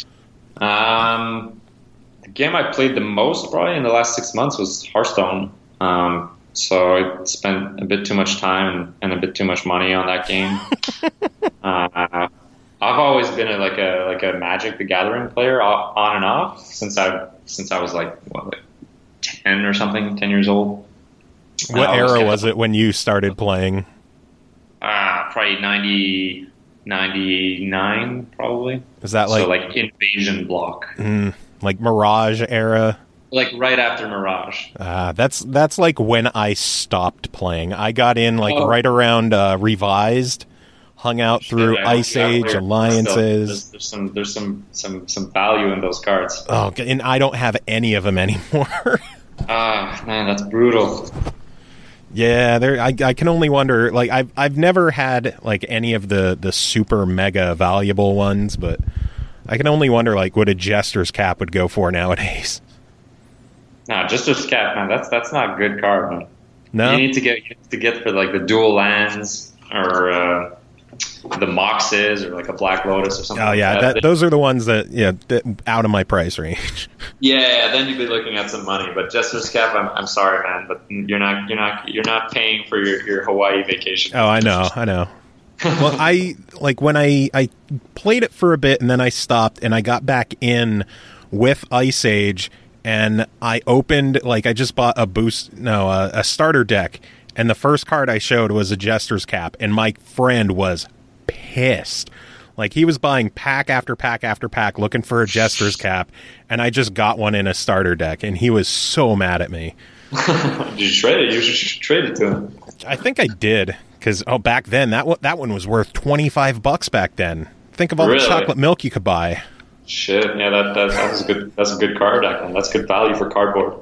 Um. Game I played the most probably in the last six months was Hearthstone. Um, so I spent a bit too much time and a bit too much money on that game. uh, I've always been a, like a like a Magic the Gathering player on and off since I since I was like what like ten or something, ten years old. What uh, era was, was it when you started playing? Uh, probably ninety, ninety-nine probably. Is that like so like Invasion block? Mm. Like Mirage era? Like right after Mirage. Uh, that's that's like when I stopped playing. I got in like oh. right around uh, Revised. hung out through Yeah, Ice yeah, Age, yeah. Alliances. There's, there's some there's some some some value in those cards. Oh, g- and I don't have any of them anymore. Ah, man, that's brutal. Yeah, there. I, I can only wonder. Like, I've I've never had like any of the the super mega valuable ones, but I can only wonder like what a Jester's Cap would go for nowadays. No, just a Cap, man. That's that's not a good card, man. No, You need to get you need to get for like the dual lands or uh, the Moxes or like a Black Lotus or something. oh yeah, like that, that. those are the ones that yeah that, out of my price range. Yeah, then you'd be looking at some money. But Jester's Cap, I'm I'm sorry, man, but you're not you're not you're not paying for your, your Hawaii vacation. Oh, I know, I know. Well, I like when I I played it for a bit and then I stopped and I got back in with Ice Age and I opened like I just bought a boost no a, a starter deck and the first card I showed was a Jester's Cap and my friend was pissed. Like he was buying pack after pack after pack looking for a Jester's Cap and I just got one in a starter deck and he was so mad at me. Did you trade it? You should trade it to him. I think I did because oh back then that one, that one was worth twenty-five bucks back then. Think of all Really? the chocolate milk you could buy. Shit, yeah, that, that that's a good that's a good card deck, and that's good value for cardboard.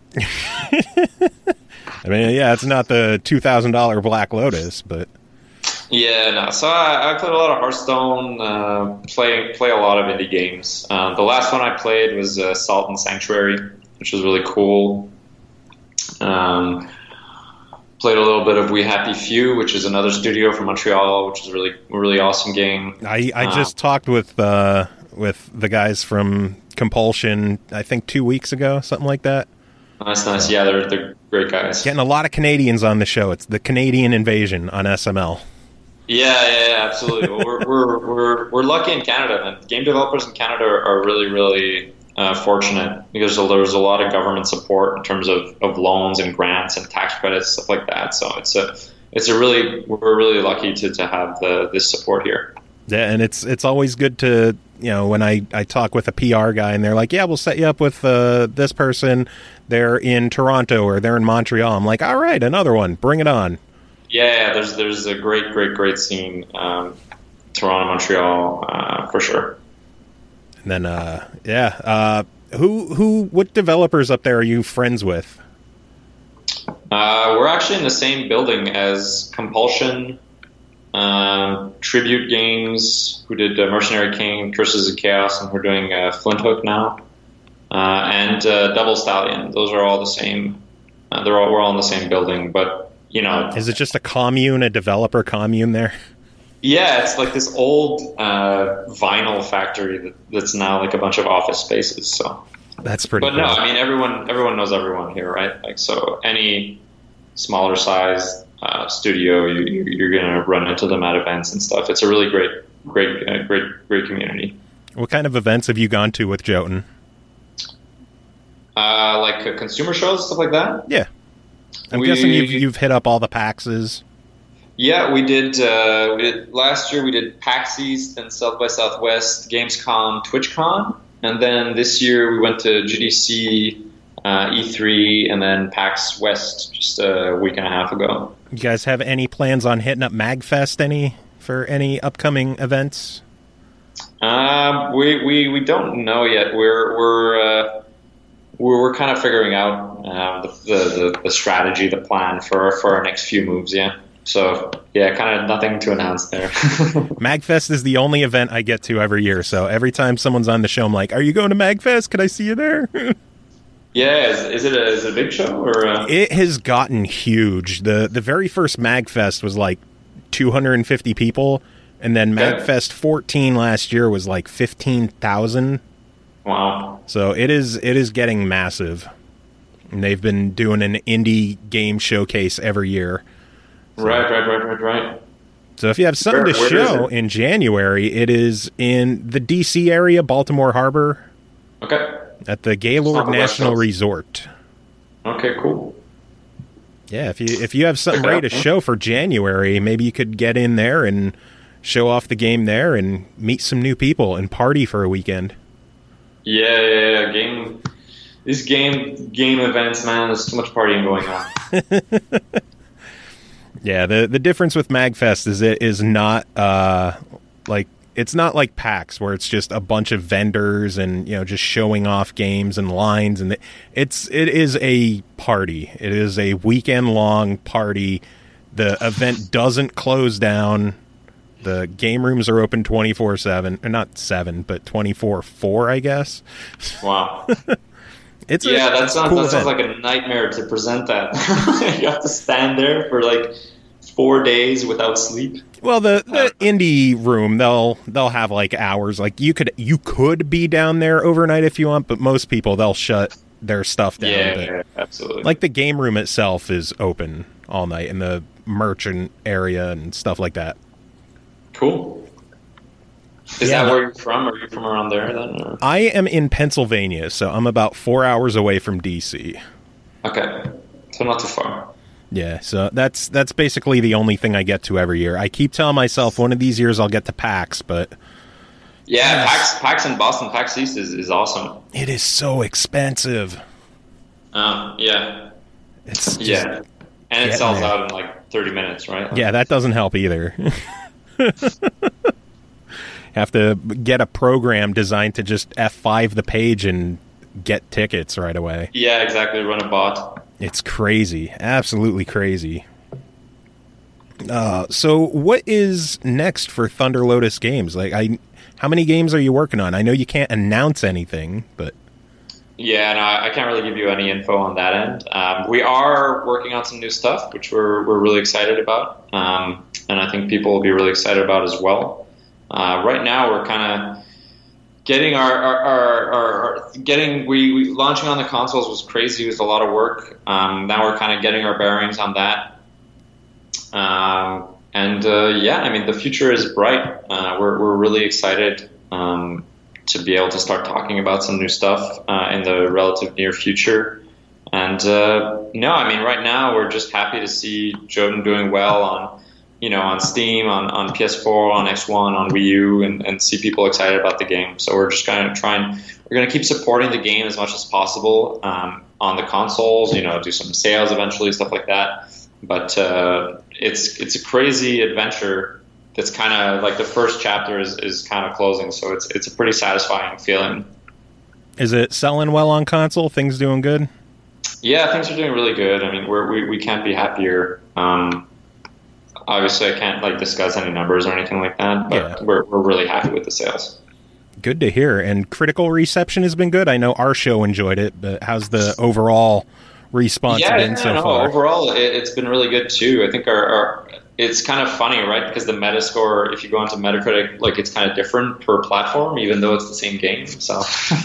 I mean, yeah, it's not the two thousand dollars Black Lotus, but Yeah, no. So I, I played a lot of Hearthstone, uh, play play a lot of indie games. Uh, the last one I played was uh, Salt and Sanctuary, which was really cool. Um, played a little bit of We Happy Few, which is another studio from Montreal, which is a really really awesome game. I, I Uh, just talked with uh, with the guys from Compulsion, I think two weeks ago, something like that. Nice, nice. Yeah, they're they're great guys. Getting a lot of Canadians on the show. It's the Canadian Invasion on S M L. Yeah, yeah, yeah, absolutely. Well, we're, we're we're we're lucky in Canada, man. Game developers in Canada are, are really really uh, fortunate because there's a lot of government support in terms of, of loans and grants and tax credits, stuff like that. So it's a it's a really we're really lucky to, to have the this support here. Yeah, and it's it's always good to, you know, when I, I talk with a P R guy and they're like, yeah, we'll set you up with uh, this person. They're in Toronto or they're in Montreal. I'm like, all right, another one. Bring it on. Yeah, yeah there's there's a great great great scene, um, Toronto, Montreal, uh, for sure. And then, uh, yeah, uh, who who what developers up there are you friends with? Uh, we're actually in the same building as Compulsion, um, Tribute Games, who did uh, Mercenary King, Curses of Chaos, and we're doing uh, Flint Hook now, uh, and uh, Double Stallion. Those are all the same. Uh, they're all we're all in the same building, but you know, Is it just a commune, a developer commune there? yeah, it's like this old uh, vinyl factory that, that's now like a bunch of office spaces. So. That's pretty But cool. no, I mean everyone. Everyone knows everyone here, right? Like, so any smaller size uh, studio, you, you, you're gonna run into them at events and stuff. It's a really great, great, uh, great, great community. What kind of events have you gone to with Jotun? Uh, like uh, consumer shows, stuff like that. Yeah, I'm We- guessing you've you've hit up all the PAXs. Yeah, we did. Uh, we did last year. We did PAX East, then South by Southwest, Gamescom, TwitchCon, and then this year we went to G D C, uh, E three, and then PAX West just a week and a half ago. You guys have any plans on hitting up MagFest any for any upcoming events? Um, we, we, we don't know yet. We're we're uh, we're, we're kind of figuring out uh, the, the, the the strategy, the plan for for our next few moves. Yeah. So yeah, kind of nothing to announce there. MagFest is the only event I get to every year. So every time someone's on the show, I'm like, "Are you going to MagFest? Can I see you there?" Yeah, is, is it a is it a big show or? Uh... It has gotten huge. the The very first MagFest was like two hundred fifty people, and then Okay. MagFest fourteen last year was like fifteen thousand. Wow. So it is it is getting massive. And they've been doing an indie game showcase every year. Right, right, right, right, right. So if you have something Where- to where is show it? in January, it is in the D C area, Baltimore Harbor, Okay. at the Gaylord South of West National Coast. Resort. Okay. Cool. Yeah, if you if you have something Okay. ready to show for January, maybe you could get in there and show off the game there and meet some new people and party for a weekend. Yeah, yeah, yeah. Game. These game game events, man. There's too much partying going on. Yeah, the the difference with MagFest is it is not uh like it's not like PAX where it's just a bunch of vendors and, you know, just showing off games and lines, and it's it is a party. It is a weekend long party. The event doesn't close down. The game rooms are open twenty-four seven, or not seven, but twenty-four four, I guess. Wow. It's a, yeah, that it's sounds cool that sounds event. like a nightmare to present that. You have to stand there for like four days without sleep. Well, the, the indie room, they'll they'll have like hours. Like you could you could be down there overnight if you want, but most people they'll shut their stuff down. Yeah, But, yeah, absolutely. like the game room itself is open all night, and the merchant area and stuff like that. Cool. Is Yeah, that no- where you're from? Are you from around there then? Or? I am in Pennsylvania, so I'm about four hours away from D C. Okay, so not too far. Yeah, so that's that's basically the only thing I get to every year. I keep telling myself one of these years I'll get to PAX, but Yeah, PAX, PAX in Boston, PAX East is, is awesome. it is so expensive. Um, yeah, It's just, yeah, and it get sells there. out in like thirty minutes, right? Yeah, that doesn't help either. Have to get a program designed to just F five the page and get tickets right away. Yeah, exactly. Run a bot. It's crazy. Absolutely crazy. Uh, so what is next for Thunder Lotus Games? Like, I, how many games are you working on? I know you can't announce anything, but Yeah, no, I can't really give you any info on that end. Um, we are working on some new stuff, which we're we're really excited about, um, and I think people will be really excited about as well. Uh, right now, we're kind of getting our, our, our, our, our getting we, we launching on the consoles was crazy. It was a lot of work. Um, now we're kind of getting our bearings on that, um, and uh, yeah, I mean the future is bright. Uh, we're we're really excited. Um, to be able to start talking about some new stuff uh, in the relative near future. And uh, no, I mean, right now we're just happy to see Jotun doing well on, you know, on Steam, on, on P S four, on X one, on Wii U, and, and see people excited about the game. So we're just kind of trying, we're going to keep supporting the game as much as possible um, on the consoles, you know, do some sales eventually, stuff like that. But uh, it's it's a crazy adventure. It's kind of like the first chapter is, is kind of closing, so it's it's a pretty satisfying feeling. is it selling well on console? Things doing good? Yeah, things are doing really good. I mean, we're, we we can't be happier. Um, obviously, I can't like discuss any numbers or anything like that, but Yeah. we're we're really happy with the sales. Good to hear. And critical reception has been good. I know our show enjoyed it, but how's the overall response Yeah, been yeah, so no, far? overall, it, it's been really good too. I think our, our it's kind of funny, right? Because the Metascore, if you go into Metacritic, like it's kind of different per platform, even though it's the same game. So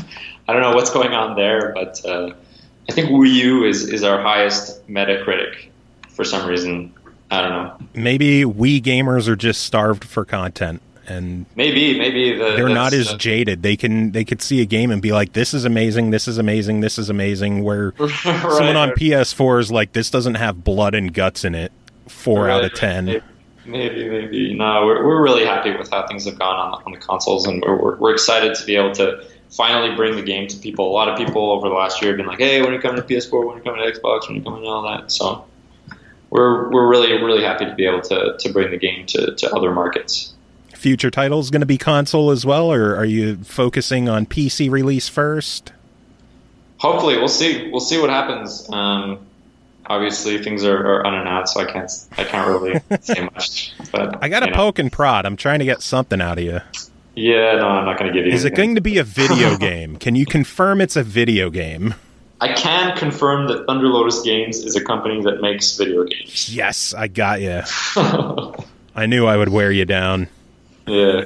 I don't know what's going on there, but uh, I think Wii U is, is our highest Metacritic for some reason. I don't know. Maybe Wii gamers are just starved for content, and Maybe, maybe the, they're not that's- as jaded. They can they could see a game and be like, "This is amazing. This is amazing. This is amazing." Where Right, someone on right. P S four is like, "This doesn't have blood and guts in it." Four out Right, of ten. Maybe, maybe. maybe. No, we're, we're really happy with how things have gone on, on the consoles, and we're, we're, we're excited to be able to finally bring the game to people. A lot of people over the last year have been like, hey, when are you coming to P S four? When are you coming to Xbox? When are you coming to all that? So we're we're really, really happy to be able to, to bring the game to, to other markets. Future titles going to be console as well, or are you focusing on P C release first? Hopefully, we'll see. We'll see what happens. Um, obviously, things are, are unannounced, so I can't I can't really say much. But I got to you know. poke and prod. I'm trying to get something out of you. Yeah, no, I'm not going to give you. Is it anything. going to be a video game? Can you confirm it's a video game? I can confirm that Thunder Lotus Games is a company that makes video games. Yes, I got you. I knew I would wear you down. Yeah.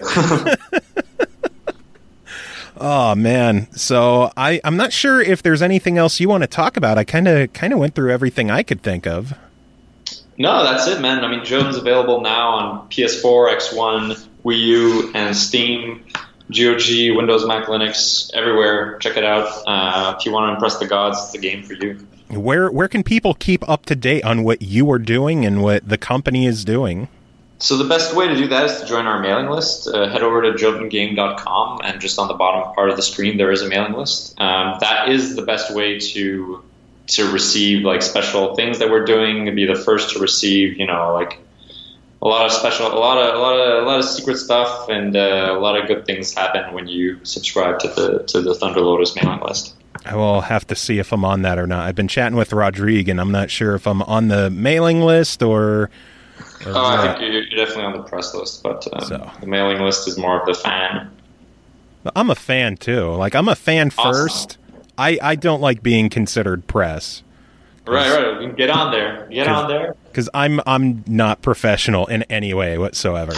Oh man, so I I'm not sure if there's anything else you want to talk about. I kind of kind of went through everything I could think of. No, that's it, man. I mean, Jotun's available now on P S four, X one, Wii U, and Steam, G O G, Windows, Mac, Linux, everywhere. Check it out. Uh, if you want to impress the gods, it's the game for you. Where where can people keep up to date on what you are doing and what the company is doing? So the best way to do that is to join our mailing list. Uh, head over to jotun game dot com, and just on the bottom part of the screen there is a mailing list. Um, that is the best way to to receive like special things that we're doing, and be the first to receive, you know, like a lot of special, a lot of, a lot of, a lot of secret stuff, and uh, a lot of good things happen when you subscribe to the to the Thunder Lotus mailing list. I will have to see if I'm on that or not. I've been chatting with Rodrigue, and I'm not sure if I'm on the mailing list or. or oh, I think you're, you're definitely on the press list, but um, so. the mailing list is more of the fan. I'm a fan too. Like I'm a fan awesome. first. I, I don't like being considered press. Right, right. You can get on there. Get on there. Because I'm I'm not professional in any way whatsoever.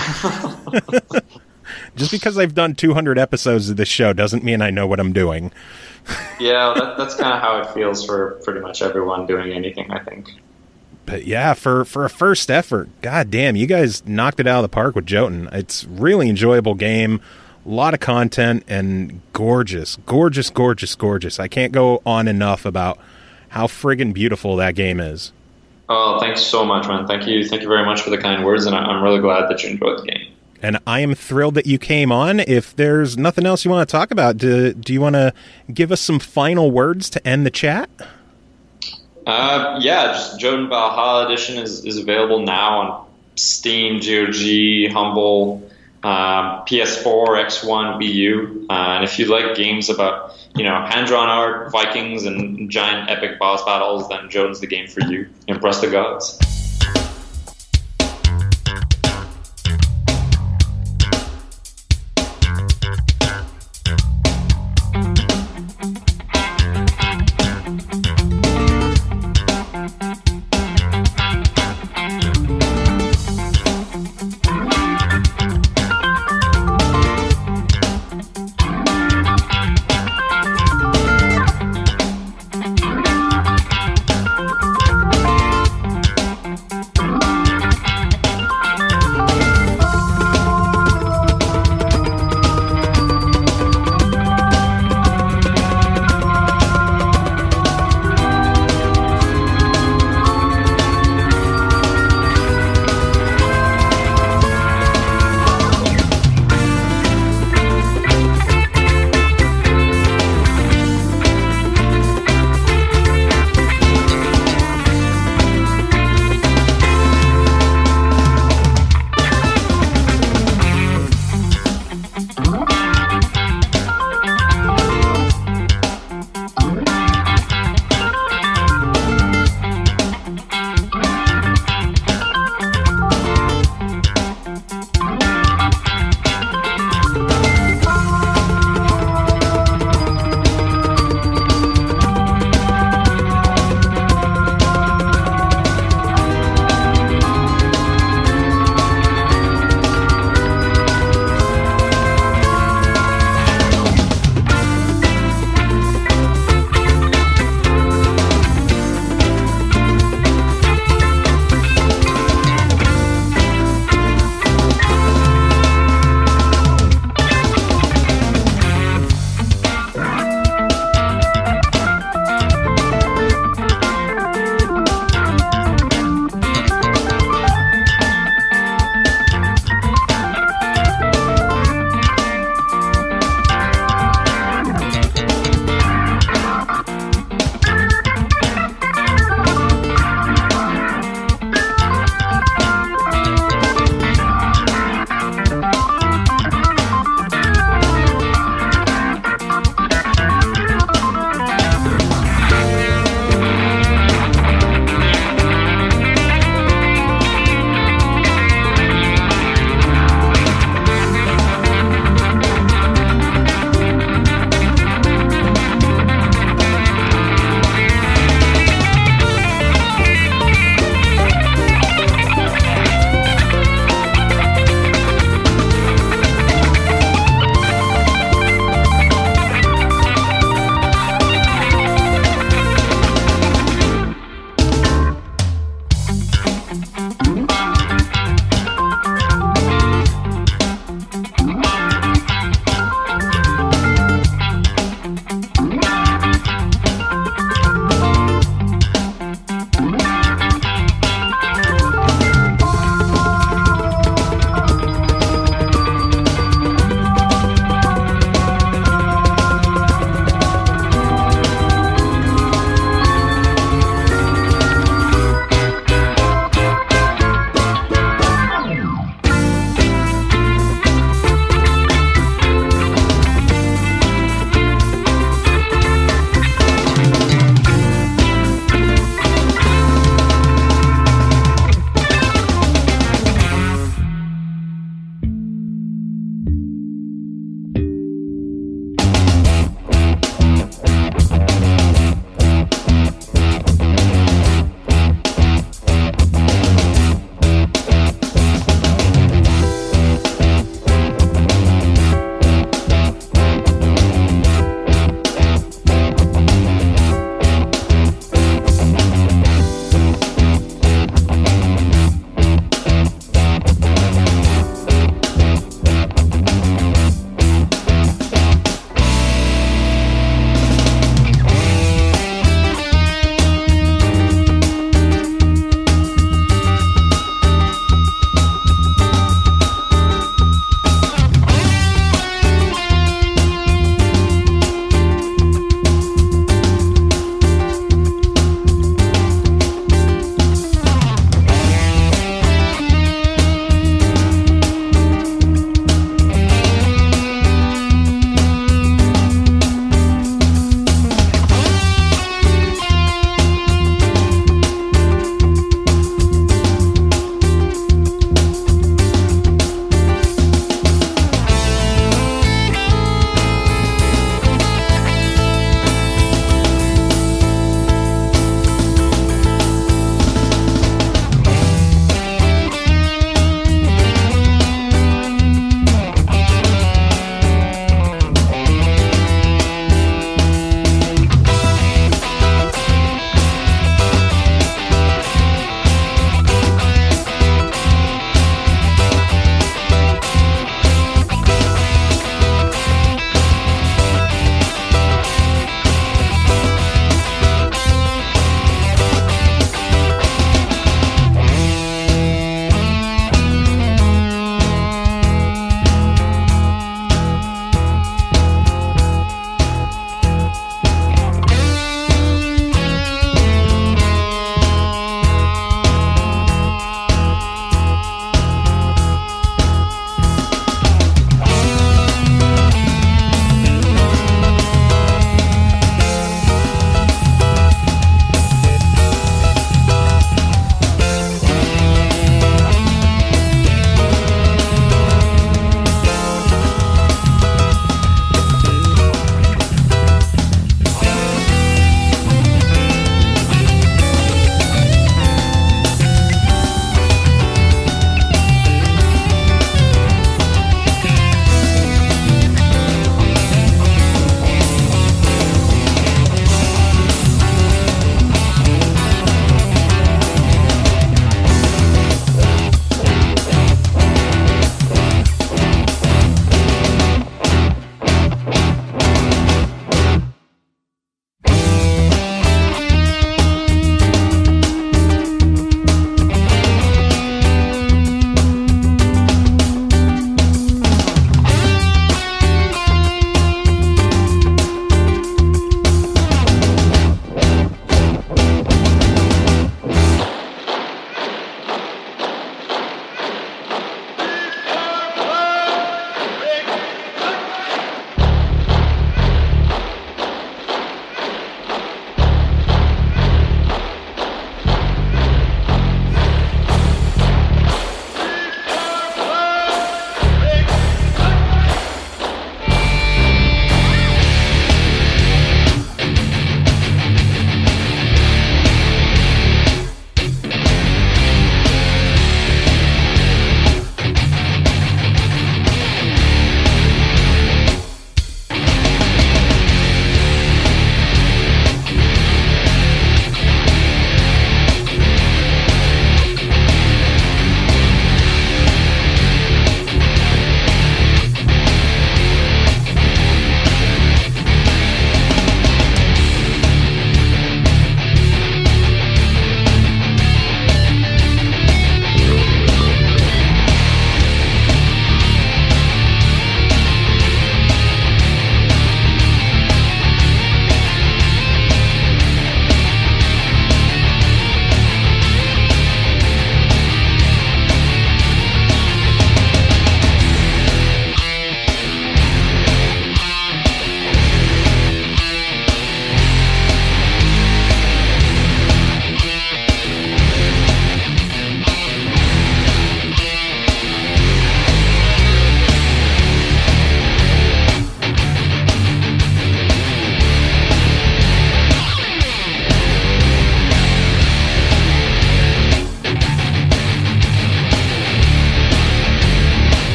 Just because I've done two hundred episodes of this show doesn't mean I know what I'm doing. Yeah, that, that's kind of how it feels for pretty much everyone doing anything, I think. But yeah, for, for a first effort, god damn, you guys knocked it out of the park with Jotun. It's really enjoyable game, a lot of content, and gorgeous, gorgeous, gorgeous, gorgeous. I can't go on enough about how friggin' beautiful that game is. Oh, thanks so much, man. Thank you, thank you very much for the kind words, and I'm really glad that you enjoyed the game. And I am thrilled that you came on. If there's nothing else you want to talk about, do, do you want to give us some final words to end the chat? Uh, yeah, just Jotun Valhalla Edition is, is available now on Steam, G O G, Humble, um, P S four, X one, Wii U. Uh, and if you like games about, you know, hand-drawn art, Vikings, and giant epic boss battles, then Jotun's the game for you. Impress the gods.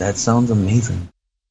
That sounds amazing.